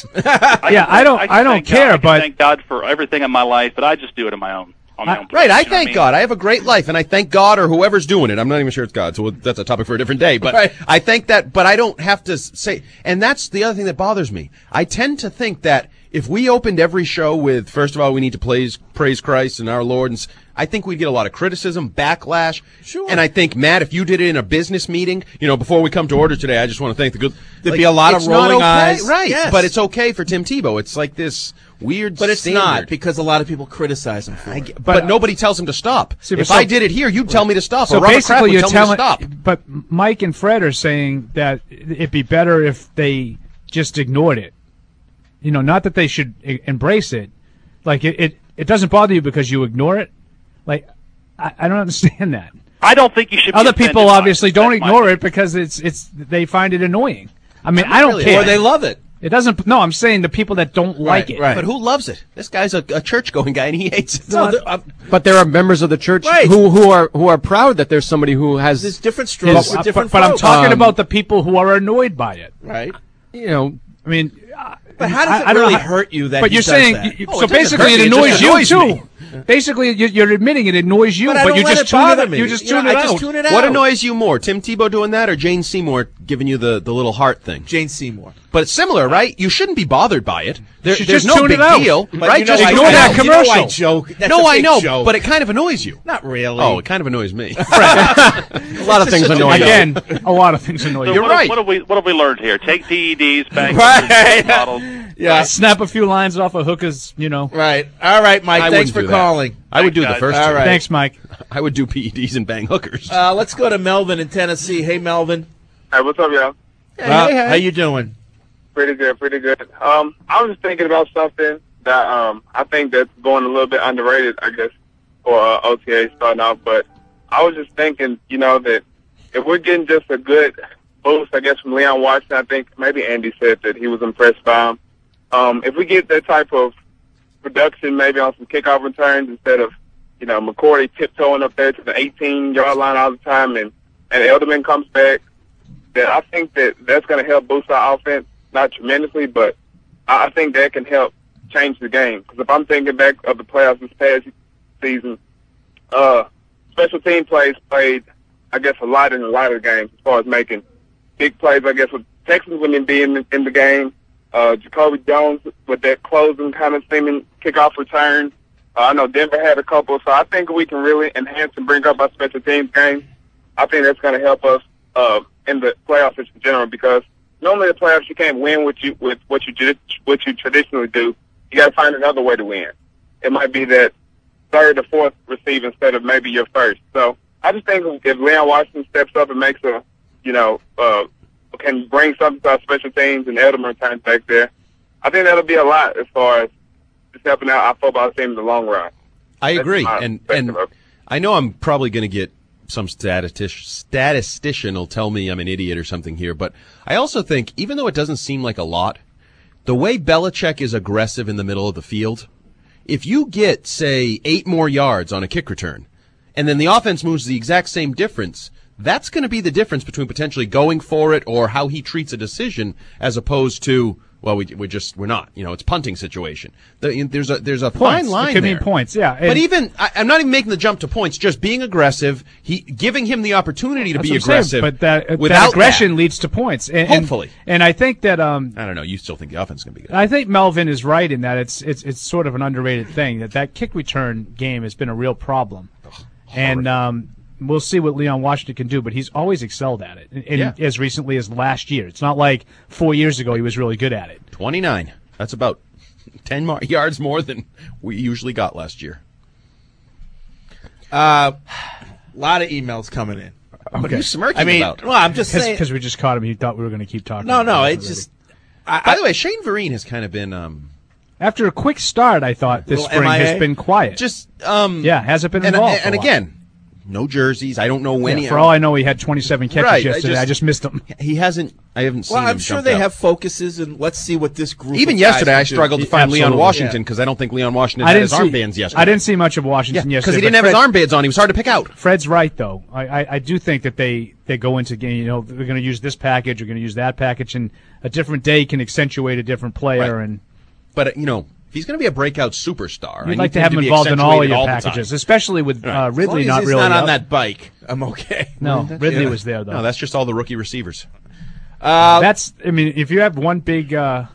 I don't care. But
thank God for everything in my life, but I just do it on my own.
Right, I thank God. I have a great life, and I thank God or whoever's doing it. I'm not even sure it's God, so that's a topic for a different day. But right. I thank that, but I don't have to say. And that's the other thing that bothers me. I tend to think that if we opened every show with, first of all, we need to praise Christ and our Lord, and I think we'd get a lot of criticism, backlash.
Sure.
And I think, Matt, if you did it in a business meeting, before we come to order today, I just want to thank the good.
There'd be a lot of rolling eyes.
Right.
Yes.
But it's okay for Tim Tebow. It's like this weird
But it's
standard.
not, because a lot of people criticize him for it.
But nobody tells him to stop. If I did it here, you'd tell me to stop.
So
or Robert Kraft would tell me to stop.
But Mike and Fred are saying that it'd be better if they just ignored it. Not that they should embrace it. Like, it doesn't bother you because you ignore it. Like, I don't understand that.
I don't think you should be
Other people obviously don't ignore it because they find it annoying. I mean, I don't care.
Or they love it.
It doesn't. No, I'm saying the people that don't like it.
Right. But who loves it? This guy's a church-going guy, and he hates it.
But there are members of the church who are proud that there's somebody who has
there's different strokes with different.
But I'm talking about the people who are annoyed by it.
Right.
I mean.
But how does it really hurt you that?
But you're saying so basically it annoys you too. Basically, you're admitting it annoys you, but you just tune it out. You just tune it out.
What annoys you more, Tim Tebow doing that, or Jane Seymour giving you the little heart thing?
Jane Seymour.
But it's similar, right? You shouldn't be bothered by it.
There's
no big deal, right?
Just ignore that commercial.
I joke.
I know, but it kind of annoys you.
Not really.
Oh, it kind of annoys me.
A lot of things annoy you.
Again, a lot of things annoy you.
You're right. What have we learned here? Take PEDs, bang models.
Yeah,
snap a few lines off of hookers,
Right. All right, Mike. Thanks for calling.
I would do the first.
All right.
Thanks, Mike.
I would do PEDs and bang hookers.
Let's go to Melvin in Tennessee. Hey, Melvin.
Hey, what's up, y'all?
Hey. How you doing?
Pretty good. I was just thinking about something that I think that's going a little bit underrated, I guess, for OTA starting off. But I was just thinking, that if we're getting just a good boost, I guess, from Leon Washington, I think maybe Andy said that he was impressed by him. If we get that type of production, maybe on some kickoff returns instead of, McCourty tiptoeing up there to the 18-yard line all the time, and Elderman comes back, then I think that's going to help boost our offense, not tremendously, but I think that can help change the game. Because if I'm thinking back of the playoffs this past season, special team plays played, I guess, a lot in the lighter games as far as making big plays, I guess, with Texans women being in the game. Jacoby Jones with that closing kind of seeming kickoff return. I know Denver had a couple, so I think we can really enhance and bring up our special teams game. I think that's going to help us in the playoffs in general, because normally the playoffs you can't win with what you traditionally do. You got to find another way to win. It might be that third or fourth receiver instead of maybe your first. So I just think if Leon Washington steps up and makes can bring something to our special teams and Edelman returns back there, I think that'll be a lot as far as just helping out our football team in the long run.
I agree, and I know I'm probably going to get some statistician will tell me I'm an idiot or something here, but I also think, even though it doesn't seem like a lot, the way Belichick is aggressive in the middle of the field, if you get, say, 8 more yards on a kick return, and then the offense moves the exact same difference, that's going to be the difference between potentially going for it or how he treats a decision, as opposed to, well, we're not. It's punting situation. There's a fine line there.
It could mean points, yeah.
But even I'm not even making the jump to points. Just being aggressive, giving him the opportunity to be aggressive.
But that aggression leads to points.
Hopefully.
And I think that
I don't know. You still think the offense is going to be good?
I think Melvin is right in that it's sort of an underrated thing that kick return game has been a real problem. And we'll see what Leon Washington can do, but he's always excelled at it. And as recently as last year. It's not like 4 years ago he was really good at it.
29. That's about 10 yards more than we usually got last year.
A lot of emails coming in.
What are you smirking about?
Well, I'm just saying.
Because we just caught him. He thought we were going to keep talking.
No, it's just.
By the way, Shane Vereen has kind of been.
After a quick start, I thought this spring
MIA?
has been quiet.
Just.
Hasn't been involved.
And again, no jerseys. I don't know when.
For all I know, he had 27 catches yesterday. I just missed him.
He hasn't. I haven't seen him.
Well, I'm sure they have focuses, and let's see what this group.
Even
of
yesterday, I
guys can
struggled
do.
to find Leon
Absolutely.
Washington because I don't think Leon Washington had his armbands yesterday.
I didn't see much of Washington yesterday.
Because he didn't have his armbands on. He was hard to pick out.
Fred's right, though. I do think that they go into game. They're going to use this package. They're going to use that package, and a different day can accentuate a different player.
Right.
And
but if he's going to be a breakout superstar,
you'd like to have him involved in all of your packages, especially with Ridley
as long as
not
he's
really
not on that bike. I'm okay.
No, Ridley was there though.
No, that's just all the rookie receivers.
If you have one big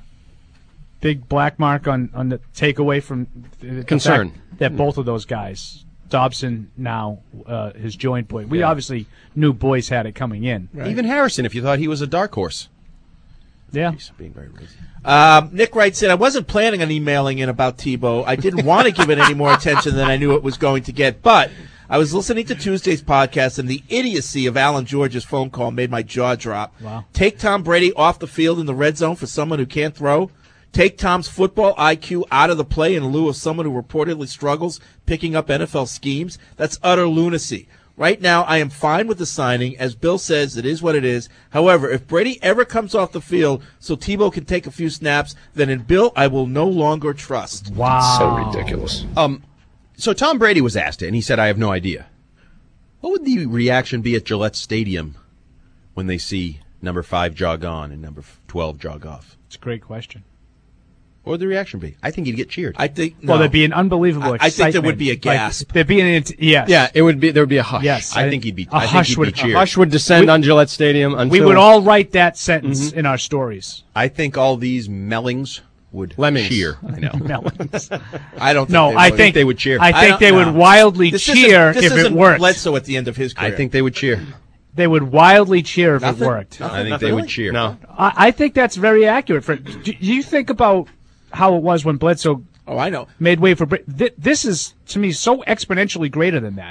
black mark on the takeaway from the
Concern
fact that both of those guys, Dobson now his joint boy. We obviously knew Boyce had it coming in.
Right. Even Harrison, if you thought he was a dark horse.
Yeah.
He's being very lazy.
Nick writes in, I wasn't planning on emailing in about Tebow. I didn't want to give it any more attention than I knew it was going to get, but I was listening to Tuesday's podcast, and the idiocy of Alan George's phone call made my jaw drop.
Wow.
Take Tom Brady off the field in the red zone for someone who can't throw. Take Tom's football IQ out of the play in lieu of someone who reportedly struggles picking up NFL schemes. That's utter lunacy. Right now, I am fine with the signing. As Bill says, it is what it is. However, if Brady ever comes off the field so Tebow can take a few snaps, then in Bill, I will no longer trust.
Wow.
So ridiculous.
So Tom Brady was asked it, and he said, I have no idea. What would the reaction be at Gillette Stadium when they see number 5 jog on and number 12 jog off?
It's a great question.
What would the reaction be? I think he'd get cheered.
I think.
Well, there'd be an unbelievable excitement.
I think there would be a gasp.
There'd be yes.
Yeah, it would be. There would be a hush.
Yes,
I think he'd be.
A hush would
cheered.
A hush would descend on Gillette Stadium. Until,
we would all write that sentence in our stories.
I think all these Mellings would cheer. I know.
Mellings.
I don't.
No, I think
they would cheer.
I think they would wildly cheer if it worked.
Bledsoe at the end of his career.
I think they would cheer.
They would wildly cheer if it worked.
I think they would cheer.
No,
I think that's very accurate. Do you think about how it was when Bledsoe
I know.
made way for this is, to me, so exponentially greater than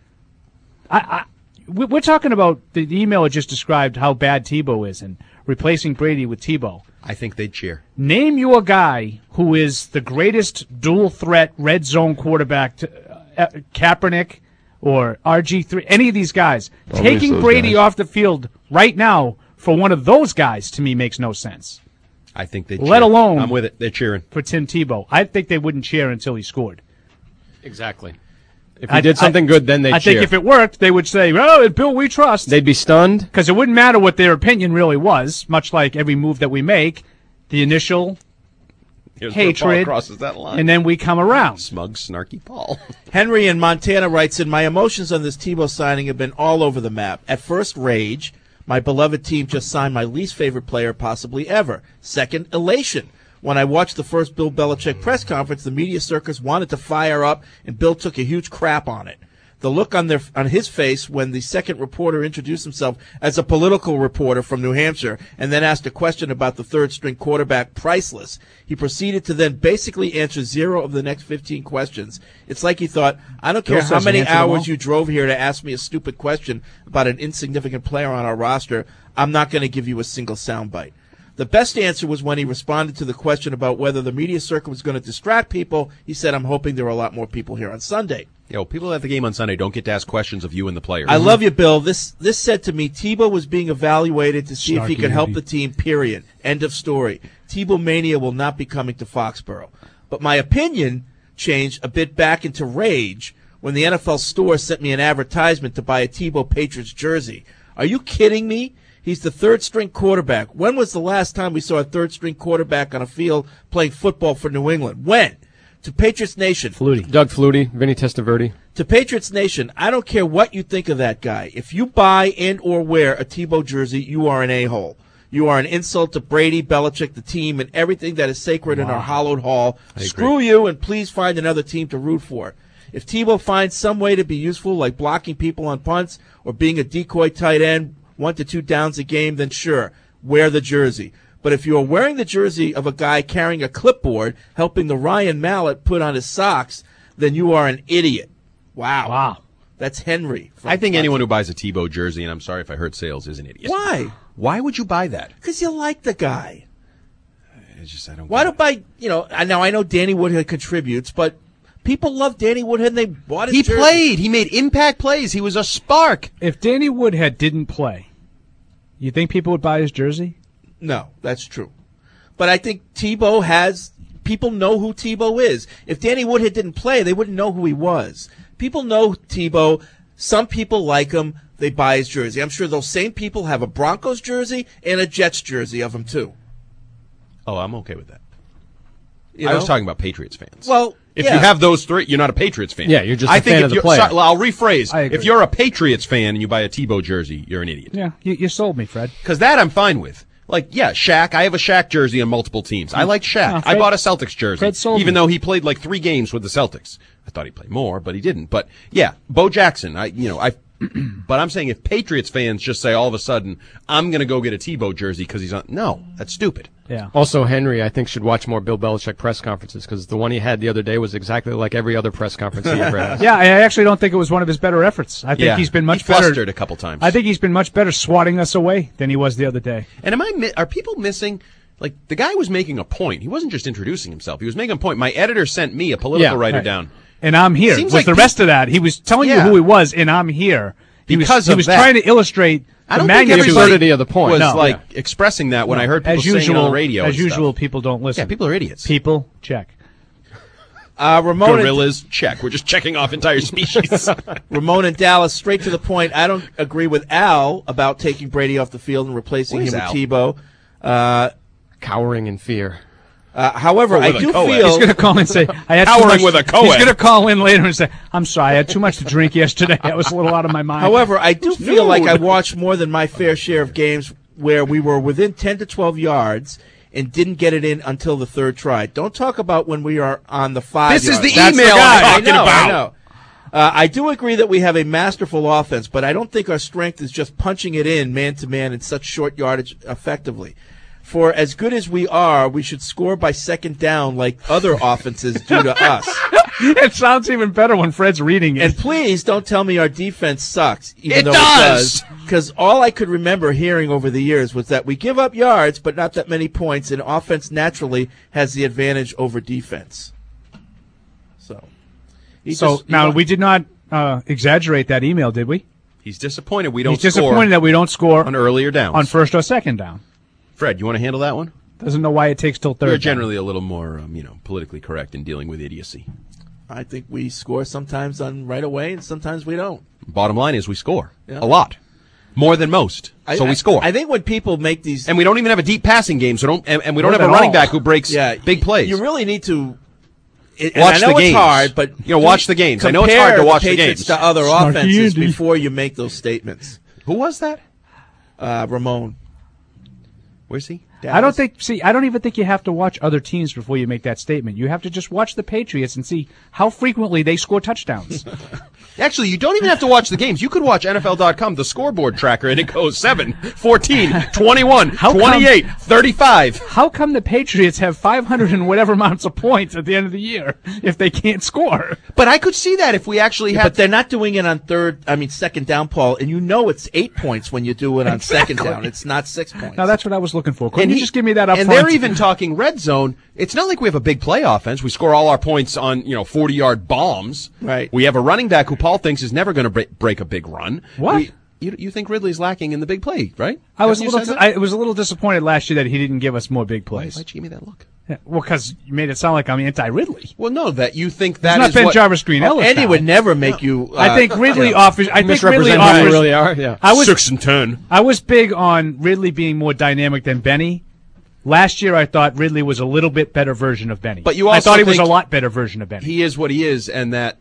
that. We're talking about the email that just described how bad Tebow is and replacing Brady with Tebow.
I think they'd cheer.
Name you a guy who is the greatest dual threat red zone quarterback, Kaepernick or RG3, any of these guys. Taking Brady off the field right now for one of those guys, to me, makes no sense.
I think they.
Let alone,
I'm with it. They're cheering
for Tim Tebow. I think they wouldn't cheer until he scored.
Exactly. If he did something good, then they'd cheer.
I think if it worked, they would say, "Oh, Bill, we trust."
They'd be stunned
because it wouldn't matter what their opinion really was. Much like every move that we make, the initial hatred
crosses that line,
and then we come around.
Smug, snarky Paul.
Henry in Montana writes in, my emotions on this Tebow signing have been all over the map. At first, rage. My beloved team just signed my least favorite player possibly ever. Second, elation. When I watched the first Bill Belichick press conference, the media circus wanted to fire up, and Bill took a huge crap on it. The look on his face when the second reporter introduced himself as a political reporter from New Hampshire and then asked a question about the third-string quarterback, priceless. He proceeded to then basically answer 0 of the next 15 questions. It's like he thought, I don't care how many hours you drove here to ask me a stupid question about an insignificant player on our roster, I'm not going to give you a single soundbite. The best answer was when he responded to the question about whether the media circuit was going to distract people. He said, I'm hoping there are a lot more people here on Sunday.
People at the game on Sunday don't get to ask questions of you and the players.
I love you, Bill. This said to me, Tebow was being evaluated to see if he could help the team, period. End of story. Tebow mania will not be coming to Foxborough. But my opinion changed a bit back into rage when the NFL store sent me an advertisement to buy a Tebow Patriots jersey. Are you kidding me? He's the third-string quarterback. When was the last time we saw a third-string quarterback on a field playing football for New England? When? To Patriots Nation.
Doug Flutie, Vinny Testaverde.
To Patriots Nation, I don't care what you think of that guy. If you buy and or wear a Tebow jersey, you are an a-hole. You are an insult to Brady, Belichick, the team, and everything that is sacred in our hallowed hall. Screw you, and please find another team to root for. If Tebow finds some way to be useful, like blocking people on punts or being a decoy tight end, 1 to 2 downs a game, then sure, wear the jersey. But if you are wearing the jersey of a guy carrying a clipboard, helping the Ryan Mallett put on his socks, then you are an idiot. Wow. That's Henry.
I think anyone who buys a Tebow jersey, and I'm sorry if I hurt sales, is an idiot.
Why?
Why would you buy that?
Because you like the guy.
I don't.
Why don't buy? Now I know Danny Woodhead contributes, but people love Danny Woodhead. And they bought his jersey.
He played. He made impact plays. He was a spark.
If Danny Woodhead didn't play, you think people would buy his jersey?
No, that's true. But I think Tebow has. People know who Tebow is. If Danny Woodhead didn't play, they wouldn't know who he was. People know Tebow. Some people like him. They buy his jersey. I'm sure those same people have a Broncos jersey and a Jets jersey of him too.
Oh, I'm okay with that. I was talking about Patriots fans.
Well,
if you have those three, you're not a Patriots fan.
Yeah, you're just a fan of the player.
I'll rephrase.
I agree.
If you're a Patriots fan and you buy a Tebow jersey, you're an idiot.
Yeah, you sold me, Fred.
Because that I'm fine with. Like, yeah, Shaq. I have a Shaq jersey on multiple teams. I like Shaq.
No, Fred,
I bought a Celtics jersey,
Fred sold
even
me.
though he played like 3 games with the Celtics. I thought he'd play more, but he didn't. But yeah, Bo Jackson. But I'm saying if Patriots fans just say all of a sudden, I'm going to go get a Tebow jersey because he's on. No, that's stupid.
Yeah.
Also, Henry, I think, should watch more Bill Belichick press conferences because the one he had the other day was exactly like every other press conference he ever has.
Yeah, I actually don't think it was one of his better efforts. I think he's been much better.
Flustered a couple times.
I think he's been much better swatting us away than he was the other day.
And are people missing? Like, the guy was making a point. He wasn't just introducing himself. He was making a point. My editor sent me, a political writer, down.
And I'm here.
Seems
Was
like
the rest of that. He was telling you who he was, and I'm here. He was trying to illustrate the
magnitude
of the point.
Was expressing that when I heard people saying it on the radio.
As usual, people don't listen.
Yeah, people are idiots.
People, check.
Ramon
Gorillas, check. We're just checking off entire species.
Ramon and Dallas, straight to the point. I don't agree with Al about taking Brady off the field and replacing him with Tebow.
Cowering in fear.
However, I do feel
he's going to call and say, "I had too much." He's going to call in later and say, "I'm sorry, I had too much to drink yesterday. I was a little out of my mind."
However, I do feel like I watched more than my fair share of games where we were within 10 to 12 yards and didn't get it in until the third try. Don't talk about when we are on the 5
This
yards.
is the email I'm talking about.
I know. I do agree that we have a masterful offense, but I don't think our strength is just punching it in man-to-man in such short yardage effectively. For as good as we are, we should score by second down like other offenses do to us.
It sounds even better when Fred's reading it.
And please don't tell me our defense sucks, even though it does. Because all I could remember hearing over the years was that we give up yards, but not that many points, and offense naturally has the advantage over defense.
Now, we did not exaggerate that email, did we?
He's disappointed we don't
He's disappointed that we don't score
on earlier downs.
On first or second down.
Fred, you want to handle that one?
Doesn't know why it takes till third.
We're generally a little more, politically correct in dealing with idiocy.
I think we score sometimes on right away, and sometimes we don't.
Bottom line is we score a lot, more than most. So we score.
I think when people make these,
and we don't even have a deep passing game, so and we don't have a running back who breaks big plays.
You really need to.
Watch the games.
It's hard, but
watch the games. I know it's hard to watch the games.
To other offenses before you make those statements.
Who was that?
Ramon.
Where's he?
Dallas? I don't even think you have to watch other teams before you make that statement. You have to just watch the Patriots and see how frequently they score touchdowns.
Actually, you don't even have to watch the games. You could watch NFL.com, the scoreboard tracker, and it goes 7, 14, 21, 28, 35.
How come the Patriots have 500 and whatever amounts of points at the end of the year if they can't score?
But I could see that if we actually had.
But they're not doing it on second down, Paul, and it's 8 points when you do it on second down. It's not 6 points.
Now, that's what I was looking for. Couldn't you just give me that up
front? And they're even talking red zone. It's not like we have a big play offense. We score all our points on 40-yard bombs.
Right.
We have a running back who Paul thinks is never going to break a big run.
What?
You think Ridley's lacking in the big play, right?
I was a little disappointed last year that he didn't give us more big plays.
Why'd you give me that look?
Yeah, well, because you made it sound like I'm anti-Ridley.
Well, no, that you think that
it's not Ben Jarvis Green Ellis.
Andy would never make you.
I think Ridley offers. I think Ridley
offers. Really are. Yeah.
6 and 10.
I was big on Ridley being more dynamic than Benny. Last year, I thought Ridley was a little bit better version of Benny.
But you also
I thought he was a lot better version of Benny.
He is what he is, and that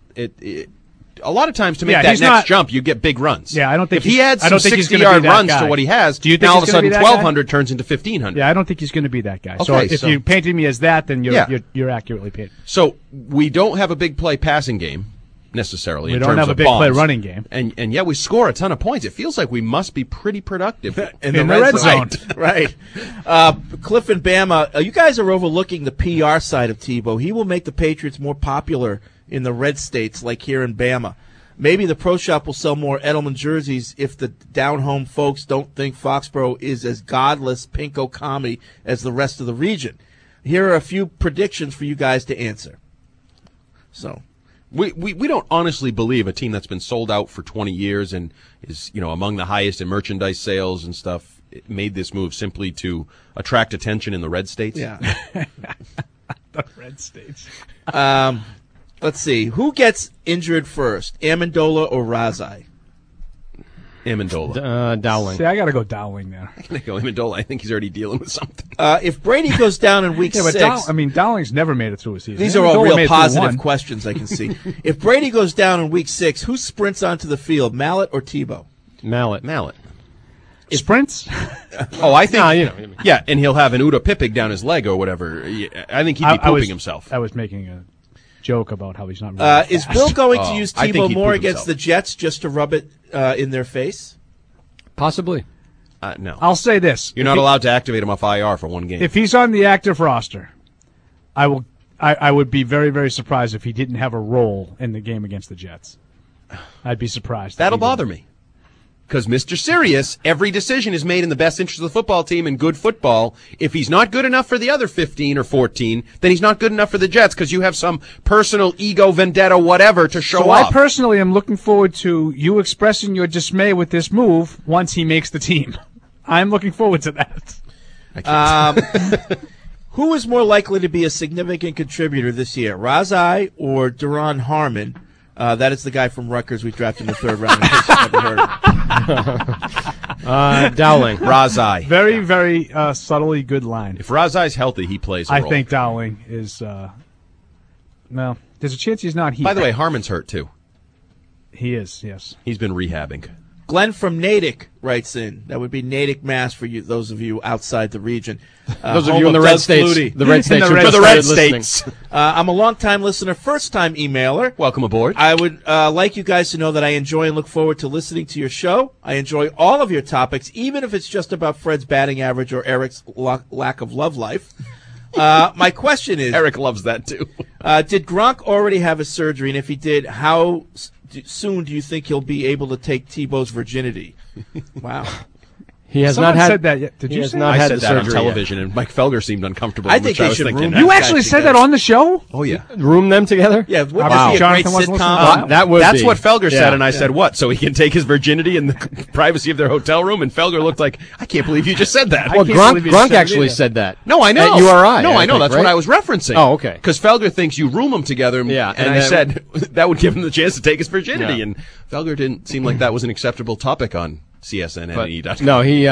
a lot of times to make that next jump, you get big runs.
Yeah, I don't think
if he adds some 60-yard runs to what he has,
do you think
now all of a sudden 1,200 turns into 1,500.
Yeah, I don't think he's going to be that guy.
Okay,
so if you painted me as that, then you're accurately painted.
So we don't have a big play passing game. necessarily.
We
in
don't
terms
have a
of
big play
bombs.
running game.
And yet we score a ton of points. It feels like we must be pretty productive
in the red zone.
Right. Cliff and Bama, you guys are overlooking the PR side of Tebow. He will make the Patriots more popular in the red states like here in Bama. Maybe the Pro Shop will sell more Edelman jerseys if the down-home folks don't think Foxborough is as godless pinko commie as the rest of the region. Here are a few predictions for you guys to answer. So,
we don't honestly believe a team that's been sold out for 20 years and is, among the highest in merchandise sales and stuff, it made this move simply to attract attention in the red states.
Yeah.
The red states.
Let's see. Who gets injured first, Amendola or Razai?
Amendola.
Dowling.
See, I got to go Dowling there.
I'm going to go Amendola. I think he's already dealing with something.
If Brady goes down in week 6...
Dowling's never made it through a season.
These are all real positive questions I can see. If Brady goes down in week 6, who sprints onto the field, Mallett or Tebow?
Mallett.
Sprints?
I think... Yeah, and he'll have an Uda Pippig down his leg or whatever. I think he'd be pooping himself.
I was making a joke about how he's not really
Is
fast.
Bill going to use Tebow more against the Jets just to rub it in their face?
Possibly.
No.
I'll say this.
You're not allowed to activate him off IR for one game.
If he's on the active roster, I would be very, very surprised if he didn't have a role in the game against the Jets. I'd be surprised.
That'll bother me. Because Mr. Sirius, every decision is made in the best interest of the football team and good football. If he's not good enough for the other 15 or 14, then he's not good enough for the Jets because you have some personal ego, vendetta, whatever to show off.
I personally am looking forward to you expressing your dismay with this move once he makes the team. I'm looking forward to that.
Who is more likely to be a significant contributor this year, Razai or Duron Harmon? That is the guy from Rutgers we drafted in the 3rd round. In case you've never heard of him.
Dowling.
Razai.
Very, very subtly good line.
If Razai's healthy, he plays a role.
I think Dowling is, well, there's a chance he's not here.
By the way, Harmon's hurt, too.
He is, yes.
He's been rehabbing.
Glenn from Natick writes in. That would be Natick, Mass. For you, those of you outside the region.
Those of you in the red states. The red states.
For the red states.
I'm a long-time listener, first-time emailer.
Welcome aboard.
I would like you guys to know that I enjoy and look forward to listening to your show. I enjoy all of your topics, even if it's just about Fred's batting average or Eric's lack of love life. My question is...
Eric loves that, too.
Did Gronk already have his surgery? And if he did, how soon do you think he'll be able to take Tebow's virginity? Wow.
He has
Someone
not had
said that yet. Did you say
I
that?
said that on television, and Mike Felger seemed uncomfortable.
I think they should room
You actually said that on the show?
Oh, yeah.
Room them together?
Yeah, wouldn't
Wow.
this be a great
Jonathan wasn't
sitcom?
listening?
That's what Felger said, and I said, what? So he can take his virginity in the privacy of their hotel room? And Felger looked like, I can't believe you just said that.
Well,
can't believe you
Gronk
said it
actually
either.
said that.
No, I know.
At URI.
No, I know.
think,
That's
right?
what I was referencing.
Oh, okay.
Because Felger thinks you room them together.
Yeah,
And
and
I
then-
said that would give him the chance to take his virginity.
Yeah.
And Felger didn't seem like that was an acceptable topic on CSNNE.com.
No, he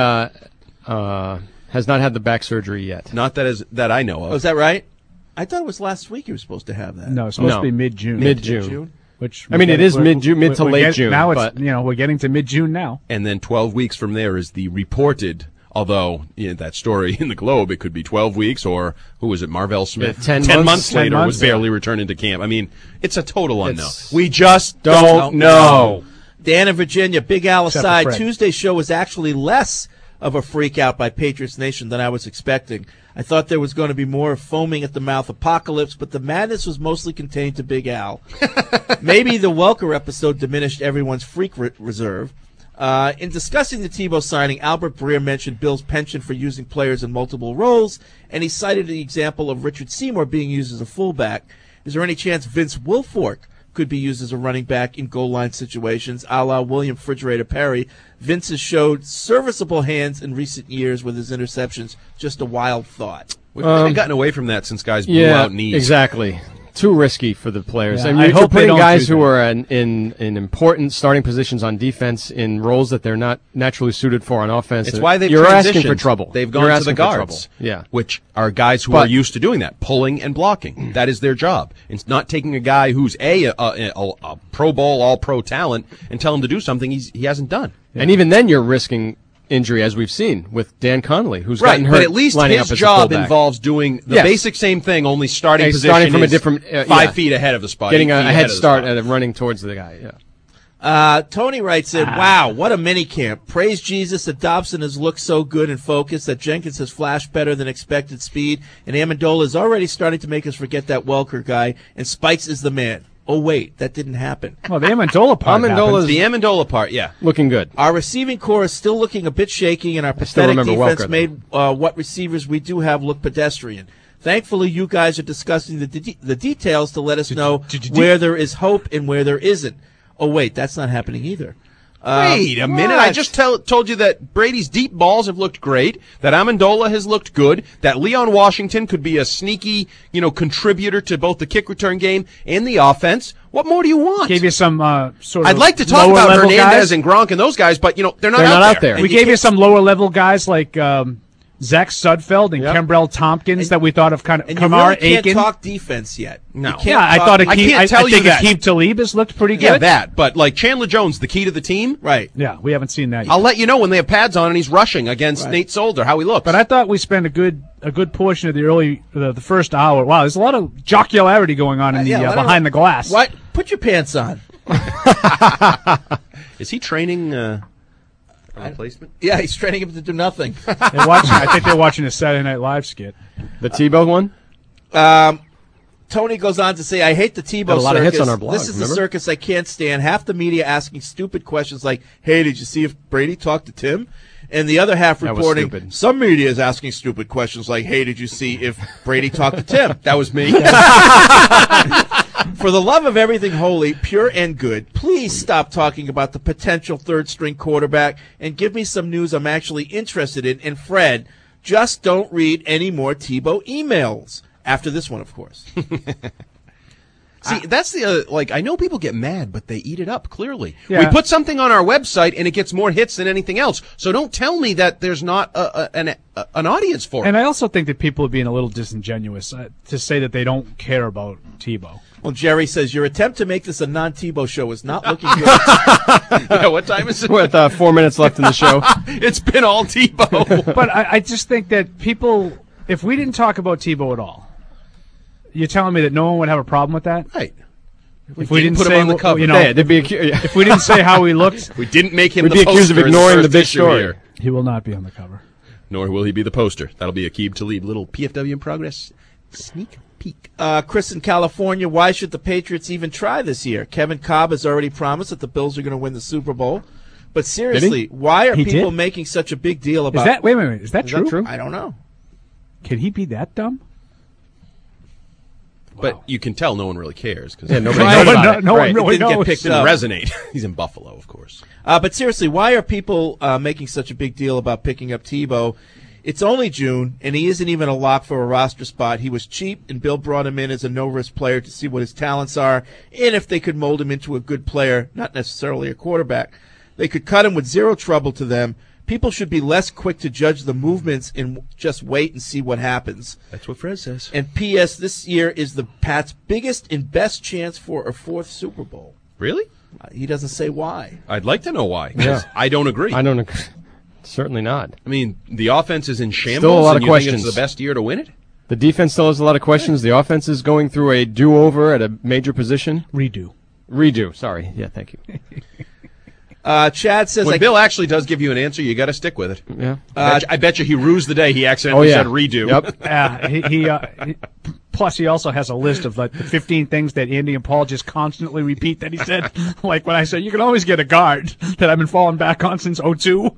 has not had the back surgery yet.
Not that I know of.
Oh, is that right? I thought it was last week you were supposed to have that.
No, it's supposed to be mid-June.
Mid-June.
Which
I mean, it is mid-June, mid to late June.
Now
but
it's we're getting to mid-June now.
And then 12 weeks from there is the reported, although that story in the Globe, it could be 12 weeks, or who was it, Marvell Smith?
Yeah, 10 months
later
10 months,
was barely returning to camp. I mean, it's a total unknown.
It's-
We just don't know.
Dan in Virginia, Big Al
Except for
aside,
Fred.
Tuesday's show was actually less of a freak out by Patriots Nation than I was expecting. I thought there was going to be more foaming at the mouth apocalypse, but the madness was mostly contained to Big Al. Maybe the Welker episode diminished everyone's freak reserve. In discussing the Tebow signing, Albert Breer mentioned Bill's penchant for using players in multiple roles, and he cited the example of Richard Seymour being used as a fullback. Is there any chance Vince Wilfork could be used as a running back in goal line situations, a la William Refrigerator Perry? Vince has showed serviceable hands in recent years with his interceptions. Just a wild thought.
We've kind of gotten away from that since guys blew out knees.
Exactly. Too risky for the players.
Yeah,
and
I
you're
hope they
putting
don't
guys
do
who
that.
are in important starting positions on defense in roles that they're not naturally suited for on offense.
It's why they've
You're asking for
transitioned.
trouble.
They've
You're
gone to
asking
the
for
guards,
trouble. Yeah.
which are guys who
But-
are used to doing that, pulling and blocking. That is their job. It's not taking a guy who's a Pro Bowl, All-Pro talent and tell him to do something he hasn't done.
And even then, you're risking injury, as we've seen with Dan Connolly, who's
Right,
gotten hurt.
but at least
lining
his
up as a
job
fullback.
involves doing the basic same thing, only starting
He's
position
starting from a
is
different
5 feet ahead of the spot.
getting
8
a
feet
head
of the
start
spot.
and running towards the guy. Yeah.
Tony writes in, wow, what a mini camp. Praise Jesus that Dobson has looked so good and focused, that Jenkins has flashed better than expected speed, and Amendola is already starting to make us forget that Welker guy, and Spikes is the man. Oh, wait, that didn't happen.
Well, the Amendola part happened.
The Amendola part, yeah.
Looking good.
Our receiving core is still looking a bit shaky, and our
still
pathetic
remember
defense
Welker,
made what receivers we do have look pedestrian. Thankfully, you guys are discussing the details to let us know where there is hope and where there isn't. Oh, wait, that's not happening either.
Wait a minute. I just told you that Brady's deep balls have looked great, that Amendola has looked good, that Leon Washington could be a sneaky, contributor to both the kick return game and the offense. What more do you want?
Gave you some sort of
I'd like to talk
lower
about
level
Hernandez
guys.
and Gronk and those guys, but they're not
They're not out there.
We gave you some lower level guys like Zach Sudfeld and Kembrell Tompkins that we thought of kind of
And
Kamar
you really can't
Aiken.
talk defense yet.
No.
You can't
Yeah, I
talk-
thought
I can't tell you
think
that.
Aqib Talib has looked pretty good.
Yeah, that. But like Chandler Jones, the key to the team.
Right.
Yeah, we haven't seen that yet.
I'll let you know when they have pads on and he's rushing against Nate Solder, how he looks.
But I thought we spent a good portion of the first hour. Wow, there's a lot of jocularity going on in the behind the glass.
What? Put your pants on.
Is he training replacement?
Yeah, he's training him to do nothing.
I think they're watching a Saturday Night Live skit.
The Tebow one?
Tony goes on to say, I hate the Tebow
Got a lot of
circus.
hits on our blog,
This is
remember?
the circus I can't stand. Half the media asking stupid questions like, hey, did you see if Brady talked to Tim? And the other half
That was
reporting,
stupid.
some media is asking stupid questions like, hey, did you see if Brady talked to Tim?
That was me.
For the love of everything holy, pure and good, please stop talking about the potential third-string quarterback and give me some news I'm actually interested in. And Fred, just don't read any more Tebow emails. After this one, of course.
See, that's the I know people get mad, but they eat it up. Clearly,
Yeah.
we put something on our website and it gets more hits than anything else. So don't tell me that there's not an audience for it.
And I also think that people are being a little disingenuous to say that they don't care about Tebow.
Well, Jerry says, your attempt to make this a non-Tebow show is not looking good.
Yeah, what time is it?
With 4 minutes left in the show.
It's been all Tebow.
But I just think that people, if we didn't talk about Tebow at all, you're telling me that no one would have a problem with that?
Right.
If we didn't
put
say
him on the
what-
cover.
Yeah, they'd be
if we didn't say how he looked,
We didn't make him
We'd
the
be accused of
poster in
ignoring the
first
big
issue
story.
here.
he will not be on the cover.
Nor will he be the poster. That'll be Aqib Talib. Little PFW in progress. Sneak peek.
Chris in California, why should the Patriots even try this year? Kevin Cobb has already promised that the Bills are going to win the Super Bowl. But seriously, why are
He
people
did?
making such a big deal about
Is that wait a minute? Is that
Is
true?
that true?
I don't know.
Can he be that dumb?
But you can tell no one really cares because
Yeah, nobody
No
knows
one-
about
no-
it.
no one
Right.
really
It didn't get
knows.
picked
didn't
up.
resonate. He's in Buffalo, of course.
But seriously, why are people making such a big deal about picking up Tebow? It's only June, and he isn't even a lock for a roster spot. He was cheap, and Bill brought him in as a no-risk player to see what his talents are, and if they could mold him into a good player, not necessarily a quarterback. They could cut him with zero trouble to them. People should be less quick to judge the movements and just wait and see what happens.
That's what Fred says.
And P.S., this year is the Pats' biggest and best chance for a fourth Super Bowl.
Really?
He doesn't say why.
I'd like to know why. 'Cause I don't agree.
I don't agree. Certainly not.
I mean, the offense is in shambles.
Still a lot
and
of
you think
questions.
it's the best year to win it?
The defense still has a lot of questions. The offense is going through a do-over at a major position. Redo. Sorry. Yeah, thank you.
Chad says,
When Bill actually does give you an answer, you got to stick with it.
Yeah.
I bet you he rues the day he accidentally said redo.
Yep.
Plus, he also has a list of like the 15 things that Andy and Paul just constantly repeat that he said. Like when I said, you can always get a guard that I've been falling back on since 2002.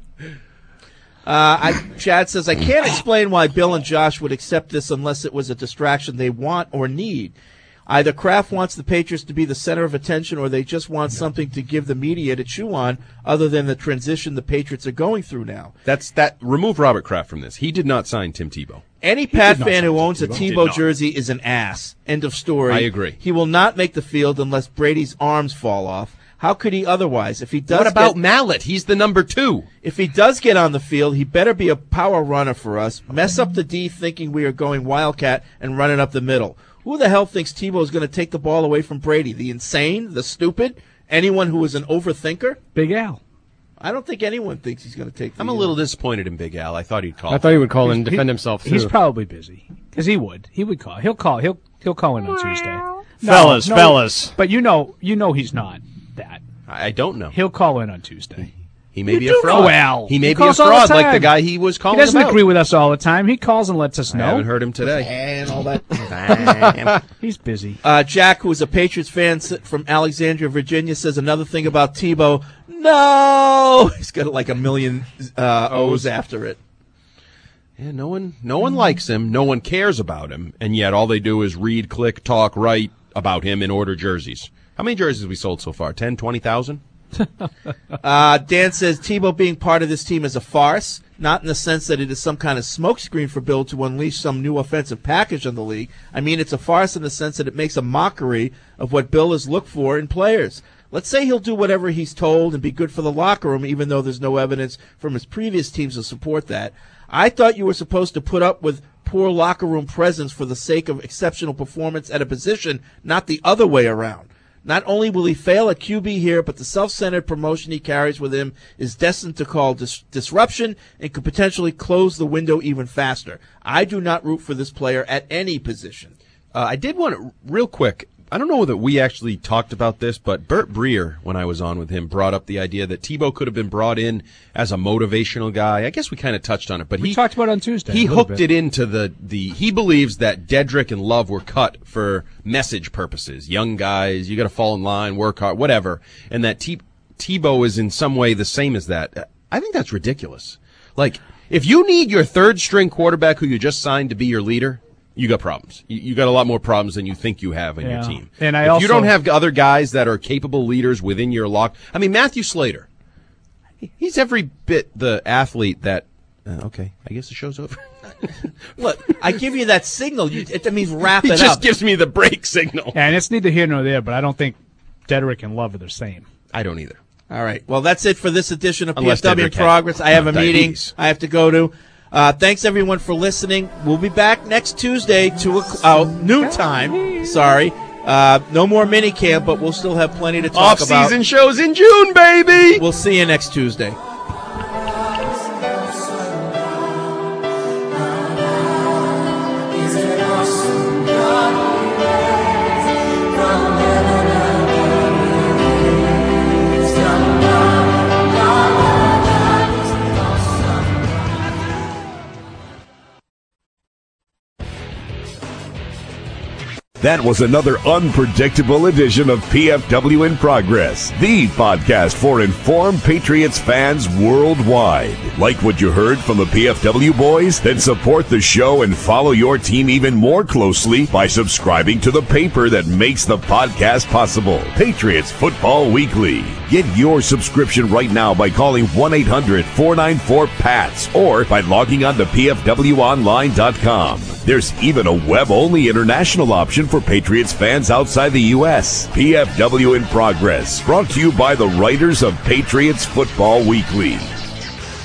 Chad says, I can't explain why Bill and Josh would accept this unless it was a distraction they want or need. Either Kraft wants the Patriots to be the center of attention or they just want something to give the media to chew on other than the transition the Patriots are going through now.
Remove Robert Kraft from this. He did not sign Tim Tebow.
Any Pat fan who owns a Tebow jersey is an ass. End of story.
I agree.
He will not make the field unless Brady's arms fall off. How could he otherwise? If he does,
What about Mallett? He's the number 2.
If he does get on the field, he better be a power runner for us. Mess up the D thinking we are going Wildcat and running up the middle. Who the hell thinks Tebow is going to take the ball away from Brady? The insane? The stupid? Anyone who is an overthinker?
Big Al.
I don't think anyone thinks he's going to take.
I'm a little disappointed in Big Al. I thought he'd call.
I thought he would call and defend himself.
He's
too.
probably busy because he would call. He'll call. He'll call in on Tuesday.
Fellas.
But you know he's not that.
I don't know.
He'll call in on Tuesday.
He may be a fraud.
Al.
He may be a fraud like the guy he was calling
He doesn't
about.
agree with us all the time. He calls and lets us know.
I haven't heard him today.
And all that.
He's busy.
Jack, who is a Patriots fan from Alexandria, Virginia, says another thing about Tebow. No! He's got like a million O's after it.
Yeah, no one likes him. No one cares about him. And yet all they do is read, click, talk, write about him and order jerseys. How many jerseys have we sold so far? 10, 20,000?
Dan says Tebow being part of this team is a farce, not in the sense that it is some kind of smokescreen for Bill to unleash some new offensive package on the league. I mean, it's a farce in the sense that it makes a mockery of what Bill has looked for in players. Let's say he'll do whatever he's told and be good for the locker room, even though there's no evidence from his previous teams to support that. I thought you were supposed to put up with poor locker room presence for the sake of exceptional performance at a position, not the other way around. Not only will he fail at QB here, but the self-centered promotion he carries with him is destined to cause disruption and could potentially close the window even faster. I do not root for this player at any position.
I did want to, real quick, I don't know that we actually talked about this, but Bert Breer, when I was on with him, brought up the idea that Tebow could have been brought in as a motivational guy. I guess we kind of touched on it, but
we talked about it on Tuesday.
He hooked it into he believes that Dedrick and Love were cut for message purposes. Young guys, you got to fall in line, work hard, whatever, and that Tebow is in some way the same as that. I think that's ridiculous. Like, if you need your third string quarterback who you just signed to be your leader, you got problems. You got a lot more problems than you think you have in your team.
And
if you don't have other guys that are capable leaders within your lock, I mean, Matthew Slater, he's every bit the athlete that. Okay, I guess the show's over.
Look, I give you that signal. That means wrap it up.
He just gives me the break signal.
And it's neither here nor there, but I don't think Dedrick and Love are the same.
I don't either.
All right. Well, that's it for this edition of
Unless
PFW in
Dedrick
Progress. I have a meeting
diabetes.
I have to go to. Thanks, everyone, for listening. We'll be back next Tuesday, noon time. Sorry. No more mini camp, but we'll still have plenty to talk about.
Off-season shows in June, baby!
We'll see you next Tuesday.
That was another unpredictable edition of PFW in Progress, the podcast for informed Patriots fans worldwide. Like what you heard from the PFW boys? Then support the show and follow your team even more closely by subscribing to the paper that makes the podcast possible, Patriots Football Weekly. Get your subscription right now by calling 1-800-494-PATS or by logging on to pfwonline.com. There's even a web-only international option for Patriots fans outside the U.S. PFW in Progress, brought to you by the writers of Patriots Football Weekly.